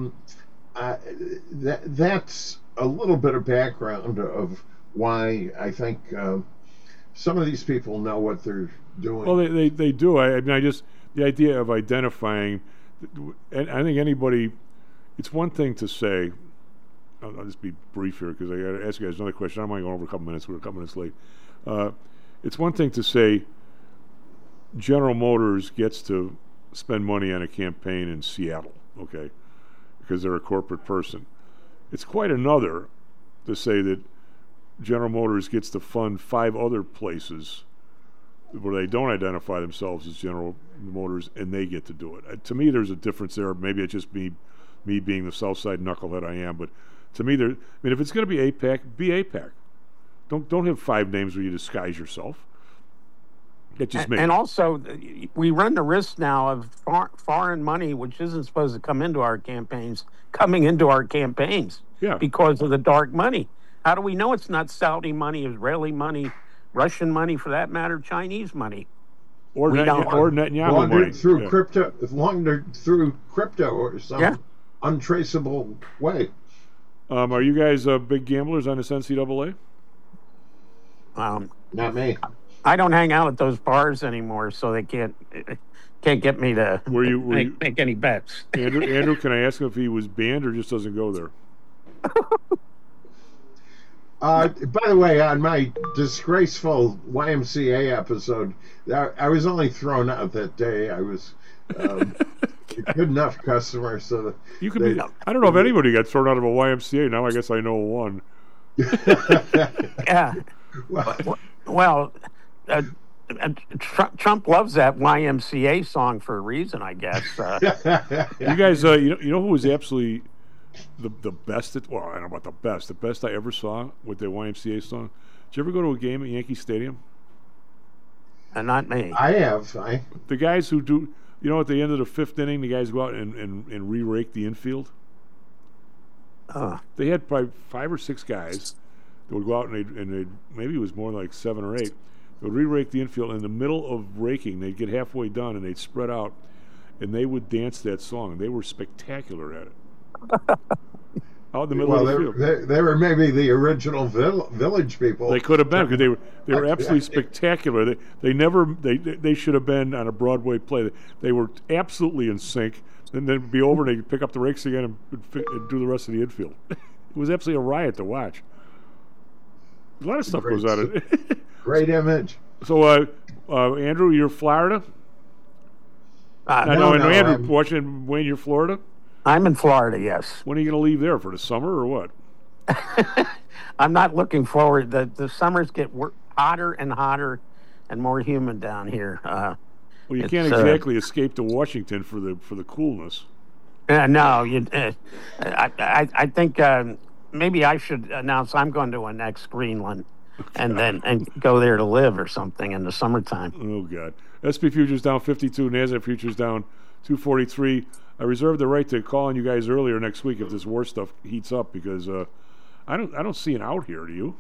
Speaker 11: that's a little bit of background of why I think some of these people know what they're doing.
Speaker 6: Well, they do. I mean, the idea of identifying, and I think anybody, it's one thing to say, I'll just be brief here because I got to ask you guys another question. I'm only going over a couple minutes. We're a couple minutes late. It's one thing to say General Motors gets to spend money on a campaign in Seattle, okay, because they're a corporate person. It's quite another to say that General Motors gets to fund 5 other places where they don't identify themselves as General Motors and they get to do it. To me, there's a difference there. Maybe it's just me being the South Side knucklehead I am, but to me, if it's going to be AIPAC, be AIPAC. Don't have 5 names where you disguise yourself. That's just me.
Speaker 7: And also, we run the risk now of foreign money, which isn't supposed to come into our campaigns, coming into our campaigns because of the dark money. How do we know it's not Saudi money, Israeli money, Russian money, for that matter, Chinese money?
Speaker 6: Or Netanyahu
Speaker 11: laundered
Speaker 6: money.
Speaker 11: through crypto or some untraceable way.
Speaker 6: Are you guys big gamblers on this NCAA?
Speaker 11: Not me.
Speaker 7: I don't hang out at those bars anymore, so they can't get me to make any bets.
Speaker 6: Andrew, can I ask him if he was banned or just doesn't go there?
Speaker 11: By the way, on my disgraceful YMCA episode, I was only thrown out that day. I was a good enough customer, so that
Speaker 6: you could be. I don't know if anybody got thrown out of a YMCA. Now I guess I know one.
Speaker 7: Yeah. Well, Trump loves that YMCA song for a reason, I guess.
Speaker 6: You guys, you know who was absolutely the best at, well, I don't know about the best I ever saw with the YMCA song? Did you ever go to a game at Yankee Stadium?
Speaker 7: Not me.
Speaker 11: I have.
Speaker 6: The guys who do, at the end of the 5th inning, the guys go out and re-rake the infield. They had probably 5 or 6 guys that would go out and they'd maybe it was more like 7 or 8. They would re-rake the infield. In the middle of raking, they'd get halfway done and they'd spread out and they would dance that song. They were spectacular at it. Out in the middle of the field.
Speaker 11: They were maybe the original village people.
Speaker 6: They could have been because they were absolutely spectacular. They should have been on a Broadway play. They were absolutely in sync. And then it'd be over and they'd pick up the rakes again and do the rest of the infield. It was absolutely a riot to watch. A lot of stuff goes on it.
Speaker 11: Great image.
Speaker 6: So, Andrew, you're Florida? Andrew, Washington, Wayne, you're Florida?
Speaker 7: I'm in Florida, yes.
Speaker 6: When are you going to leave there, for the summer or what?
Speaker 7: I'm not looking forward. The summers get hotter and hotter and more humid down here.
Speaker 6: Well, you can't exactly escape to Washington for the coolness.
Speaker 7: No, I think maybe I should announce I'm going to annex Greenland and go there to live or something in the summertime.
Speaker 6: Oh God! SP futures down 52, NASDAQ futures down 243. I reserve the right to call on you guys earlier next week if this war stuff heats up because I don't see an out here. Do you?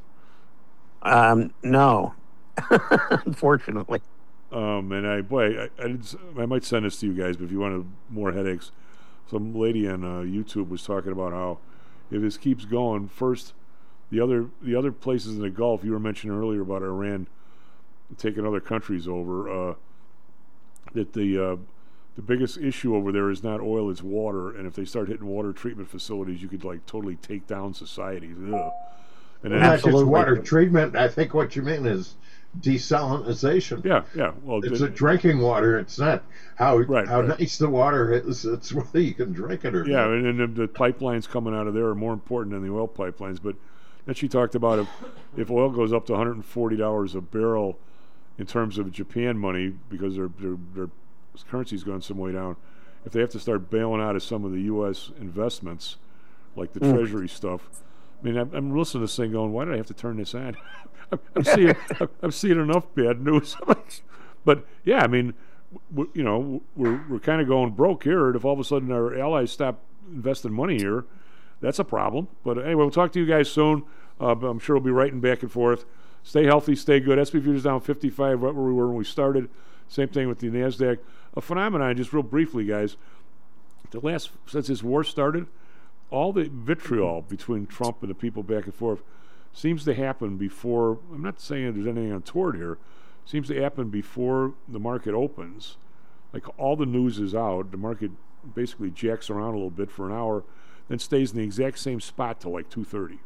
Speaker 7: No, unfortunately.
Speaker 6: And I might send this to you guys, but if you want more headaches, some lady on YouTube was talking about how if this keeps going, first the other places in the Gulf you were mentioning earlier about Iran taking other countries over, that the biggest issue over there is not oil, it's water, and if they start hitting water treatment facilities, you could totally take down societies. Ugh. And then
Speaker 11: not just water treatment. I think what you mean is desalinization.
Speaker 6: Yeah. Well,
Speaker 11: it's a drinking water. It's not how nice the water is. It's whether you can drink it or not.
Speaker 6: And the pipelines coming out of there are more important than the oil pipelines. But then she talked about if oil goes up to $140 a barrel in terms of Japan money because their currency's gone some way down. If they have to start bailing out of some of the U.S. investments, like the Treasury stuff. I mean, I'm listening to this thing going, why did I have to turn this on? I'm seeing enough bad news. But yeah, I mean, we're kind of going broke here. And if all of a sudden our allies stop investing money here, that's a problem. But anyway, we'll talk to you guys soon. I'm sure we'll be writing back and forth. Stay healthy, stay good. SP futures down 55, right where we were when we started. Same thing with the NASDAQ. A phenomenon, just real briefly, guys. Since this war started, all the vitriol between Trump and the people back and forth seems to happen before. I'm not saying there's anything untoward here. Seems to happen before the market opens. Like all the news is out. The market basically jacks around a little bit for an hour. then stays in the exact same spot till like 2:30.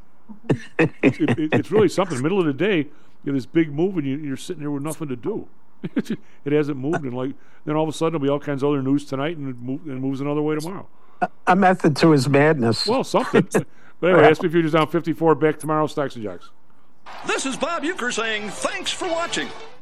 Speaker 6: It's really something. Middle of the day, you have this big move, and you're sitting there with nothing to do. It hasn't moved, and then all of a sudden there'll be all kinds of other news tonight, and it moves another way tomorrow.
Speaker 7: A method to his madness.
Speaker 6: Well, something. But anyway, SP Futures down 54. Back tomorrow. Stocks and Jocks.
Speaker 16: This is Bob Euchre saying thanks for watching.